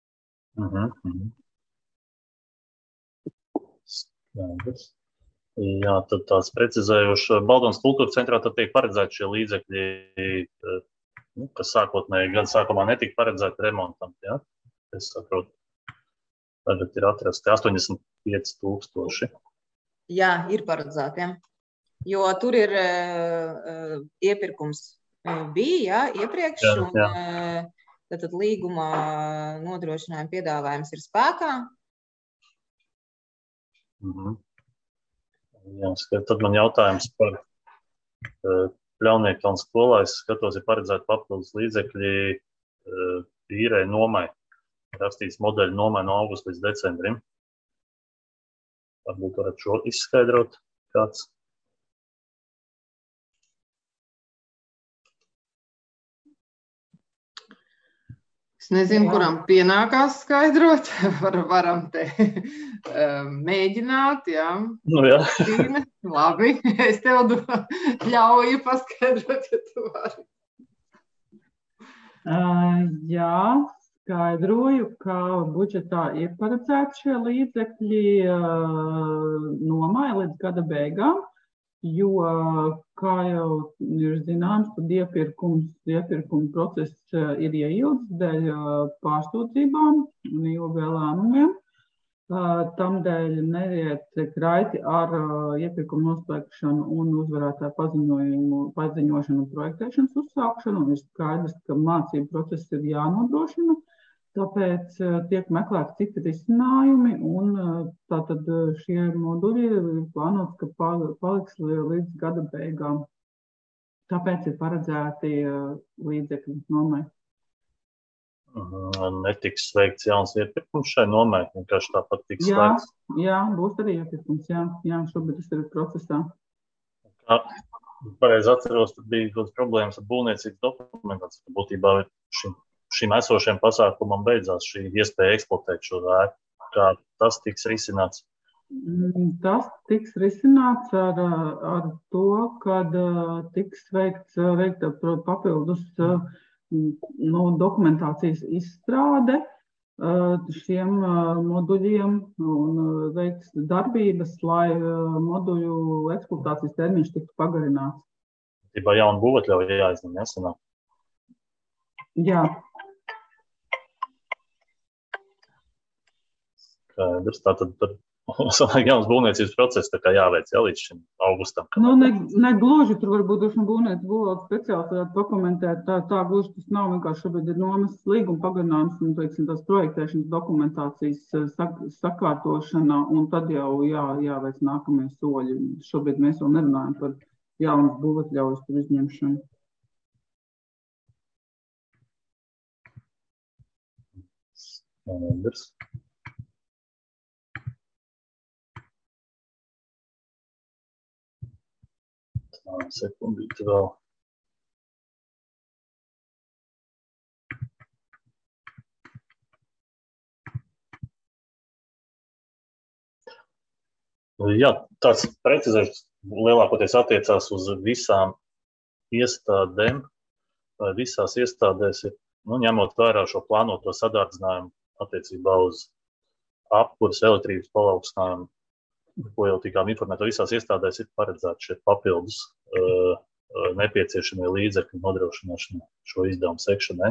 Jā, tad tāds precizējoši. Baldonas kultūra centrā tad tiek paredzēti šie līdzekļi, kas sākotnēji gada sākumā netika paredzēti remontam. Ja? Es saprotu. Tagad ir atrasti 85 000. Jā, ir paredzēti, ja. Jo tur ir iepirkums bija, iepriekš, un tad līguma nodrošinājuma piedāvājums ir spēkā. Jā, tad man jautājums par Pļaunieku kalnu skolā. Es skatos, ir paredzēti papildus līdzekļi īrei nomai. Rakstīts modeļu nomai no augusta līdz decembrim. Varbūt varat šo izskaidrot kāds. Es nezinu, kuram pienākās skaidrot. Varam te mēģināt, jā. Jā. Labi, es tev ļauju paskaidrot, ja tu vari. Jā. Skaidroju, ka budžetā ir paredzēti šie līdzekļi nomai līdz gada beigām, jo, kā jau ir zināms, tad iepirkuma process ir ieilgs dēļ pārsūdzībām un ilgiem lēmumiem. Tamdēļ neiet kraiti ar iepirkumu noslēgšanu un uzvarētāju paziņošanu un projektēšanas uzsākšanu. Ir skaidrs, ka mācību process ir jānodrošina. Tāpēc tiek meklēti citi risinājumi, un tātad šie moduļi ir plānots, ka paliks līdz gada beigām. Tāpēc ir paredzēti līdzekļi nomai. Netiks veikts jauns iepirkums šai nomai, vienkārši tāpat tiks slēgts. Jā, būs arī iepirkums, jā, šobrīd tas ir procesā. Pareizi atceros, tad bija kaut problēmas ar būvniecības dokumentāciju. Būtībā šim esošiem pasākumam beidzās šī iespēja eksploatēt šo ēku. Kā tas tiks risināts? Tas tiks risināts ar to, kad tiks veikta papildus dokumentācijas izstrāde šiem moduļiem un veikts darbības, lai moduļu eksploatācijas termiņš tiktu pagarināts. Tībā jaunu būvatļauju jāizņem, nesanāk? Jā. Skaidrs, tātad sanāk jauns būvniecības process, tā kā jāveic līdz šim augustam. Ne gluži, tur varbūt būvniecības būvvaldes speciāli dokumentēt, tā gluži tas nav vienkārši šobrīd ir nomas līguma pagarinājums un, teiksim, tās projektēšanas dokumentācijas sakārtošana, un tad jau jāveic nākamie soļi. Šobrīd mēs vēl nerunājam par jaunas būvatļaujas par izņemšanu. Skaidrs. Sekundīti vēl. Jā, tāds precizēs lielākoties attiecās uz visām iestādēm, vai visās iestādēs ir, ņemot vērā šo plānoto sadārdzinājumu attiecībā uz apkures elektrības palaukstinājumu, ko jau tikām informēto, visās iestādēs ir paredzēti šie papildus nepieciešamie līdzekļi nodrošināšanai šo izdevumu sekšanai.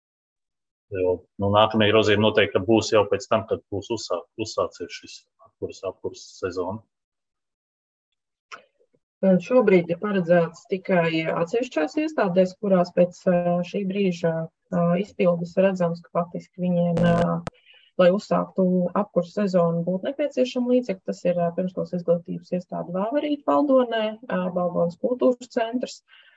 Nākamie grozījumi noteikti būs jau pēc tam, kad būs uzsācies šis apkures sezona. Šobrīd ir paredzēts tikai atsevišķās iestādēs, kurās pēc šī brīža izpildes redzams, ka faktiski viņiem lai uzsāktu apkures sezonu, būtu nepieciešama līdzekļi. Tas ir pirmskolas izglītības iestāde Vāverīte Baldonē, Baldonas kultūras centrs,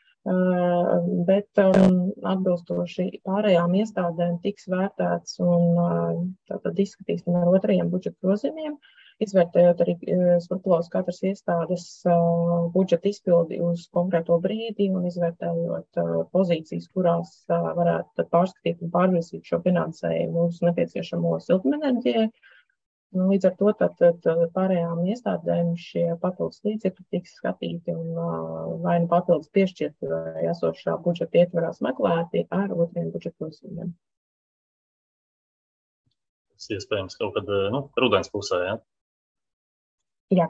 bet atbilstoši pārējām iestādēm tiks vērtēts un tātad izskatīsim ar otrajiem budžeta grozījumiem, izvērtējot arī skrupulos katras iestādes budžeta izpildi uz konkrēto brīdi un izvērtējot pozīcijas, kurās varētu pārskatīt un pārvirzīt šo finansējumu uz nepieciešamo siltumenerģiju. Līdz ar to tad pārējām iestādēm šie papildus līdzekļi tiks skatīti un vai nu papildus piešķirti vai esošā budžeta ietvarās meklēti ar otriem budžeta grozījumiem. Tas iespējams kaut kad rudens pusē, ja? Jā.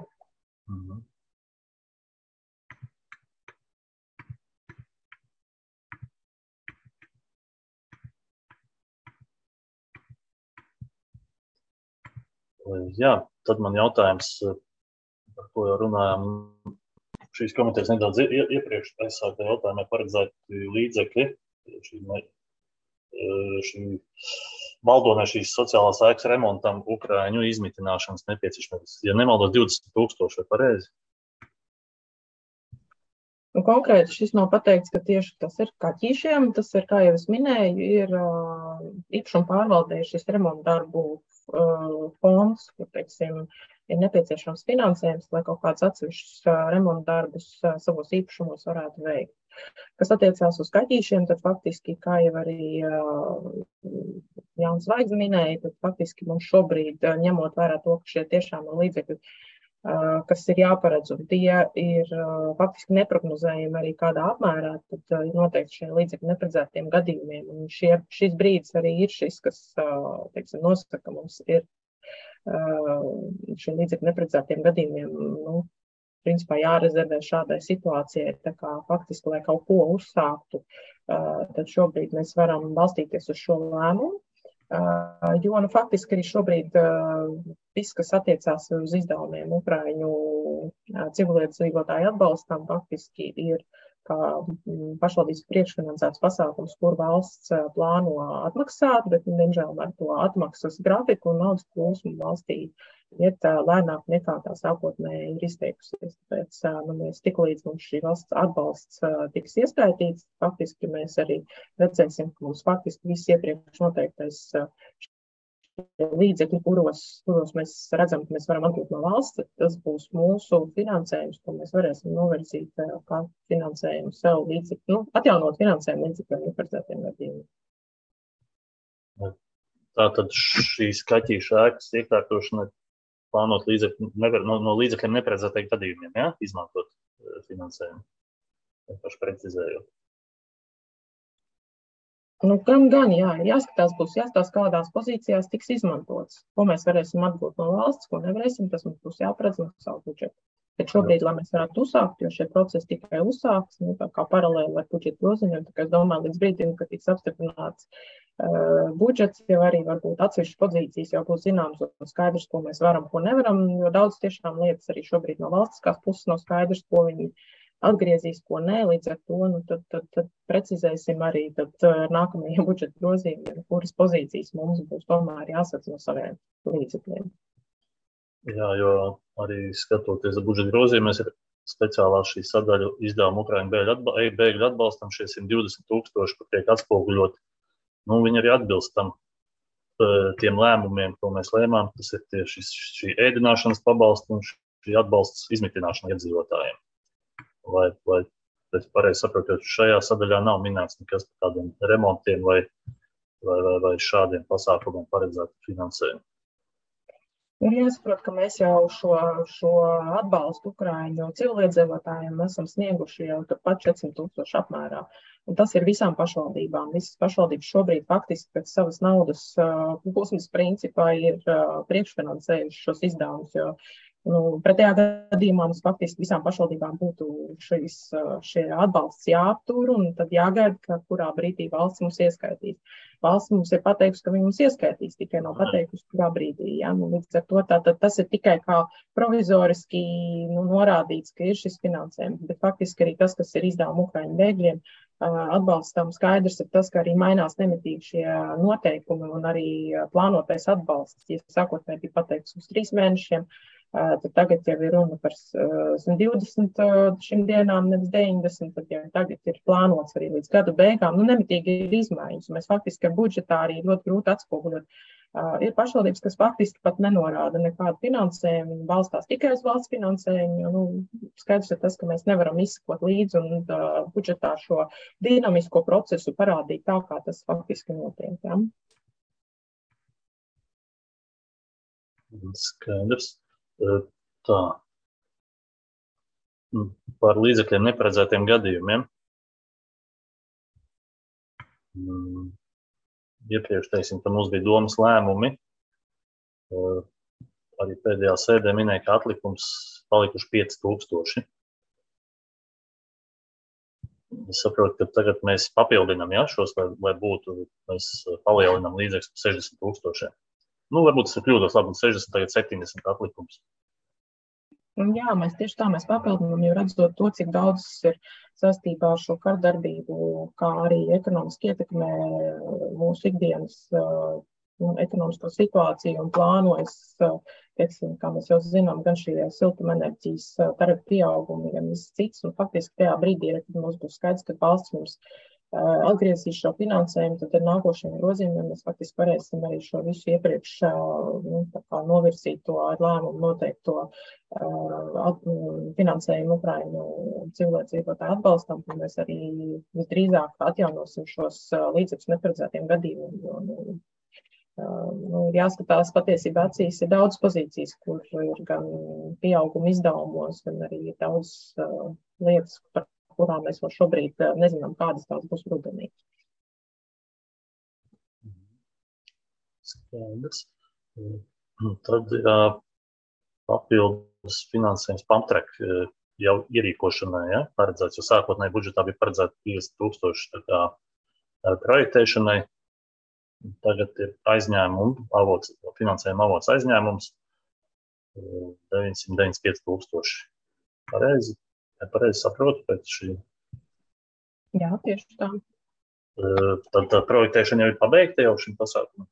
Jā, tad man jautājums, par ko jau runājām, šīs komitejas nedaudz iepriekš aizsāktā jautājumā paredzēti līdzekļi, šī Baldonē šīs sociālās ēkas remontam, Ukraiņu izmitināšanas nepieciešamības. Ja nemaldos 20,000, vai pareizi? Konkrēti šis nav pateikts, ka tieši tas ir kaķīšiem. Tas ir, kā jau es minēju, ir īpašuma pārvaldē šis remonta darbu fonds, kur, teiksim, ir nepieciešams finansējums, lai kaut kāds atsevišķus remonta darbus savos īpašumos varētu veikt. Kas attiecās uz kaķīšiem, tad faktiski, kā jau arī Jānis Zvaigzne minēja, tad faktiski mums šobrīd, ņemot vērā to, ka šie tiešām ir līdzekļi, kas ir jāparedz, un tie ir faktiski neprognozējami arī kādā apmērā, tad noteikti šie līdzekļi neparedzētiem gadījumiem. Un šis brīdis arī ir šis, kas, teiksim, nosaka, ka mums ir šie līdzekļi neparedzētiem gadījumiem, principā jārezervē šādai situācijai, tā kā faktiski, lai kaut ko uzsāktu, tad šobrīd mēs varam balstīties uz šo lēmumu, jo faktiski arī šobrīd viss, kas attiecās uz izdevumiem Ukraiņu civiliedzīvotāju atbalstam, faktiski ir kā pašvaldības priekšfinansēts pasākums, kur valsts plāno atmaksāt, bet, diemžēl, ar to atmaksas grafiku un naudas plūsmu valstī iet lēnāk nekā tā sākotnēji ir izteikusies. Tāpēc mēs tiklīdz mums šī valsts atbalsts tiks ieskaitīts, faktiski mēs arī redzēsim, ka mums faktiski viss iepriekš noteiktais līdzekļi, kuros mēs redzam, ka mēs varam atgūt no valsts, tas būs mūsu finansējums, ko mēs varēsim novirzīt kā finansējumu sev līdzekļu, atjaunot finansējumu līdzekļiem neparedzētiem gadījumiem. Tātad šīs kaķīšu ēkas iekārtošana plānot no līdzekļiem neparedzētajiem gadījumiem, ja? Izmantot finansējumu. Vienkārši precizējot. Gan, jā, būs jāskatās, kādās pozīcijās tiks izmantots. Ko mēs varēsim atgūt no valsts, ko nevarēsim, tas mums būs jāparedz no savu budžetu. Bet šobrīd, lai mēs varētu uzsākt, jo šie procesi tikai uzsāks, kā paralēli ar budžeta grozījumiem, tā kā es domāju, līdz brīdim, kad tiks apstiprināts budžets, jau arī varbūt atsevišķas pozīcijas jau būs zināms un skaidrs, ko mēs varam, ko nevaram, jo daudz tiešām lietas arī šobrīd no valstiskās puses nav skaidrs, ko viņi atgriezīs, ko nē, līdz ar to, tad precizēsim arī nākamajiem budžeta grozījumiem, kuras pozīcijas mums būs tomēr jāsadz no saviem līdzekļiem. Jā, jo arī skatoties budžeta grozījumiem, ir speciālā šī sadaļa izdevuma Ukraiņu bēgļu atbalstam, šie 120 000, kur tiek atspoguļot. Viņi arī atbilst tiem lēmumiem, ko mēs lēmām, tas ir tieši šī ēdināšanas pabalsts un šī atbalsts izmitināšana iedzīvotājiem. Vai es pareizi saprotu, ka šajā sadaļā nav minēts nekas par tādiem remontiem vai šādiem pasākumiem paredzētu finansējumu? Ir jāsaprot, ka mēs jau šo atbalstu Ukraiņu civiliedzīvotājiem esam snieguši jau pat 400 000 apmērā. Un tas ir visām pašvaldībām. Visas pašvaldības šobrīd faktiski pēc savas naudas plūsmas principā ir priekšfinansējuši šos izdevumus, jo pretējā gadījumā mums faktiski visām pašvaldībām būtu šie atbalsts jāaptur un tad jāgaida, ka kurā brīdī valsts mums ieskaitīs. Valsts mums ir pateikusi, ka viņi mums ieskaitīs, tikai nav pateikusi, kurā brīdī. Ja? Līdz ar to tas ir tikai kā provizoriski norādīts, ka ir šis finansējums, bet faktiski arī tas, kas ir izdevumi Ukraiņu bēgļiem, atbalstam skaidrs ir tas, ka arī mainās nemitīgi šie noteikumi un arī plānotais atbalsts. Ja sākotnēji bija pateikts uz 3 mēnešiem, tad tagad jau ir runa par 120 šim dienām, nevis 90, tad jau tagad ir plānots arī līdz gada beigām. Nemitīgi ir izmaiņas. Mēs faktiski ar budžetā arī ļoti grūti atspoguļot. Ir pašvaldības, kas faktiski pat nenorāda nekādu finansējumu, viņi balstās tikai uz valsts finansējumu. Skaidrs ir tas, ka mēs nevaram izsekot līdzi un budžetā šo dinamisko procesu parādīt tā, kā tas faktiski notiek. Ja? Skaidrs. Tā. Par līdzekļiem neparedzētiem gadījumiem. Iepriekš, teiksim, ka mums bija domas lēmumi. Arī pēdējā sēdē minēja, ka atlikums palikuši 5000. Es saprotu, ka tagad mēs papildinām šos, lai būtu, mēs palielinām līdzekļus par 60 000. Varbūt tas ir kļūdos, labi, 60, tagad 70 atlikums. Jā, mēs tieši tā papildinām, jo redzot to, cik daudz ir saistībā ar šo kardarbību, kā arī ekonomiski ietekmē mūsu ikdienas ekonomisko situāciju un plānojas, teiksim, kā mēs jau zinām, gan šie siltumenerģijas tarifu pieaugumi, gan viss cits, un faktiski tajā brīdī, kad mums būs skaidrs, ka valsts mums atgriezīs šo finansējumu, tad ar nākošajiem grozījumiem mēs faktiski varēsim arī šo visu iepriekš novirzīt to ar lēmumu noteikto finansējumu Ukraiņu civiliedzīvotāju atbalstam, un mēs arī visdrīzāk atjaunosim šos līdzekļus neparedzētiem gadījumiem. Jāskatās patiesībā acīs ir daudz pozīcijas, kur ir gan pieauguma izdevumos, gan arī daudz lietas, par kurām mēs vēl šobrīd nezinām, kādas tās būs rudenī. Skaidrs. Tad papildus finansējums Pamtrek jau ierīkošanai, paredzēts, jo sākotnēji budžetā bija paredzēta 50 000 projektēšanai. Tagad ir aizņēmumu avots, finansējuma avots aizņēmums 995 000. Pareizi saprotu pēc šī? Jā, tieši tā. Tad projektēšana jau ir pabeigta jau šim pasākumam?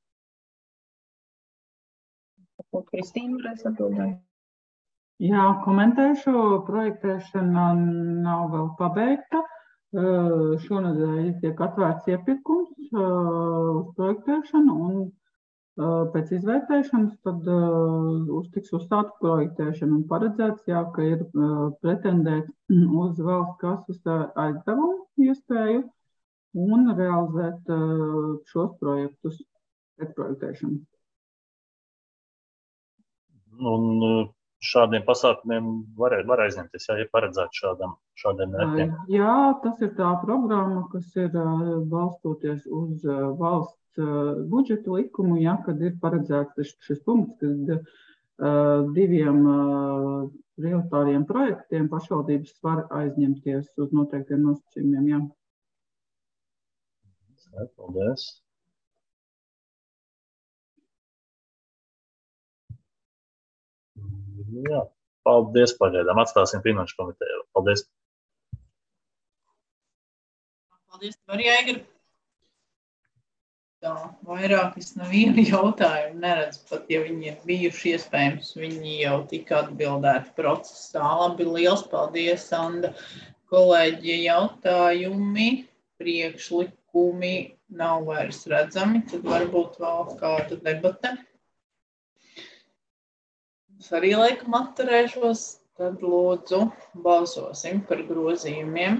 Kristīna varēs atbildēt. Jā, komentēšu. Projektēšana nav vēl pabeigta. Šonadēļ tiek atvērts iepirkums uz projektēšanu un pēc izvērtēšanas tad tiks uzstāta projektēšana un paredzēts, ka ir pretendēt uz valsts kases aizdevumu iespēju un realizēt šos projektus pēc projektēšanas. Un šādiem pasākumiem var aizņemties, ja paredzēt šādiem mērķiem. Jā, tas ir tā programma, kas ir balstoties uz valsts budžeta likumu, ja, kad ir paredzēts šis punkts, kad 2 prioritāriem projektiem pašvaldības var aizņemties uz noteiktiem nosacījumiem. Jā. Paldies. Jā, paldies pagaidām. Atstāsim Finanšu komiteju. Paldies. Paldies, Marijai. Tā, vairāk es nevienu jautājumu neredzu, pat ja viņi ir bijuši iespējams, viņi jau tika atbildēti procesā. Labi, liels paldies, Anda. Kolēģi, jautājumi, priekšlikumi nav vairs redzami, tad varbūt vēl kāda debate. Es arī laikam atturēšos, tad lūdzu balsosim par grozījumiem.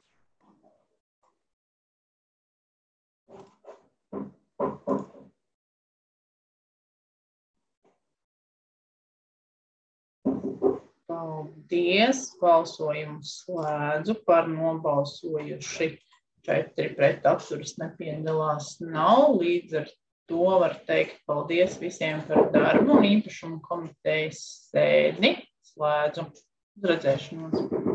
Paldies, balsojumu slēdzu, par nobalsojuši 4 pret, atturas nepiedalās nav, līdz ar to var teikt paldies visiem par darbu un īpašumu komitejas sēdi slēdzu. Uz redzēšanos.